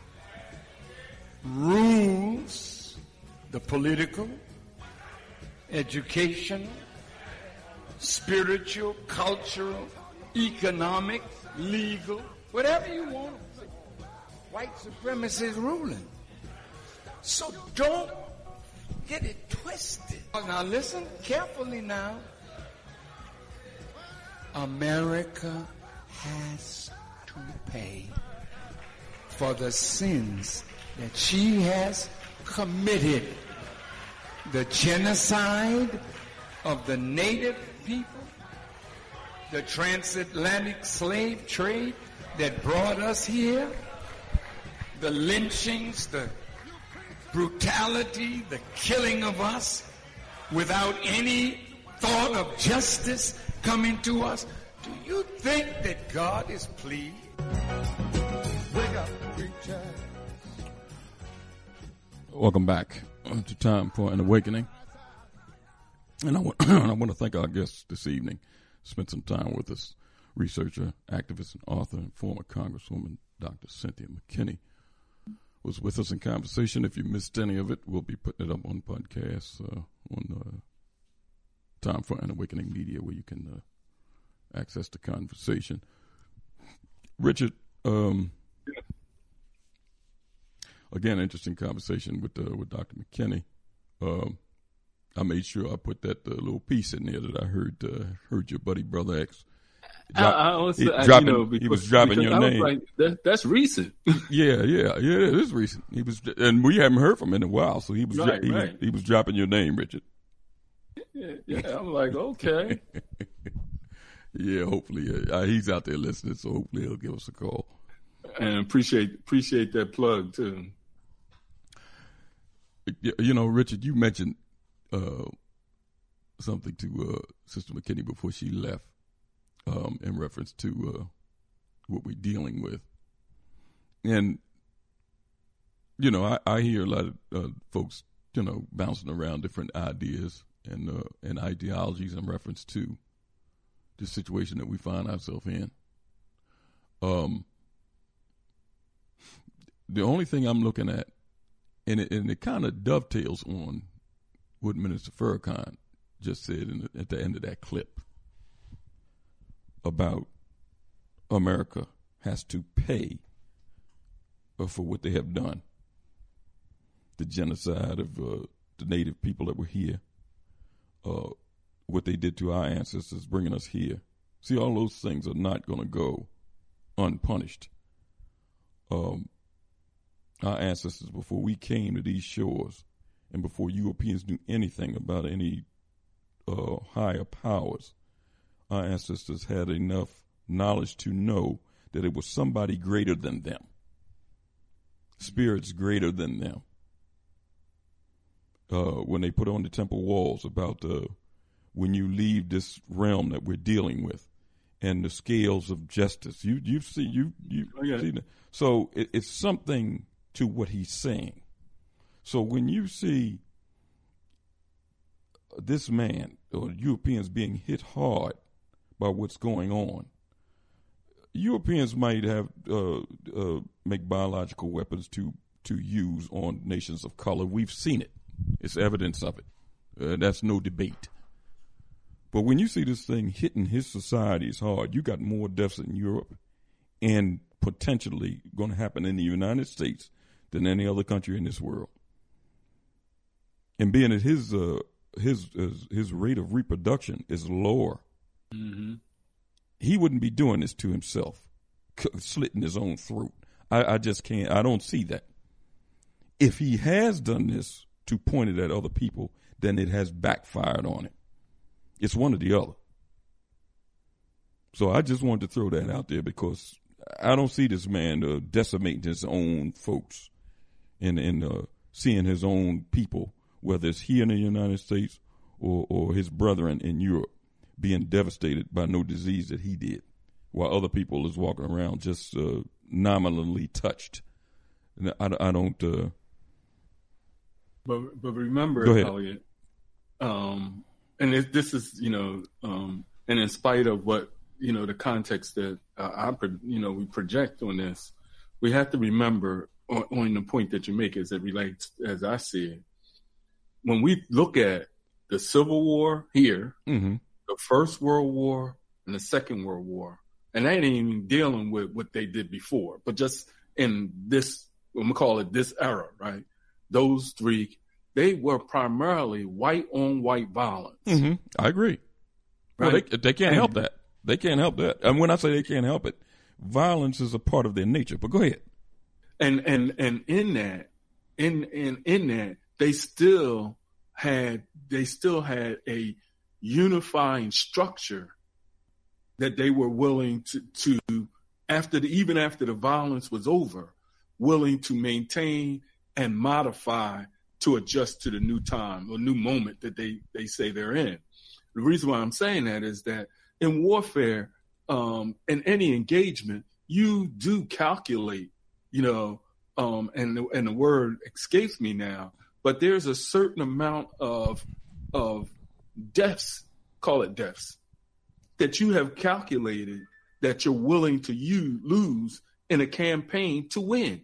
rules the political, educational, spiritual, cultural, economic, legal, whatever you want. White supremacy is ruling. So don't get it twisted. Now listen carefully now. America has to pay for the sins that she has committed. The genocide of the native people, the transatlantic slave trade that brought us here, the lynchings, the brutality, the killing of us without any thought of justice coming to us. Do you think that God is pleased?
Wake up, preacher.
Welcome back to Time for an Awakening. And I want, I want to thank our guests this evening. Spent some time with us, researcher, activist, and author, and former Congresswoman Doctor Cynthia McKinney was with us in conversation. If you missed any of it, we'll be putting it up on podcasts uh, on uh, Time for an Awakening Media, where you can uh, access the conversation. Richard, um, again, interesting conversation with uh, with Doctor McKinney. Um, I made sure I put that uh, little piece in there that I heard uh, heard your buddy Brother X. Drop,
I, I also,
he,
I,
dropping,
you know, because,
he was dropping your
I was
name.
like, that, that's recent.
yeah, yeah, yeah. It is recent. He was, and we haven't heard from him in a while, so he was
Right,
he,
right.
was he was dropping your name, Richard.
Yeah, yeah, I'm like, okay.
Yeah, hopefully uh, he's out there listening, so hopefully he'll give us a call.
And appreciate appreciate that plug too.
You know, Richard, you mentioned uh, something to uh, Sister McKinney before she left, um, in reference to uh, what we're dealing with, and you know, I, I hear a lot of uh, folks, you know, bouncing around different ideas and uh, and ideologies in reference to the situation that we find ourselves in. Um, the only thing I'm looking at, and it, and it kind of dovetails on what Minister Farrakhan just said in the, at the end of that clip about America has to pay for what they have done. The genocide of uh, the native people that were here, uh, what they did to our ancestors, bringing us here. See, all those things are not going to go unpunished. Um, our ancestors, before we came to these shores and before Europeans knew anything about any uh, higher powers, our ancestors had enough knowledge to know that it was somebody greater than them, spirits greater than them. Uh, when they put on the temple walls about uh, when you leave this realm that we're dealing with, and the scales of justice, you you've seen you you
oh, yeah.
seen it. So it, it's something to what he's saying. So when you see this man or Europeans being hit hard by what's going on, Europeans might have uh, uh, make biological weapons to to use on nations of color. We've seen it. It's evidence of it. Uh, that's no debate. But when you see this thing hitting his societies hard, you got more deaths in Europe and potentially going to happen in the United States than any other country in this world. And being that his uh, his, his his rate of reproduction is lower,
mm-hmm.
he wouldn't be doing this to himself, slitting his own throat. I, I just can't. I don't see that. If he has done this to point it at other people, then it has backfired on him. It's one or the other. So I just wanted to throw that out there because I don't see this man uh, decimating his own folks and, and uh, seeing his own people, whether it's here in the United States or, or his brethren in Europe, being devastated by no disease that he did, while other people is walking around just uh, nominally touched. And I, I don't... Uh,
But but remember, Elliot, um, and it, this is you know, um, and in spite of what you know, the context that uh, I you know we project on this, we have to remember on, on the point that you make as it relates, as I see it, when we look at the Civil War here,
mm-hmm.
the First World War, and the Second World War, and that ain't even dealing with what they did before, but just in this, I'm gonna call it this era, right? Those three, they were primarily white on white violence.
Mm-hmm. I agree. Right? Well, they, they can't
and,
help that. They can't help that. And when I say they can't help it, violence is a part of their nature. But go ahead.
And and and in that, in in in that, they still had they still had a unifying structure that they were willing to to after the even after the violence was over, willing to maintain and modify to adjust to the new time or new moment that they they say they're in. The reason why I'm saying that is that in warfare, um, in any engagement, you do calculate, you know, um, and the, and the word escapes me now, but there's a certain amount of of deaths, call it deaths, that you have calculated that you're willing to use, lose in a campaign to win,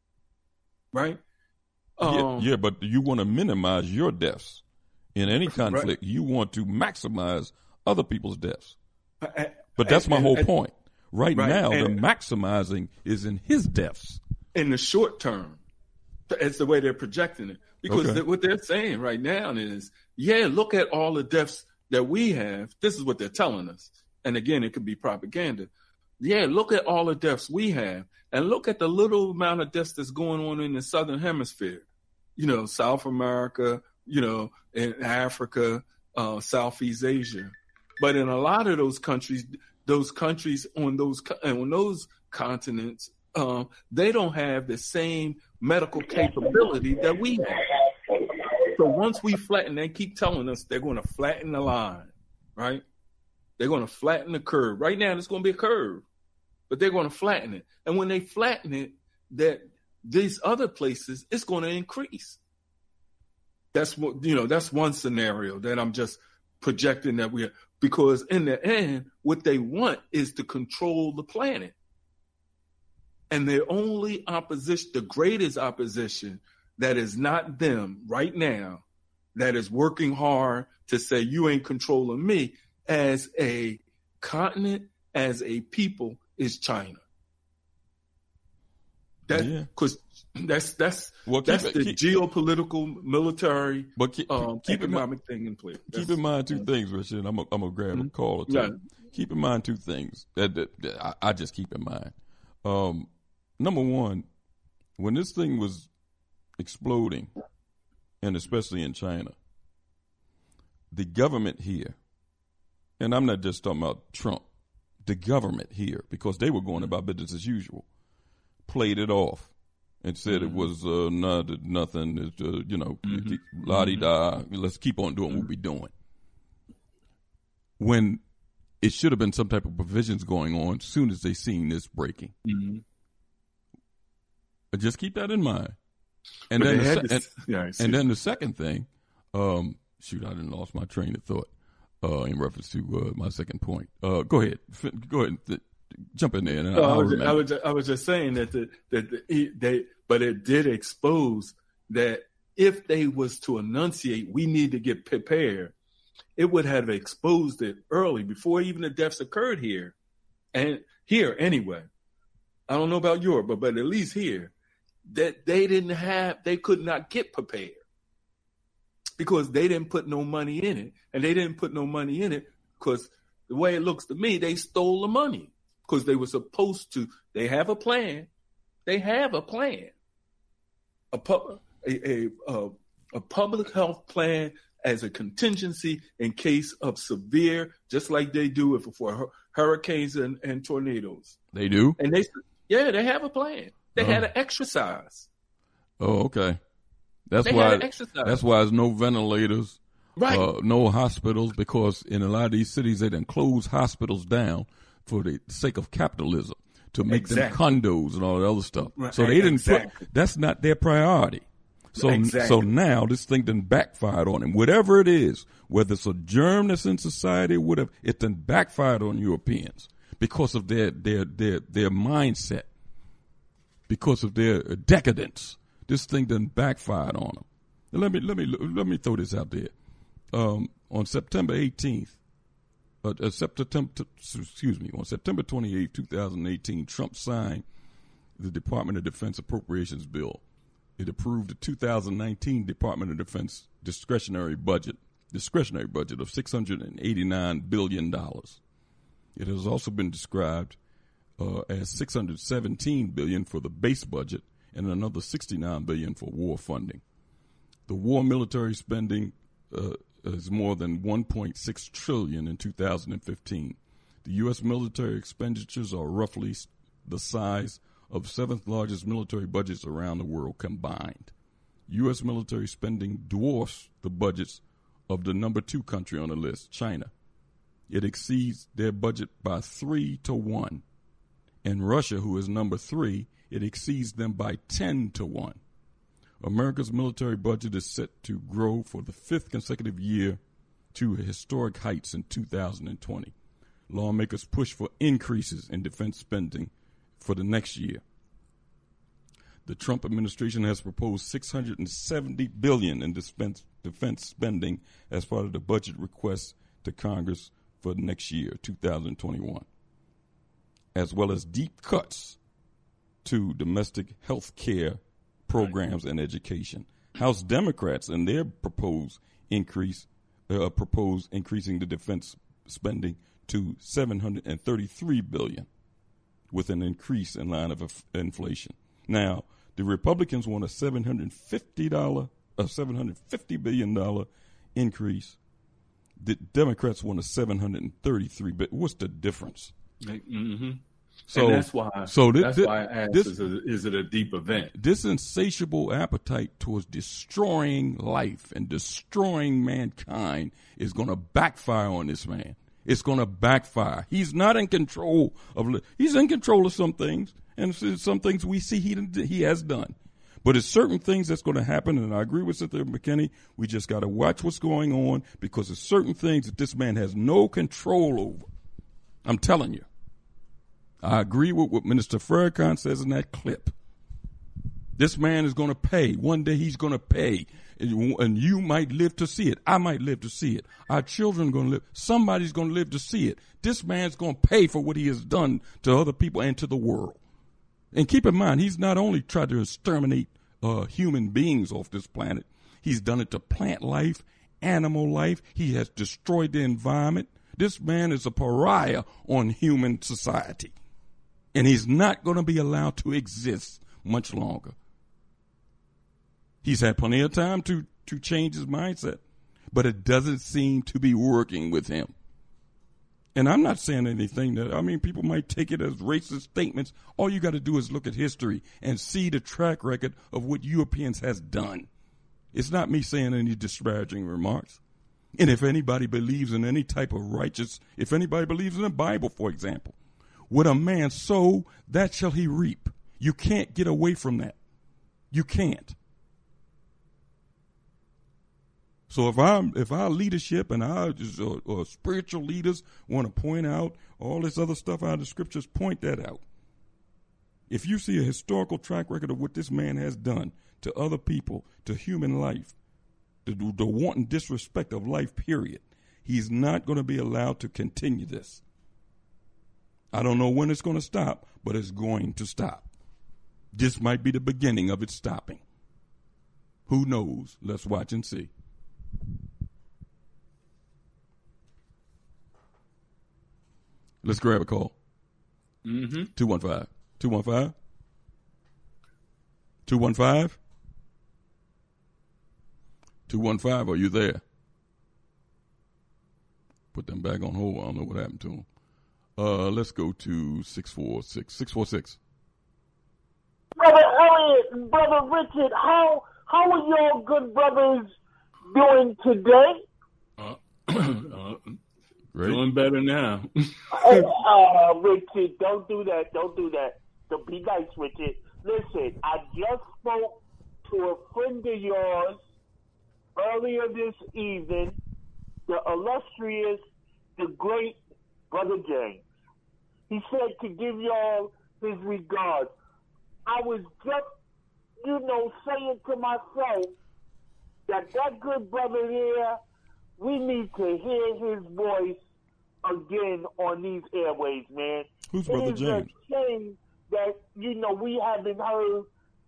right?
Yeah,
Um,
yeah, but you want to minimize your deaths in any conflict. Right. You want to maximize other people's deaths.
I,
but that's my
and,
whole
and,
point. Right, right now,
and,
the maximizing is in his deaths.
In the short term, it's the way they're projecting it. Because
okay.
th- what they're saying right now is, yeah, look at all the deaths that we have. This is what they're telling us. And again, it could be propaganda. Yeah, look at all the deaths we have. And look at the little amount of deaths that's going on in the Southern Hemisphere. You know, South America, you know, in Africa, uh, Southeast Asia. But in a lot of those countries, those countries on those on those continents, um, they don't have the same medical capability that we have. So once we flatten, they keep telling us they're going to flatten the line, right? They're going to flatten the curve. Right now, it's going to be a curve, but they're going to flatten it. And when they flatten it, that these other places, it's going to increase. That's what, you know, that's one scenario that I'm just projecting that we are, because in the end, what they want is to control the planet. And their only opposition, the greatest opposition that is not them right now, that is working hard to say you ain't controlling me as a continent, as a people, is China. That because yeah. that's that's well, that's it, the keep, geopolitical, military,
but keep,
um,
keep
economic in, thing in play.
Keep in mind two things, Richard. I'm a, I'm gonna grab mm-hmm. a call or two. Yeah. Keep in mind two things that, that, that I, I just keep in mind. Um, number one, when this thing was exploding, and especially in China, the government here, and I'm not just talking about Trump, the government here, because they were going about business as usual, played it off and said mm-hmm. it was uh, not, nothing, it's, uh, you know, mm-hmm. la-di-da, let's keep on doing mm-hmm. what we're doing. When it should have been some type of provisions going on as soon as they seen this breaking.
Mm-hmm.
But just keep that in mind. And then, the se- to, and, yeah, and then the second thing, um, shoot, I didn't lost my train of thought uh, in reference to uh, my second point. Uh, go ahead. F- go ahead. Th- jump in there. And
no,
I'll
I, was
just,
I, was just, I was just saying that, the, that the, they, but it did expose that if they was to enunciate, we need to get prepared, it would have exposed it early before even the deaths occurred here. And here, anyway, I don't know about Europe, but, but at least here, that they didn't have, they could not get prepared because they didn't put no money in it. And they didn't put no money in it because the way it looks to me, they stole the money because they were supposed to, they have a plan. They have a plan, a, pub, a, a, a, a public health plan as a contingency in case of severe, just like they do for hurricanes and, and tornadoes.
They do?
And they, yeah, they have a plan. They oh. had an exercise.
Oh, okay. That's
they
why. That's why there's no ventilators,
right?
Uh, no hospitals, because in a lot of these cities they done close hospitals down for the sake of capitalism to make exactly. them condos and all that other stuff.
Right.
So they didn't
exactly.
put. That's not their priority. So
exactly.
so now this thing done backfired on him. Whatever it is, whether it's a germ that's in society, whatever, it done backfired on Europeans because of their their their their mindset. Because of their decadence, this thing done backfired on them. Now let me let me let me throw this out there. Um, on September eighteenth, uh, uh, September excuse me, on September twenty-eighth, two thousand eighteen, Trump signed the Department of Defense Appropriations Bill it approved a two thousand nineteen Department of Defense discretionary budget, discretionary budget of six hundred eighty-nine billion dollars. It has also been described uh, as six hundred seventeen billion dollars for the base budget and another sixty-nine billion dollars for war funding. The war military spending uh, is more than one point six trillion dollars in two thousand fifteen. The U S military expenditures are roughly the size of seventh largest military budgets around the world combined. U S military spending dwarfs the budgets of the number two country on the list, China. It exceeds their budget by three to one. And Russia, who is number three, it exceeds them by ten to one. America's military budget is set to grow for the fifth consecutive year to historic heights in two thousand twenty. Lawmakers push for increases in defense spending for the next year. The Trump administration has proposed six hundred seventy billion dollars in defense, defense spending as part of the budget request to Congress for next year, two thousand twenty-one, as well as deep cuts to domestic health care programs and education. House Democrats in their proposed increase uh, propose increasing the defense spending to seven hundred thirty-three billion dollars, with an increase in line of f- inflation. Now, the Republicans want a seven hundred fifty dollars, a seven hundred fifty billion dollars increase. The Democrats want a seven hundred thirty-three billion dollars. What's the difference?
Mm-hmm.
So
and that's why.
So th-
that's
th-
why I asked:
this,
is, it, is it a deep event?
This insatiable appetite towards destroying life and destroying mankind is going to backfire on this man. It's going to backfire. He's not in control of. He's in control of some things, and some things we see he he has done. But it's certain things that's going to happen, and I agree with Cynthia McKinney. We just got to watch what's going on because there's certain things that this man has no control over. I'm telling you. I agree with what Minister Farrakhan says in that clip. This man is going to pay. One day he's going to pay. And you might live to see it. I might live to see it. Our children are going to live. Somebody's going to live to see it. This man's going to pay for what he has done to other people and to the world. And keep in mind, he's not only tried to exterminate uh, human beings off this planet. He's done it to plant life, animal life. He has destroyed the environment. This man is a pariah on human society. And he's not going to be allowed to exist much longer. He's had plenty of time to, to change his mindset, but it doesn't seem to be working with him. And I'm not saying anything that, I mean, people might take it as racist statements. All you got to do is look at history and see the track record of what Europeans has done. It's not me saying any disparaging remarks. And if anybody believes in any type of righteous, if anybody believes in the Bible, for example, what a man sow, that shall he reap. You can't get away from that. You can't. So if our if our leadership and our or, or spiritual leaders want to point out all this other stuff out of the scriptures, point that out. If you see a historical track record of what this man has done to other people, to human life, the, the wanton disrespect of life, period, he's not going to be allowed to continue this. I don't know when it's going to stop, but it's going to stop. This might be the beginning of it stopping. Who knows? Let's watch and see. Let's grab a call.
Mm-hmm.
two one five. two one five. two one five. two one five, are you there? Put them back on hold. I don't know what happened to them. Uh, let's go to six four six. six four six.
Brother Elliot, Brother Richard, how how are y'all good brothers doing today?
Uh, uh, doing better now.
uh, Richard, don't do that. Don't do that. Don't be nice, Richard. Listen, I just spoke to a friend of yours earlier this evening, the illustrious, the great Brother James. He said to give y'all his regards. I was just, you know, saying to myself that that good brother here, we need to hear his voice again on these airways, man.
Who's Brother
It is
James?
a shame that, you know, we haven't heard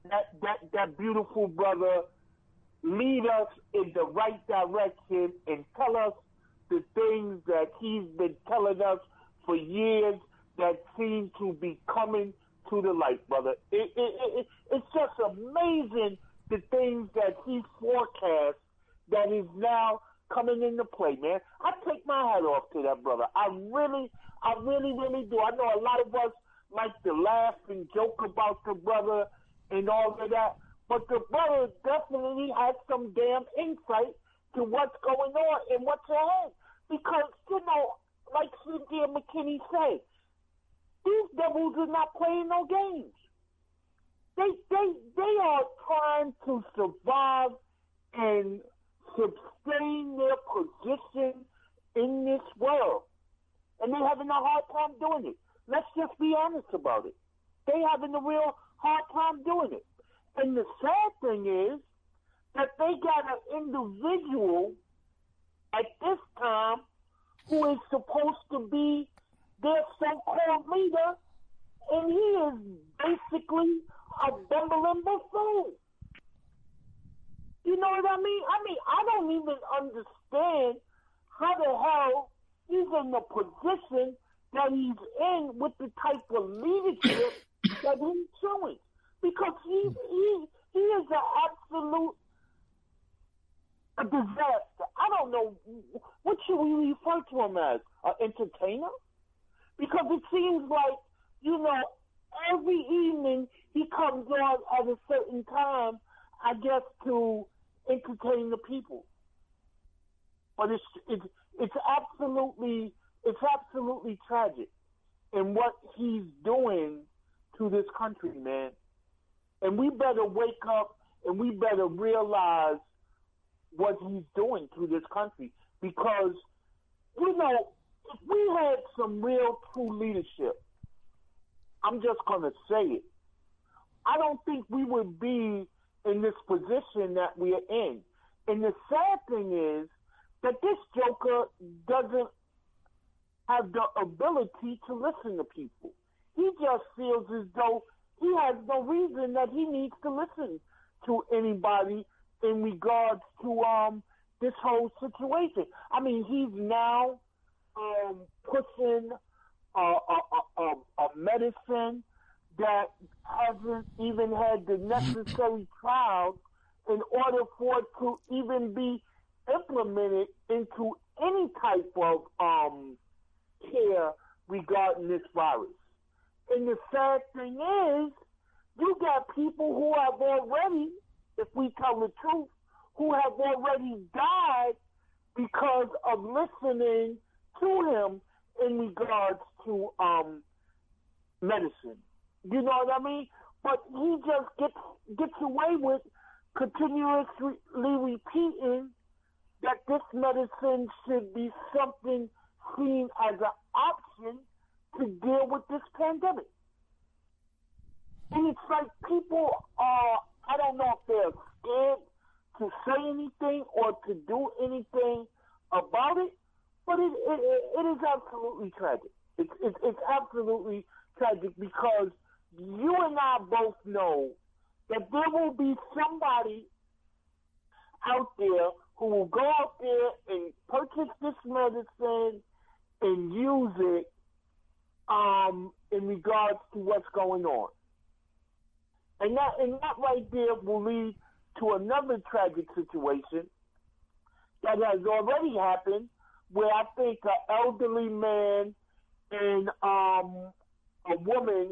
that, that, that beautiful brother lead us in the right direction and tell us the things that he's been telling us for years that seem to be coming to the light, brother. It, it, it, it's just amazing the things that he forecasts that is now coming into play, man. I take my hat off to that brother. I really, I really, really do. I know a lot of us like to laugh and joke about the brother and all of that, but the brother definitely has some damn insight to what's going on and what's ahead. Because, you know, like Cynthia McKinney said, these devils are not playing no games. They they they are trying to survive and sustain their position in this world. And they're having a hard time doing it. Let's just be honest about it. They're having a real hard time doing it. And the sad thing is that they got an individual at this time who is supposed to be their so-called leader, and he is basically a bumbling buffoon. You know what I mean? I mean, I don't even understand how the hell he's in the position that he's in with the type of leadership that he's showing. Because he, he, he is an absolute a disaster. I don't know, what should we refer to him as? An entertainer? Because it seems like, you know, every evening he comes on at a certain time, I guess, to entertain the people. But it's it's it's absolutely it's absolutely tragic in what he's doing to this country, man. And we better wake up and we better realize what he's doing to this country. Because, you know, if we had some real true leadership, I'm just going to say it, I don't think we would be in this position that we are in. And the sad thing is that this joker doesn't have the ability to listen to people. He just feels as though he has no reason that he needs to listen to anybody in regards to um this whole situation. I mean, he's now um, pushing a, a, a, a medicine that hasn't even had the necessary trials in order for it to even be implemented into any type of um, care regarding this virus. And the sad thing is, you got people who have already, if we tell the truth, who have already died because of listening to him in regards to um, medicine. You know what I mean? But he just gets gets away with continuously repeating that this medicine should be something seen as an option to deal with this pandemic. And it's like people are, I don't know if they're scared to say anything or to do anything about it, but it it, it is absolutely tragic. It's, it's, it's absolutely tragic because you and I both know that there will be somebody out there who will go out there and purchase this medicine and use it um, in regards to what's going on. And that, and that right there will lead to another tragic situation that has already happened, where I think an elderly man and um, a woman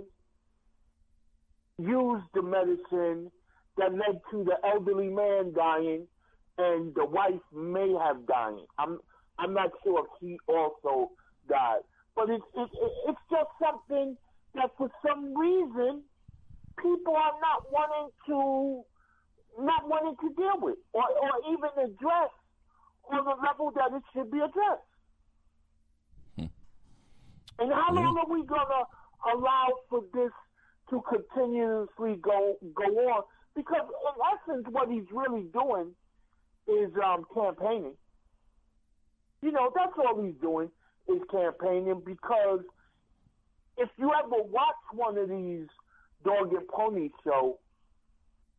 used the medicine that led to the elderly man dying, and the wife may have died. I'm I'm not sure if she also died, but it's it, it, it's just something that for some reason people are not wanting to not wanting to deal with or, or even address on the level that it should be addressed. Hmm. And how yeah. long are we gonna allow for this to continuously go go on? Because in essence, what he's really doing is um, campaigning. You know, that's all he's doing is campaigning, because if you ever watch one of these dog and pony show,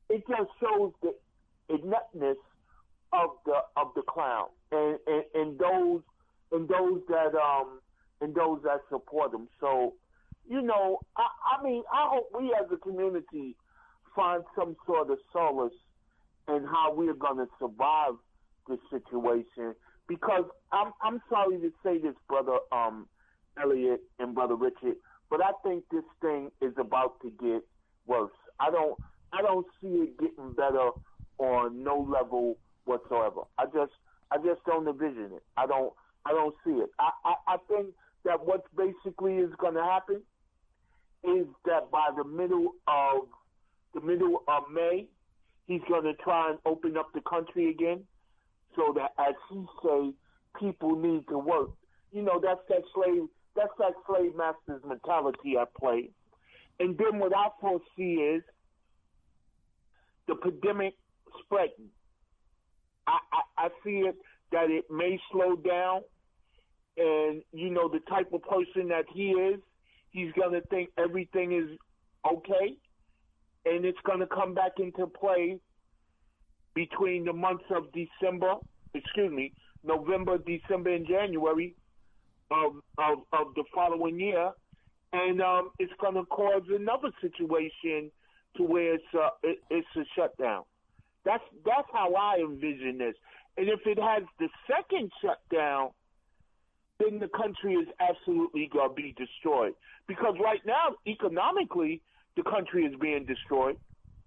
it just shows the ineptness of the of the clown and, and, and those and those that um and those that support him. So, you know, I, I mean, I hope we as a community find some sort of solace in how we're going to survive this situation. Because I'm I'm sorry to say this, brother um, Elliot and brother Richard, but I think this thing is about to get worse. I don't I don't see it getting better on no level whatsoever. I just I just don't envision it. I don't I don't see it. I, I, I think that what basically is going to happen is that by the middle of the middle of May, he's going to try and open up the country again, so that, as he say, people need to work. You know, that's that slave that's that slave master's mentality at play. And then what I foresee is the pandemic spreading. I, I, I see it that it may slow down, and you know the type of person that he is, he's gonna think everything is okay, and it's gonna come back into play between the months of December, excuse me, November, December, and January of of, of the following year, and um, it's gonna cause another situation to where it's uh, it, it's a shutdown. That's that's how I envision this. And if it has the second shutdown, then the country is absolutely going to be destroyed. Because right now, economically, the country is being destroyed.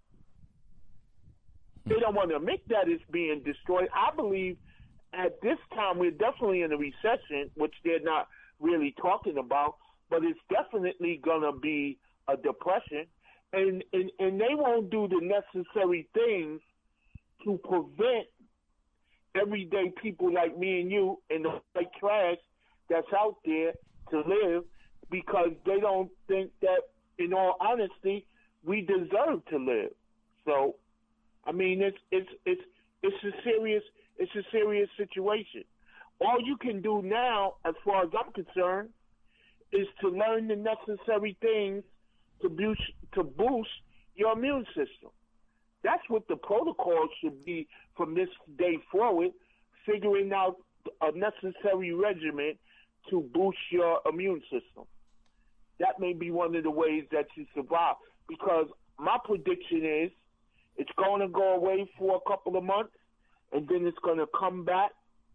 They don't want to admit that it's being destroyed. I believe at this time we're definitely in a recession, which they're not really talking about, but it's definitely going to be a depression. And, and, and they won't do the necessary things to prevent everyday people like me and you and the white trash that's out there to live, because they don't think that, in all honesty, we deserve to live. So, I mean, it's it's it's it's a serious it's a serious situation. All you can do now, as far as I'm concerned, is to learn the necessary things to boost to boost your immune system. That's what the protocol should be from this day forward, figuring out a necessary regimen to boost your immune system. That may be one of the ways that you survive, because my prediction is it's going to go away for a couple of months, and then it's going to come back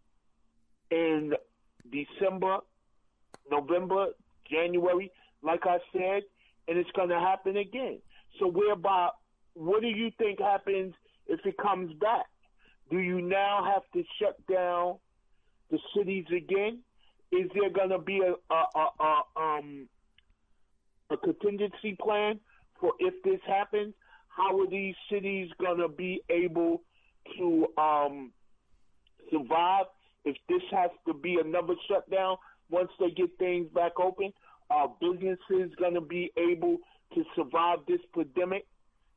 in December, November, January, like I said, and it's going to happen again. So whereby, what do you think happens if it comes back? Do you now have to shut down the cities again? Is there going to be a, a, a, a, um, a contingency plan for if this happens? How are these cities going to be able to um, survive if this has to be another shutdown once they get things back open? Are businesses going to be able to survive this pandemic?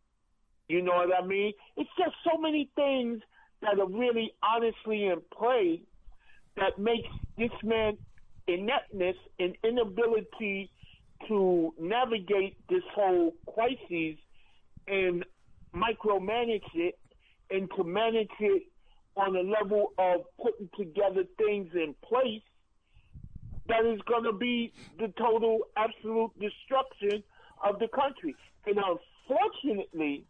You know what I mean? It's just so many things that are really honestly in play that makes this man ineptness and inability to navigate this whole crisis and micromanage it, and to manage it on a level of putting together things in place that is going to be the total absolute destruction of the country. And unfortunately,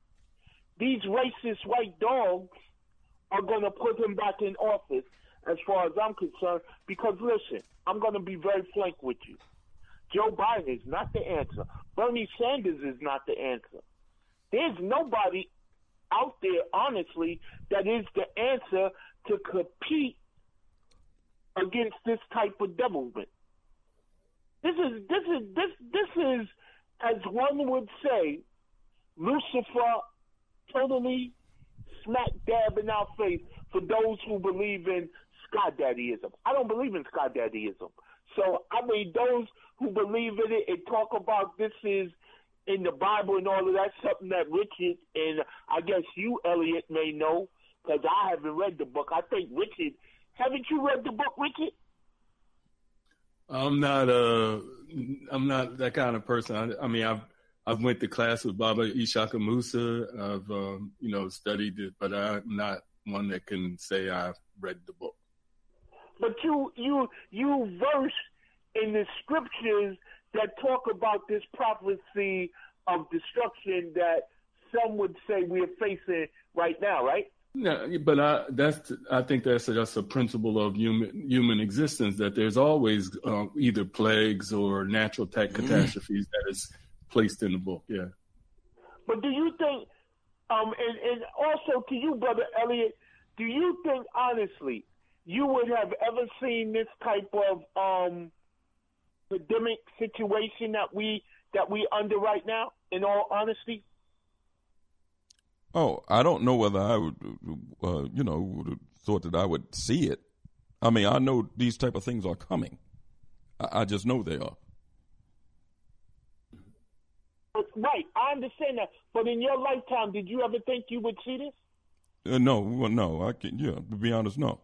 these racist white dogs are going to put him back in office, as far as I'm concerned, because, listen, I'm going to be very frank with you. Joe Biden is not the answer. Bernie Sanders is not the answer. There's nobody out there, honestly, that is the answer to compete against this type of devilment. This is, this is, this, this is, as one would say, Lucifer totally smack dab in our face for those who believe in Sky Daddyism. I don't believe in Sky Daddyism. So, I mean, those who believe in it and talk about this is in the Bible and all of that, something that Richard and I guess you, Elliot, may know, because I haven't read the book. I think Richard, haven't you read the book, Richard?
I'm not uh I'm not that kind of person. I, I mean, I've I've went to class with Baba Ishaka Musa. I've, um, you know, studied it, but I'm not one that can say I've read the book.
But you, you, you verse in the scriptures that talk about this prophecy of destruction that some would say we're facing right now, right?
Yeah, but I, that's I think that's just a principle of human human existence, that there's always uh, either plagues or natural ta- catastrophes that is placed in the book. Yeah.
But do you think, um, and, and also to you, Brother Elliot, do you think honestly you would have ever seen this type of um, pandemic situation that we that we under right now? In all honesty.
Oh, I don't know whether I would, uh, you know, would have thought that I would see it. I mean, I know these type of things are coming. I, I just know they are.
Right, I understand that. But in your lifetime, did you ever think you would see this?
Uh, no, well, no. I can, yeah. To be honest, no.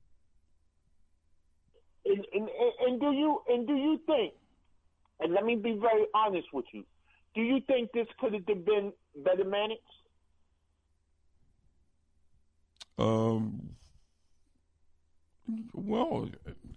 And, and, and do you and do you think? And let me be very honest with you. Do you think this could have been better managed?
Um. Well,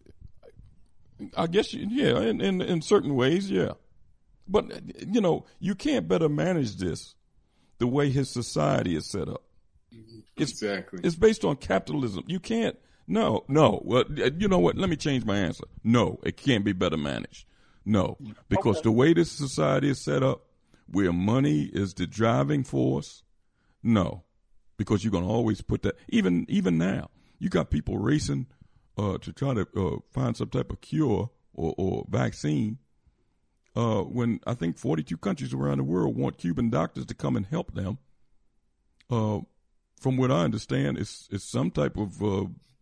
I guess yeah. In, in in certain ways, yeah. But you know, you can't better manage this the way his society is set up. It's,
exactly.
It's based on capitalism. You can't. No, no. Well, you know what? Let me change my answer. No, it can't be better managed. No, because okay. the way this society is set up, where money is the driving force, no, because you're going to always put that. Even even now, you got people racing uh, to try to uh, find some type of cure or, or vaccine. Uh, when I think forty-two countries around the world want Cuban doctors to come and help them. Uh, from what I understand, it's it's some type of uh,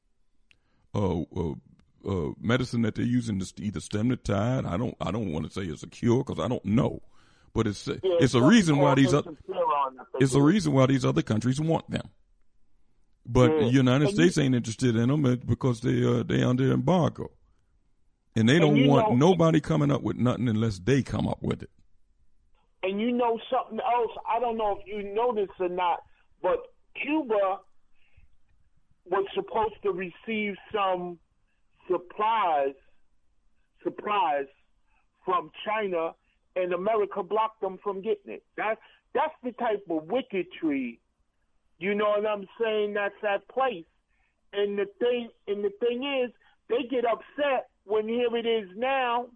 uh, uh, uh, medicine that they're using to either stem the tide. I don't I don't want to say it's a cure because I don't know, but it's yeah, it's a reason why these other, it's a reason why these other countries want them. But yeah. the United and States you, ain't interested in them because they uh, they under embargo. And they don't and want know, nobody coming up with nothing unless they come up with it.
And you know something else, I don't know if you know this or not, but Cuba was supposed to receive some supplies, supplies from China, and America blocked them from getting it. That's, that's the type of wicketry, you know what I'm saying, that's at place. And the thing, and the thing is, they get upset when here it is now,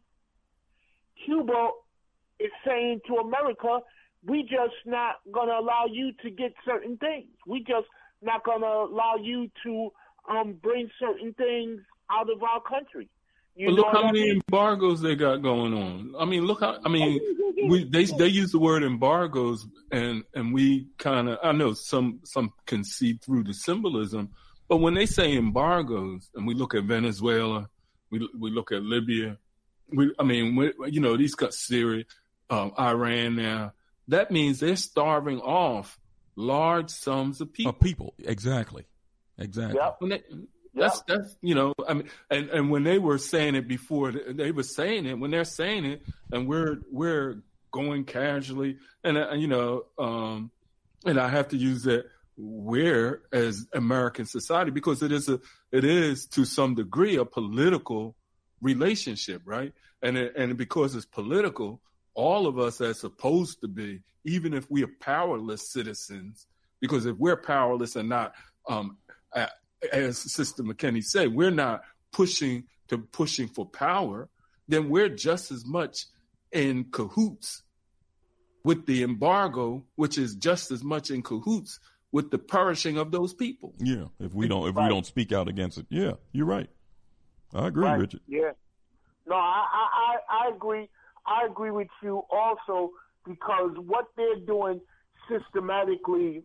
Cuba is saying to America, we just not going to allow you to get certain things. We just not going to allow you to um, bring certain things out of our country. You
but
know
look how
I
many
mean?
embargoes they got going on. I mean, look how, I mean, we, they they use the word embargoes, and, and we kind of, I know some, some can see through the symbolism, but when they say embargoes, and we look at Venezuela, We we look at Libya, we I mean we, you know these got Syria, um, Iran now. That means they're starving off large sums of people.
Of people, exactly, exactly.
Yep.
When they, that's yep. that's you know I mean and, and when they were saying it before, they were saying it when they're saying it, and we're we're going casually, and uh, you know um, and I have to use that. We're as American society, because it is a, it is to some degree a political relationship, right? And it, and because it's political, all of us are supposed to be, even if we are powerless citizens, because if we're powerless and not, um, as Sister McKinney said, we're not pushing to pushing for power, then we're just as much in cahoots with the embargo, which is just as much in cahoots with the perishing of those people.
Yeah, if we don't if right. we don't speak out against it. Yeah, you're right. I agree,
right.
Richard.
Yeah. No, I, I, I agree. I agree with you also, because what they're doing systematically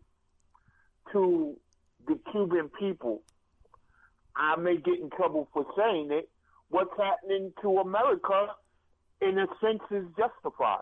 to the Cuban people, I may get in trouble for saying it, what's happening to America in a sense is justified.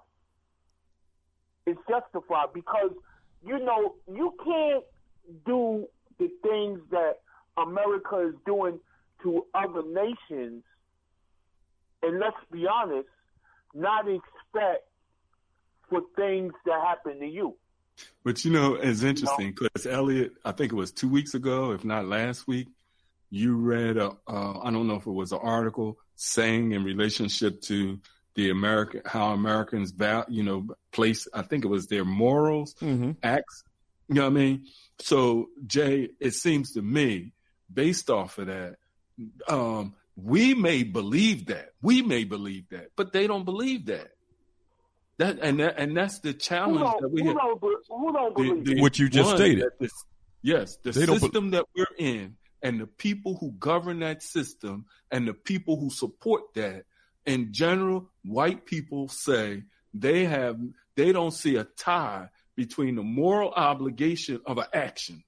It's justified because you know, you can't do the things that America is doing to other nations, and let's be honest, not expect for things that happen to you.
But, you know, it's interesting because, Elliot, I think it was two weeks ago, if not last week, you read, a, uh, I don't know if it was an article saying in relationship to the American, how Americans, val, you know, place, I think it was their morals,
mm-hmm.
acts, you know what I mean? So, Jay, it seems to me, based off of that, um, we may believe that. We may believe that, but they don't believe that. That and that, and that's the challenge that we
who
have.
Don't, who don't believe
The, the,
what you just
one,
stated.
This, yes, the
They don't
system that we're in and the people who govern that system and the people who support that, in general, white people say they have they don't see a tie between the moral obligation of an action.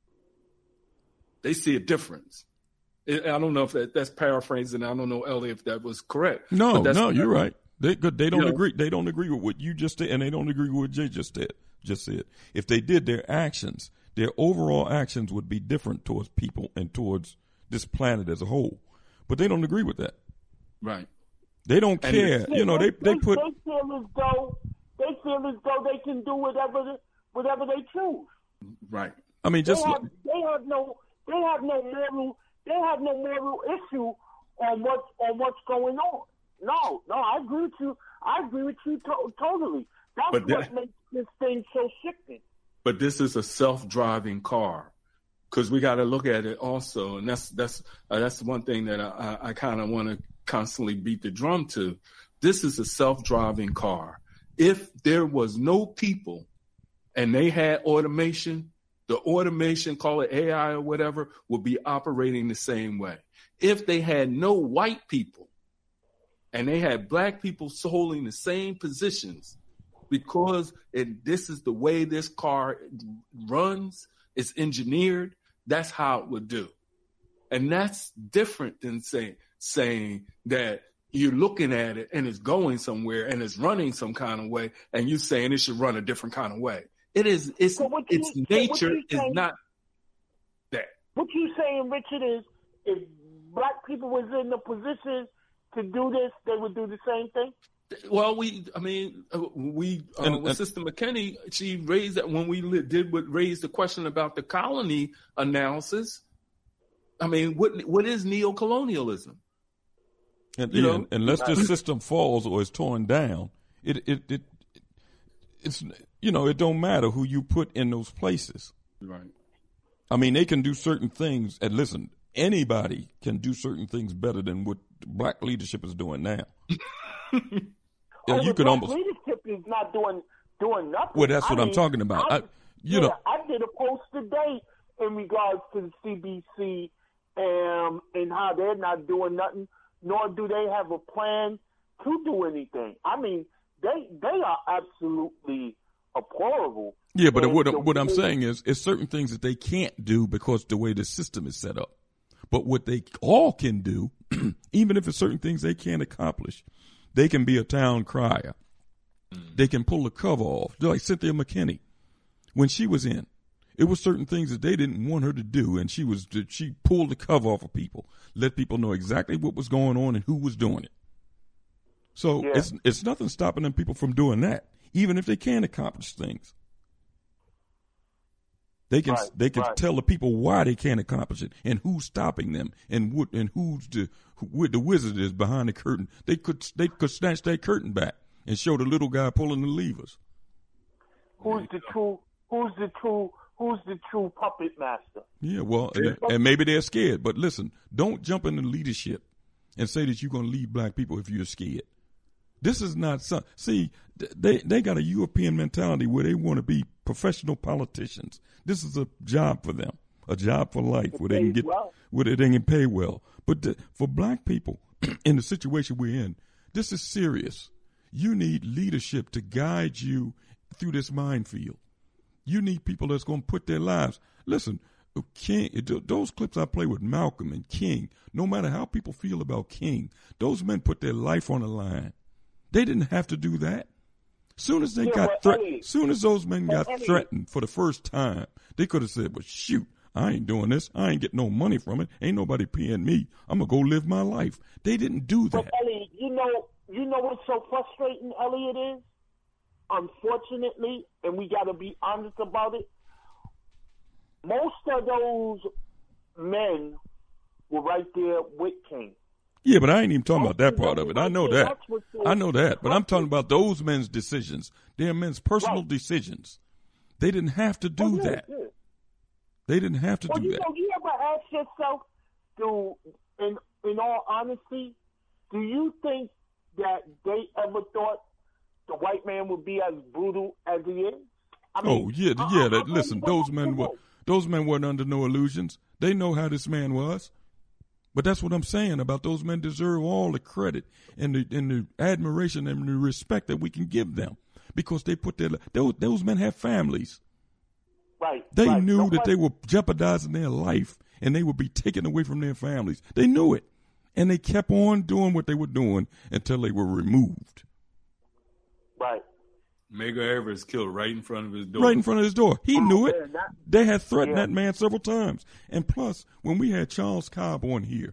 They see a difference. I don't know if that, that's paraphrasing. I don't know, Elliot, if that was correct.
No,
But
no, you're right. They they don't
You know.
agree. They don't agree with what you just did, and they don't agree with what Jay just said. Just said. If they did, their actions, their overall actions would be different towards people and towards this planet as a whole. But they don't agree with that.
Right.
They don't
And
care.
it's-
You know, they they put.
They feel as though they feel as though they can do whatever whatever they choose.
Right.
I mean, just
they have, they have no they have no moral they have no moral issue on what on what's going on. No, no, I agree with you. I agree with you to- totally. That's
But
what
that-
makes this thing so sickening.
But this is a self-driving car, because we got to look at it also, and that's that's uh, that's one thing that I, I, I kind of want to constantly beat the drum to. This is a self-driving car. If there was no people, and they had automation, the automation, call it A I or whatever, would be operating the same way. If they had no white people, and they had black people holding the same positions, because it, this is the way this car runs, it's engineered, that's how it would do. And that's different than saying saying that you're looking at it and it's going somewhere and it's running some kind of way, and you're saying it should run a different kind of way. It is, it's,
So what you-
its
so what
nature
you
is
saying-
not that.
What you saying, Richard, is if black people was in the position to do this, they would do the same thing?
Well, we, I mean, uh, we, uh,
And-
with
and-
Sister McKinney, she raised that when we li- did what raised the question about the colony analysis. I mean, what what is neocolonialism?
And,
You know?
and- unless this system falls or is torn down, it, it it it's you know it don't matter who you put in those places.
Right.
I mean, they can do certain things. And listen, anybody can do certain things better than what black leadership is doing now.
Oh,
Yeah, you
the
could
black
almost.
leadership is not doing doing nothing.
Well, that's what
I
I'm
mean,
talking about.
I,
I, you
yeah,
know,
I did a post today in regards to the C B C um, and how they're not doing nothing, nor do they have a plan to do anything. I mean, they they are absolutely abhorrible.
yeah, but
And
what
the
what I'm
way-
saying is, it's certain things that they can't do because the way the system is set up. But what they all can do, even if it's certain things they can't accomplish, they can be a town crier. They can pull the cover off, just like Cynthia McKinney. When she was in, it was certain things that they didn't want her to do, and she was she pulled the cover off of people, let people know exactly what was going on and who was doing it. So
Yeah.
it's it's nothing stopping them people from doing that, even if they can accomplish things. They can
Right,
they can
right.
tell the people why they can't accomplish it and who's stopping them and what and who's the who the wizard is behind the curtain. They could they could snatch that curtain back and show the little guy pulling the levers.
Who's the true? Who's the true? Who's the true puppet master?
Yeah, well, and, and maybe they're scared. But listen, don't jump into leadership and say that you're going to lead black people if you're scared. This is not some. See, th- they they got a European mentality where they want to be professional politicians. This is a job for them, a job for life, where they can get
well.
where they can pay well. But th- for black people, in the situation we're in, this is serious. You need leadership to guide you through this minefield. You need people that's going to put their lives. Listen, King, those clips I play with Malcolm and King, no matter how people feel about King, those men put their life on the line. They didn't have to do that. Soon as they
Yeah,
got
but
threatened,
Elliot-
soon as those men
but
got
Elliot-
threatened for the first time, they could have said, "Well, shoot, I ain't doing this. I ain't getting no money from it. Ain't nobody paying me. I'm gonna go live my life." They didn't do
But
that.
Elliot, you know, you know what's so frustrating, Elliot, is unfortunately, and we got to be honest about it, most of those men were right there with King.
Yeah, but I ain't even talking about that part of it. I know that. I know that. But I'm talking about those men's decisions. They're men's personal decisions. They didn't have to do that. They didn't have to
well,
do
you
that.
Know, you ever ask yourself, do, in, in all honesty, do you think that they ever thought the white man would be as brutal as he is? I mean,
oh, yeah,
I,
yeah.
I,
That,
I,
listen,
I,
those men were those men weren't under no illusions. They know how this man was. But that's what I'm saying about those men deserve all the credit and the, and the admiration and the respect that we can give them because they put their those, those men have families.
Right.
They
right.
knew
Nobody,
that they were jeopardizing their life and they would be taken away from their families. They knew it. And they kept on doing what they were doing until they were removed.
Right.
Medgar Evers killed right in front of his door.
Right in front of his door. He
oh,
knew
man,
it.
that,
They had threatened
yeah.
that man several times. And plus, when we had Charles Cobb on here,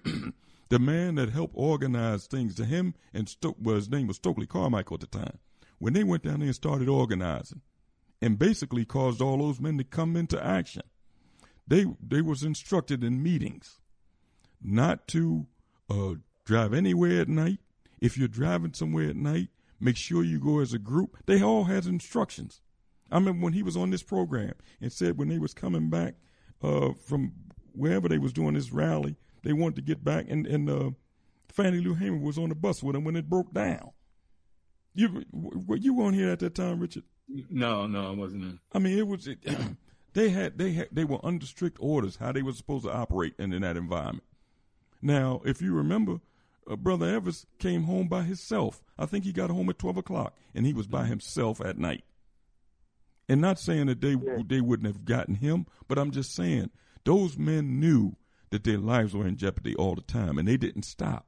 the man that helped organize things to him, and Sto- well, his name was Stokely Carmichael at the time, when they went down there and started organizing and basically caused all those men to come into action, they they was instructed in meetings not to uh, drive anywhere at night. If you're driving somewhere at night, make sure you go as a group. They all had instructions. I remember when he was on this program and said when they was coming back uh, from wherever they was doing this rally, they wanted to get back, and, and uh, Fannie Lou Hamer was on the bus with them when it broke down. You were you on here at that time, Richard?
No, no, I wasn't in.
I mean, it was it, they had they had they were under strict orders how they were supposed to operate in, in that environment. Now, if you remember, uh, Brother Evers came home by himself. I think he got home at twelve o'clock, and he was by himself at night. And not saying that they yeah. they wouldn't have gotten him, but I'm just saying those men knew that their lives were in jeopardy all the time, and they didn't stop.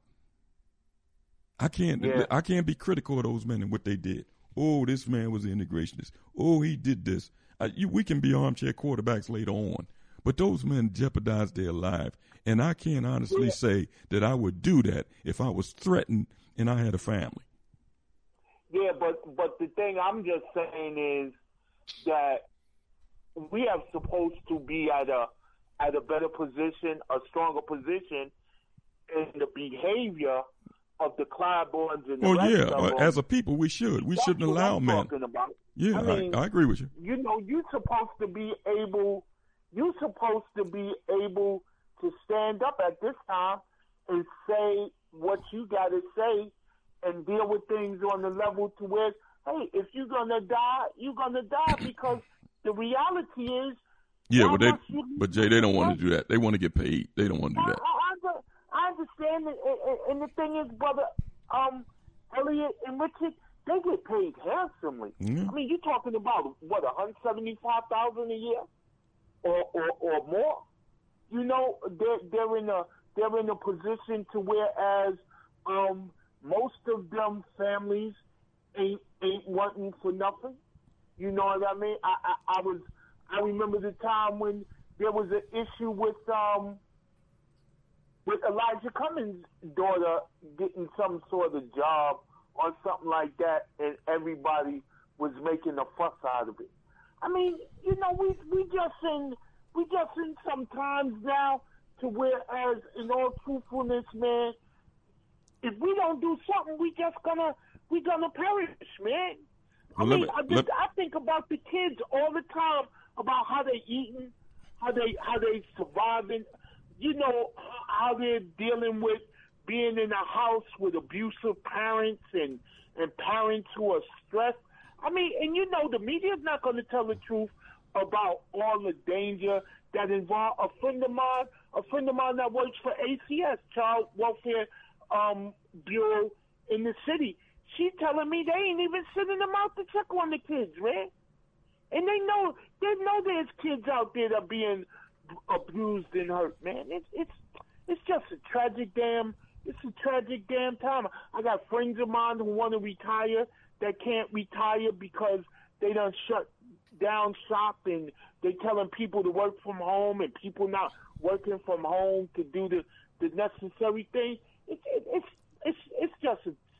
I can't yeah. I can't be critical of those men and what they did. Oh, this man was an integrationist. Oh, he did this. Uh, you, we can be armchair quarterbacks later on, but those men jeopardized their life, and I can't honestly yeah. say that I would do that if I was threatened and I had a family.
Yeah, but but the thing I'm just saying is that we are supposed to be at a at a better position, a stronger position in the behavior of the Clyburns and the
oh,
rest
yeah.
of them.
As a people, we should. We
That's
shouldn't allow
I'm
men.
About.
Yeah,
I, mean,
I, I agree with you.
You know, you're supposed to be able. You're supposed to be able to stand up at this time and say what you got to say and deal with things on the level to where, hey, if you're gonna die, you're gonna die because the reality is.
Yeah, but they, but Jay, they don't want to do that. They want to get paid. They don't want to do that.
I, I, I understand, and, and the thing is, brother, um, Elliot and Richard, they get paid handsomely.
Yeah.
I mean, you're talking about what, one hundred seventy-five thousand dollars a year, or, or or more. You know, they're they're in a they're in a position to whereas um, most of them families ain't ain't wanting for nothing. You know what I mean? I I, I was. I remember the time when there was an issue with um with Elijah Cummings' daughter getting some sort of job or something like that, and everybody was making a fuss out of it. I mean, you know, we we just in we just in some times now to whereas, in all truthfulness, man, if we don't do something, we just gonna we gonna perish, man. I
well,
mean,
me,
I, just,
let...
I think about the kids all the time, about how they eating, how they how they surviving, you know, how they're dealing with being in a house with abusive parents and and parents who are stressed. I mean, and you know, the media's not going to tell the truth about all the danger that involve a friend of mine, a friend of mine that works for A C S, Child Welfare um, Bureau in the city. She telling me they ain't even sending them out to check on the kids, man. And they know they know there's kids out there that are being abused and hurt, man. It's it's it's just a tragic damn it's a tragic damn time. I got friends of mine who want to retire that can't retire because they done shut down shop and they telling people to work from home and people not working from home to do the, the necessary thing. It's it, it's it's it's just a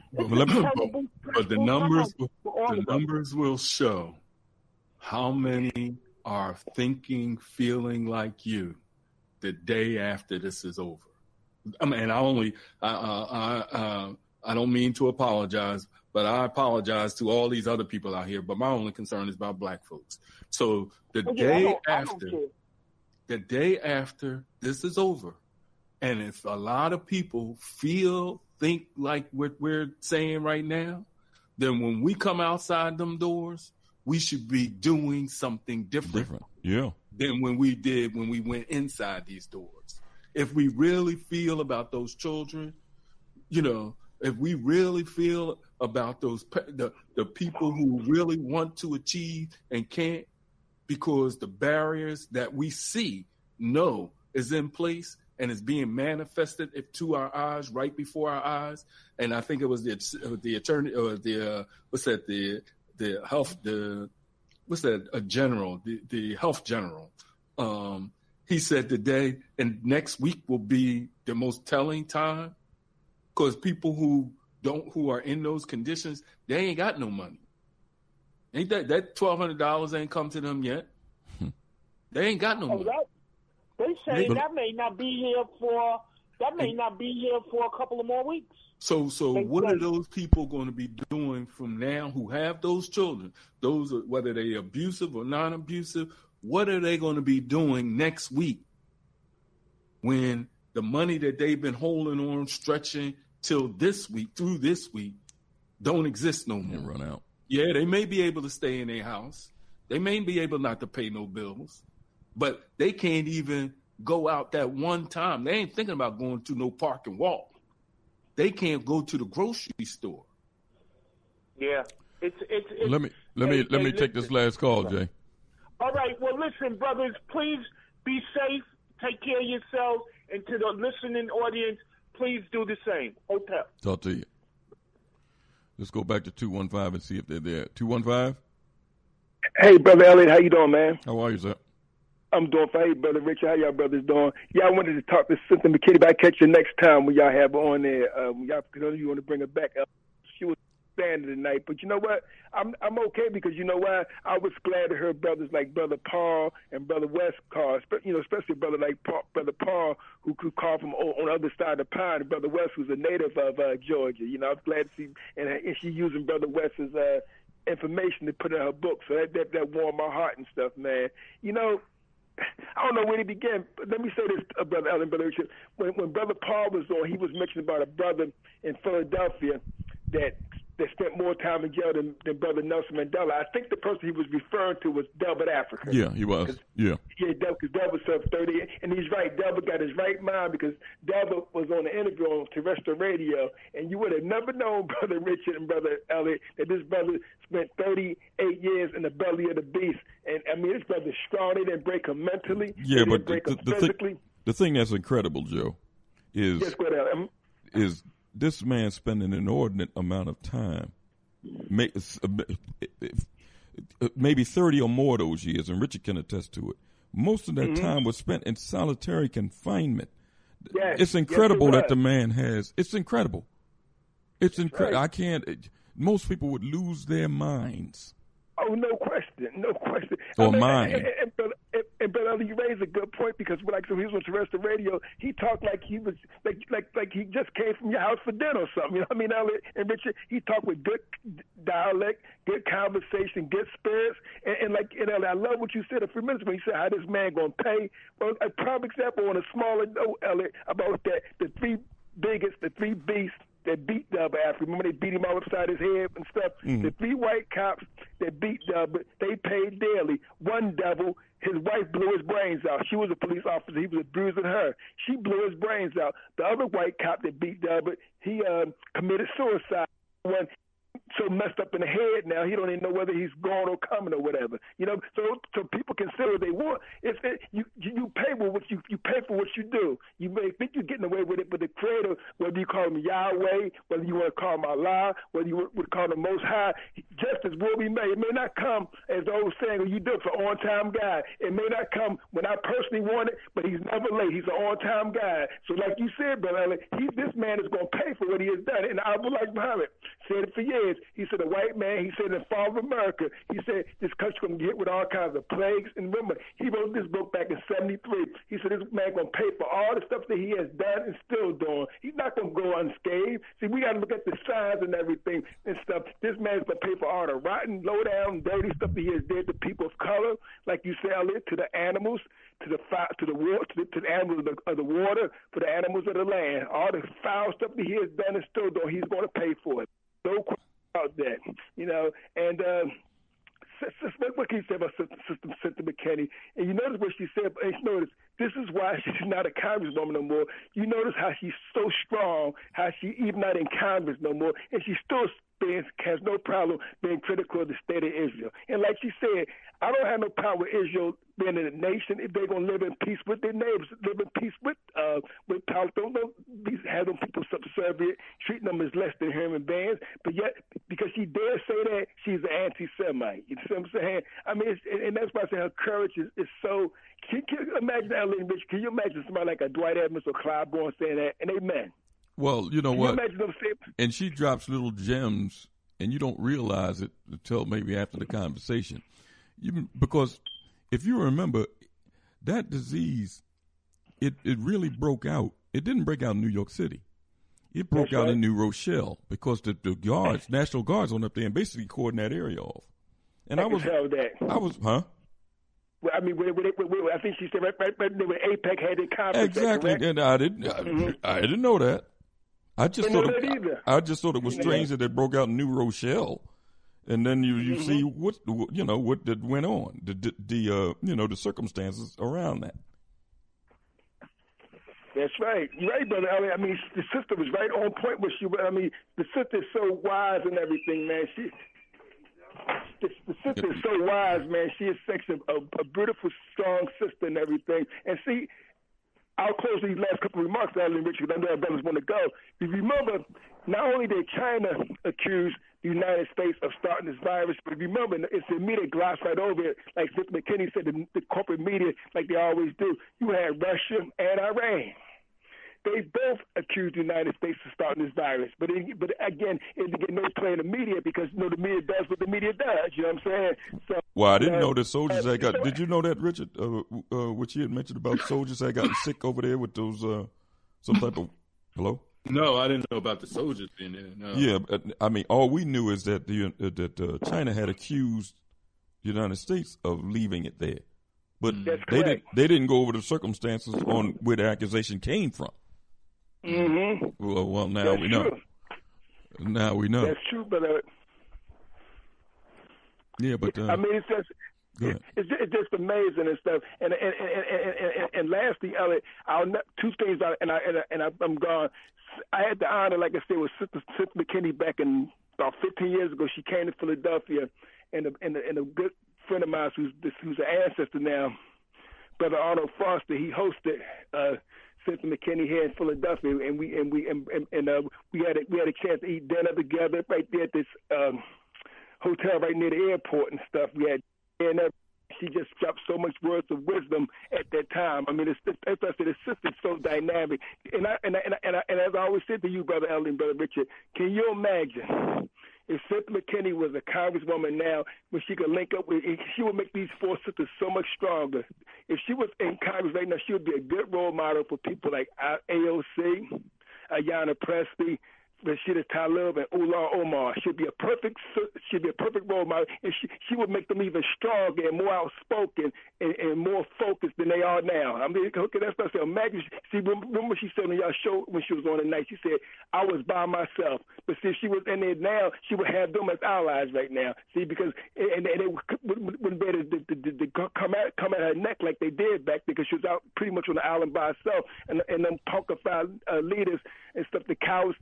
But, but, but, but the numbers, the numbers will show how many are thinking, feeling like you the day after this is over. I mean, I only, uh, I, uh, I don't mean to apologize, but I apologize to all these other people out here. But my only concern is about black folks. So the
Oh, yeah, I
day
don't- I don't
after,
care.
the day after this is over, and if a lot of people feel, think like what we're saying right now, then when we come outside them doors, we should be doing something different,
Different. Yeah.
than when we did when we went inside these doors. If we really feel about those children, you know, if we really feel about those pe- the, the people who really want to achieve and can't, because the barriers that we see, know is in place and is being manifested if to our eyes, right before our eyes. And I think it was the the attorney or the uh, what's that the the health the what's that a general the the health general. Um, he said today and next week will be the most telling time, because people who don't who are in those conditions, they ain't got no money. Ain't that that twelve hundred dollars ain't come to them yet? They ain't got no
Oh,
money.
that, they say
But-
that may not be here for that may not be here for a couple of more weeks.
So, so
They
what
say-
are those people going to be doing from now who have those children? Those, are, whether they abusive or non-abusive, what are they going to be doing next week when the money that they've been holding on, stretching till this week, through this week, don't exist no more?
Run out.
Yeah, they may be able to stay in their house. They may be able not to pay no bills, but they can't even go out that one time. They ain't thinking about going to no park and walk. They can't go to the grocery store.
Yeah, it's it's. it's
Let me let me
hey,
let
hey,
me take this
listen.
last call, Jay.
All right. Well, listen, brothers. Please be safe. Take care of yourselves, and to the listening audience, please do the same. Hotel.
Talk to you. Let's go back to two one five and see if they're there. two one five?
Hey, Brother Elliot, how you doing, man?
How are you, sir?
I'm doing fine. Hey, Brother Richard, how y'all brothers doing? Yeah, I wanted to talk to Sister McKinney, but I'll catch you next time when y'all have her on there. Uh, when y'all, because I know you want to bring her back up. She was standing tonight, but you know what? I'm I'm okay because you know why? I was glad to hear brothers like Brother Paul and Brother West call, spe- you know, especially brother like Paul, Brother Paul, who could call from o- on the other side of the pond, and Brother West, who's a native of uh, Georgia. You know, I was glad to see, and, and she using Brother West's uh, information to put in her book, so that, that that warmed my heart and stuff, man. You know, I don't know where to begin. But let me say this, uh, Brother Ellen, Brother Richard. When, when Brother Paul was on, he was mentioning about a brother in Philadelphia that that spent more time in jail than, than Brother Nelson Mandela. I think the person he was referring to was Delbert Africa.
Yeah, he was. Yeah.
Yeah, because Delbert served thirty, and he's right. Delbert got his right mind because Delbert was on the interview on terrestrial radio, and you would have never known, Brother Richard and Brother Elliot, that this brother spent thirty-eight years in the belly of the beast. And I mean, this brother's strong. They didn't break him mentally.
Yeah,
they
but
didn't break
the,
him
the, the,
physically.
thing, the thing that's incredible, Joe, is
Yes, go ahead, Ellen.
is this man spending an inordinate amount of time, may- maybe thirty or more of those years, and Richard can attest to it. Most of that
Mhm.
time was spent in solitary confinement.
Yes,
It's
yes, it
incredible that
was.
the man has. It's incredible. It's incredible.
right.
I can't. It, most people would lose their minds.
Oh, no question, no question.
Or
I mean,
mine.
And, and, and, Brother- and, and Brother Ellie, you raised a good point because, like, so he was on terrestrial radio. He talked like he was like like like he just came from your house for dinner or something. You know what I mean, Elliot and Richard? He talked with good dialect, good conversation, good spirits, and, and like and Elliot, I love what you said a few minutes ago. You said how this man gonna pay. Well, a prime example on a smaller note, Elliot, about that the three biggest, the three beasts that beat Delbert Africa. Remember they beat him all upside his head and stuff?
Mhm.
The three white cops that beat Delbert, they paid dearly. One devil, his wife blew his brains out. She was a police officer. He was abusing her. She blew his brains out. The other white cop that beat Delbert, he uh, committed suicide. One so messed up in the head now he don't even know whether he's going or coming or whatever. You know, so so people consider what they want. If it, you you pay for what you you pay for what you do. You may think you're getting away with it, but the Creator, whether you call him Yahweh, whether you want to call him Allah, whether you would call him Most High, justice will be made. It may not come as the old saying, "You do it for on time guy." It may not come when I personally want it, but he's never late. He's an on time guy. So like you said, brother, he this man is going to pay for what he has done. And Abdullah Muhammad said it for years. He said, a white man, he said, in the fall of America, he said, this country's going to get hit with all kinds of plagues. And remember, he wrote this book back in seventy-three. He said, this man going to pay for all the stuff that he has done and still doing. He's not going to go unscathed. See, we got to look at the signs and everything and stuff. This man's going to pay for all the rotten, low-down, dirty stuff that he has did to people of color, like you said earlier, to the animals, to the fi- to the water, to the, to the animals of the, of the water, for the animals of the land. All the foul stuff that he has done and still doing, he's going to pay for it. No question about that, you know. And uh, what can you say about Sister Cynthia McKinney? And you notice what she said. And you notice this is why she's not a congresswoman no more. You notice how she's so strong, how she even not in Congress no more, and she still being, has no problem being critical of the state of Israel. And like she said, I don't have no problem with Israel being a nation if they're going to live in peace with their neighbors, live in peace with uh, with Palestine. Don't have them people subservient, treating them as less than human beings. But yet, because she dare say that, she's an anti-Semite. You see what I'm saying? I mean, it's, and that's why I say her courage is, is so. Can, can you imagine that, Rich? Can you imagine somebody like a Dwight Evans or Clyde Bourne saying that? And they men.
Well, you know
Can
what?
You imagine them saying,
and she drops little gems, and you don't realize it until maybe after the conversation. You, because if you remember, that disease, it, it really broke out. It didn't break out in New York City. It broke
That's
out
right.
in New Rochelle because the, the guards, National Guards, went up there and basically cordoned that area off. And
I
I,
can
was,
tell that.
I was, huh?
Well, I mean, when, when, when, when, I think she said right, right, right when APEC had their conference.
Exactly,
correct?
and I didn't, I,
Mhm.
I didn't know that. I just
Didn't
thought
know
it,
that either.
I, I just thought it was
Yeah.
strange that it broke out in New Rochelle, and then you, you
Mhm.
see what you know what that went on, the the, the uh, you know the circumstances around that.
That's right. You're right, brother. I mean, I mean, the sister was right on point with you. I mean, the sister's so wise and everything, man. She, the, the sister is so wise, man. She is such a, a, a beautiful, strong sister and everything. And see, I'll close these last couple of remarks, Alan Richard, because I know our brothers want to go. If you remember, not only did China accuse the United States of starting this virus, but remember, it's the media glossed right over it. Like Cynthia McKinney said, the, the corporate media, like they always do, you had Russia and Iran. They both accused the United States of starting this virus. But it, but again, it didn't get no play in the media because, you know, the media does what the media does. You know what I'm saying? So,
Well, I didn't
uh,
know that soldiers
uh,
had got. Did you know that, Richard? Uh, uh, what you had mentioned about soldiers had gotten sick over there with those uh, some type of hello.
No, I didn't know about the soldiers being there. No.
Yeah, but, I mean, all we knew is that the uh, that uh, China had accused the United States of leaving it there, but
That's
they
correct.
didn't. They didn't go over the circumstances on where the accusation came from.
Mm-hmm.
Well, well, now
That's
we know.
true.
Now we know.
That's true, but uh,
Yeah, but uh,
I mean, it's just
go ahead.
it's just, it's just amazing and stuff. And and and and, and, and, and lastly, Elliot, I'll ne- two things, I, and I and, I, and I, I'm gone. I had the honor, like I said, with Sister Sister McKinney back in about fifteen years ago. She came to Philadelphia, and a, and a, and a good friend of mine, who's who's an ancestor now, Brother Arnold Foster, he hosted uh, Sister McKinney here in Philadelphia, and we and we and, and, and uh, we had a, we had a chance to eat dinner together right there at this um, hotel right near the airport and stuff. We had and uh, she just dropped so much words of wisdom at that time. I mean, it's, it's, as I said, the sister's so dynamic. And I and I, and, I, and, I, and as I always said to you, Brother Ellie and Brother Richard, can you imagine if Cynthia McKinney was a congresswoman now, when she could link up with, she would make these four sisters so much stronger. If she was in Congress right now, she would be a good role model for people like A O C, Ayanna Pressley, Rashida Tlaib, and Ullah Omar. She'd be a perfect, she'd be a perfect role model, and she she would make them even stronger and more outspoken and, and more focused than they are now. I mean, okay, that's what I said. Imagine, see, remember she said on y'all show when she was on the night, she said, I was by myself. But see, if she was in there now, she would have them as allies right now. See, because, and, and they wouldn't be able to, to, to, to come, at, come at her neck like they did back there, because she was out pretty much on the island by herself, and, and them punkified uh, leaders and stuff, the cows, men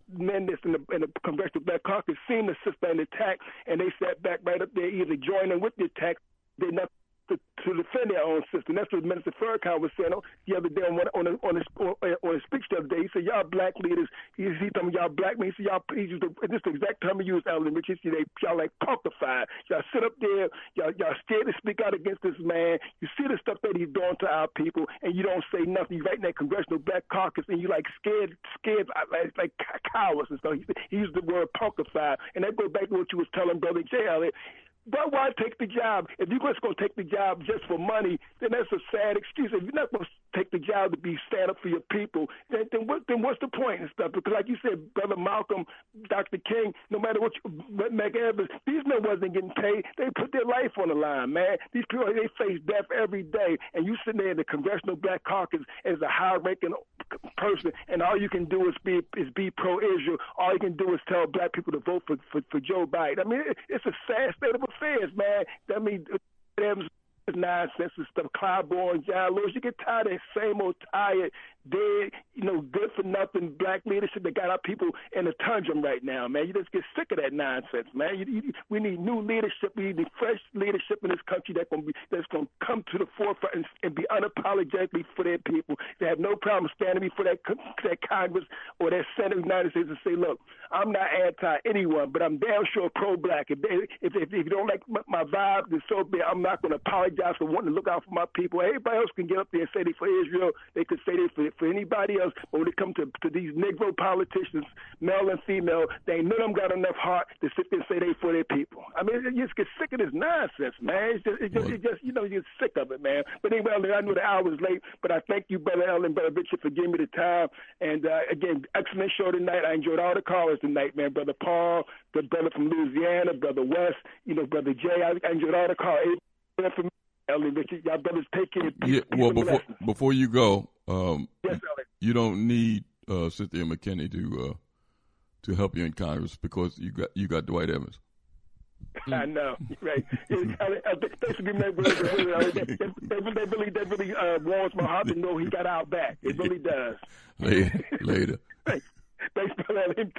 independents in the, in the Congressional Black Caucus seemed to suspend the attack, and they sat back right up there, either joining with the attack, did nothing to, to defend their own system. That's what Minister Farrakhan was saying the other day on on a, on, a, on a speech the other day. He said, y'all black leaders, he, he told me y'all black men, he said, y'all, he used the, this is the exact term he used, Ellen Rich. He said, they, y'all like punkified. Y'all sit up there, y'all, y'all scared to speak out against this man. You see the stuff that he's doing to our people, and you don't say nothing. You right in that Congressional Black Caucus, and you like scared, scared like, like cowards and stuff. He, he used the word punkified. And that goes back to what you was telling Brother Jay Elliott. But why take the job? If you're just going to take the job just for money, then that's a sad excuse. If you're not going to take the job to be stand up for your people, then then, what, then what's the point and stuff? Because like you said, Brother Malcolm, Doctor King, no matter what, you, Meg Evans, these men wasn't getting paid. They put their life on the line, man. These people, they face death every day, and you sitting there in the Congressional Black Caucus as a high-ranking person, and all you can do is be is be pro-Israel. All you can do is tell black people to vote for for, for Joe Biden. I mean, it, it's a sad state of affairs, man. I mean, nonsense and stuff. Clyburn, John Lewis, you get tired of that same old tired, dead, you know, good for nothing black leadership that got our people in a tundrum right now, man. You just get sick of that nonsense, man. You, you, we need new leadership. We need fresh leadership in this country that's going to be that's going to come to the forefront and, and be unapologetically for their people. They have no problem standing before that that Congress or that Senate of the United States and say, look, I'm not anti anyone, but I'm damn sure pro-black. If, they, if, if, if you don't like my, my vibe, then so be it. I'm not going to apologize for wanting to look out for my people. Everybody else can get up there and say they for Israel. They could say they for, for anybody else. But when it comes to, to these Negro politicians, male and female, they ain't none of them got enough heart to sit there and say they for their people. I mean, you just get sick of this nonsense, man. It's just, it just, it just you know, you get sick of it, man. But anyway, I know the hour was late, but I thank you, Brother Ellen, Brother Richard, for giving me the time. And uh, again, excellent show tonight. I enjoyed all the callers tonight, man. Brother Paul, the brother from Louisiana, Brother West, you know, Brother Jay. I, I enjoyed all the callers. Ellen, Richard, y'all brothers take care.
Yeah, well, before before you go, um,
yes, Ellen.
You don't need uh, Cynthia McKinney to uh, to help you in Congress because you got you got Dwight Evans.
I know, right? Thanks for giving that. That really, that really uh, warms my heart to know he got out back. It really does.
Later, later.
Thanks, thanks for that.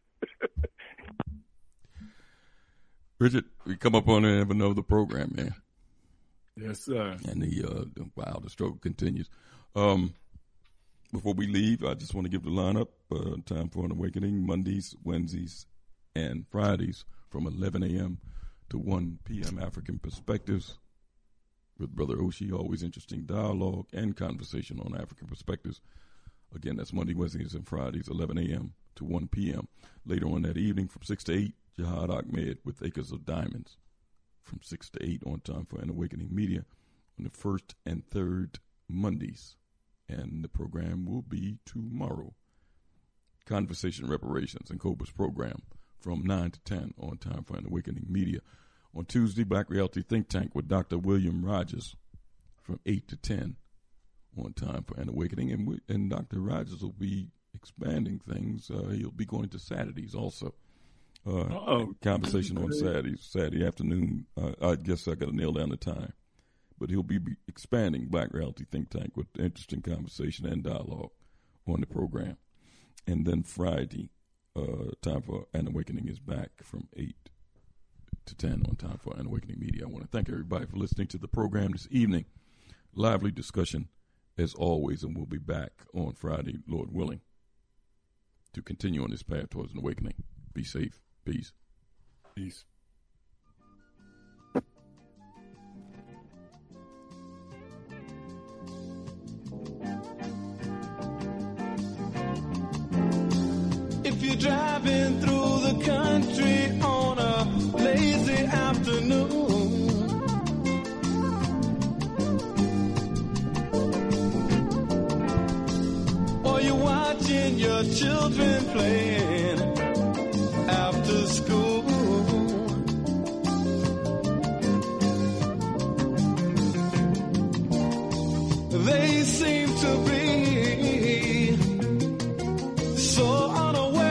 Richard, we come up on and have another program, man.
Yes, sir.
And the, uh, the wow, the struggle continues. Um, before we leave, I just want to give the lineup. Uh, Time for an Awakening, Mondays, Wednesdays, and Fridays from eleven a.m. to one p.m. African Perspectives with Brother Oshi. Always interesting dialogue and conversation on African perspectives. Again, that's Monday, Wednesdays, and Fridays, eleven a.m. to one p.m. Later on that evening from six to eight, Jihad Ahmed with Acres of Diamonds. From six to eight on Time for an Awakening Media on the first and third Mondays. And the program will be tomorrow. Conversation Reparations and Cobra's program from nine to ten on Time for an Awakening Media. On Tuesday, Black Reality Think Tank with Doctor William Rogers from eight to ten on Time for an Awakening. And, we, and Doctor Rogers will be expanding things. Uh, he'll be going to Saturdays also. Uh, conversation on Saturday, Saturday afternoon. Uh, I guess I got to nail down the time. But he'll be, be expanding Black Reality Think Tank with interesting conversation and dialogue on the program. And then Friday, uh, Time for an Awakening is back from eight to ten on Time for an Awakening Media. I want to thank everybody for listening to the program this evening. Lively discussion as always, and we'll be back on Friday, Lord willing, to continue on this path towards an awakening. Be safe. Peace.
Peace.
If you're driving through the country on a lazy afternoon, or you're watching your children playing after school, they seem to be so unaware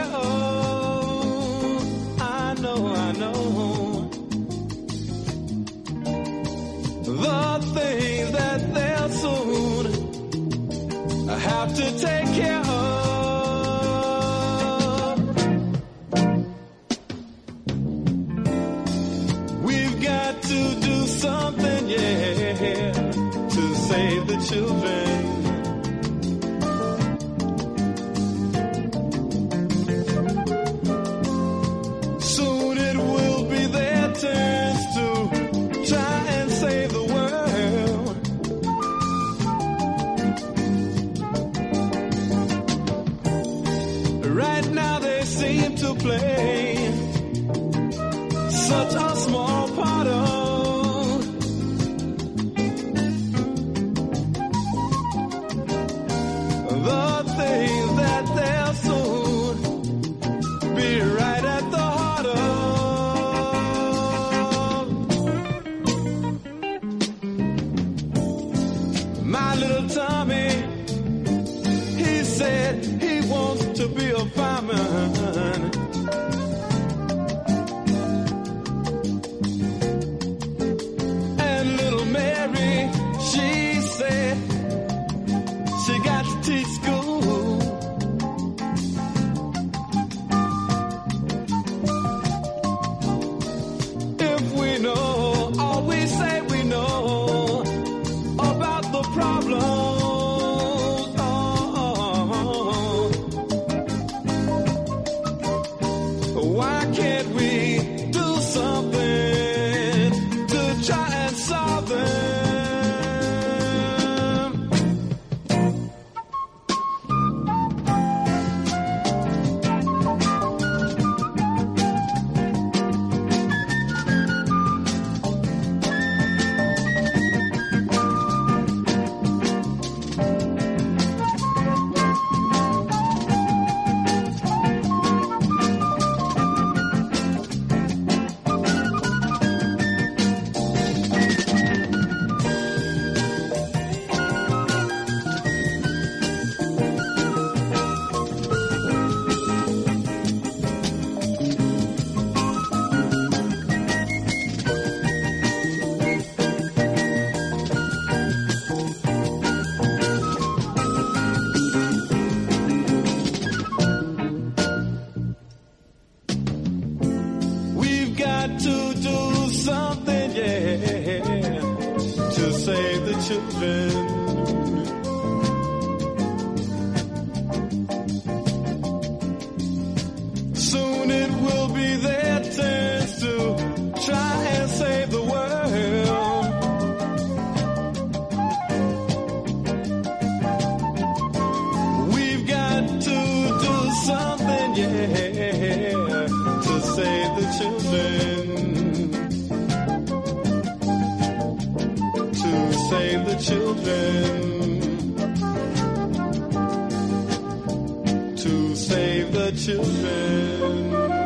of, I know, I know, the things that they'll soon have to take care of.
children. Soon it will be their turns to try and save the world. Right now they seem to play such a small part of the things that they'll soon be right at the heart of. My little Tommy, he said he wants to be a fireman. And little Mary, she said she got to teach school. If we know, all we say we know about the problems, oh, why can't we do something to try and solve them? We've got to do something, yeah, to save the children. Soon it will be their turns to try and save the world. We've got to do something, yeah, to save the children. To save the children. To save the children.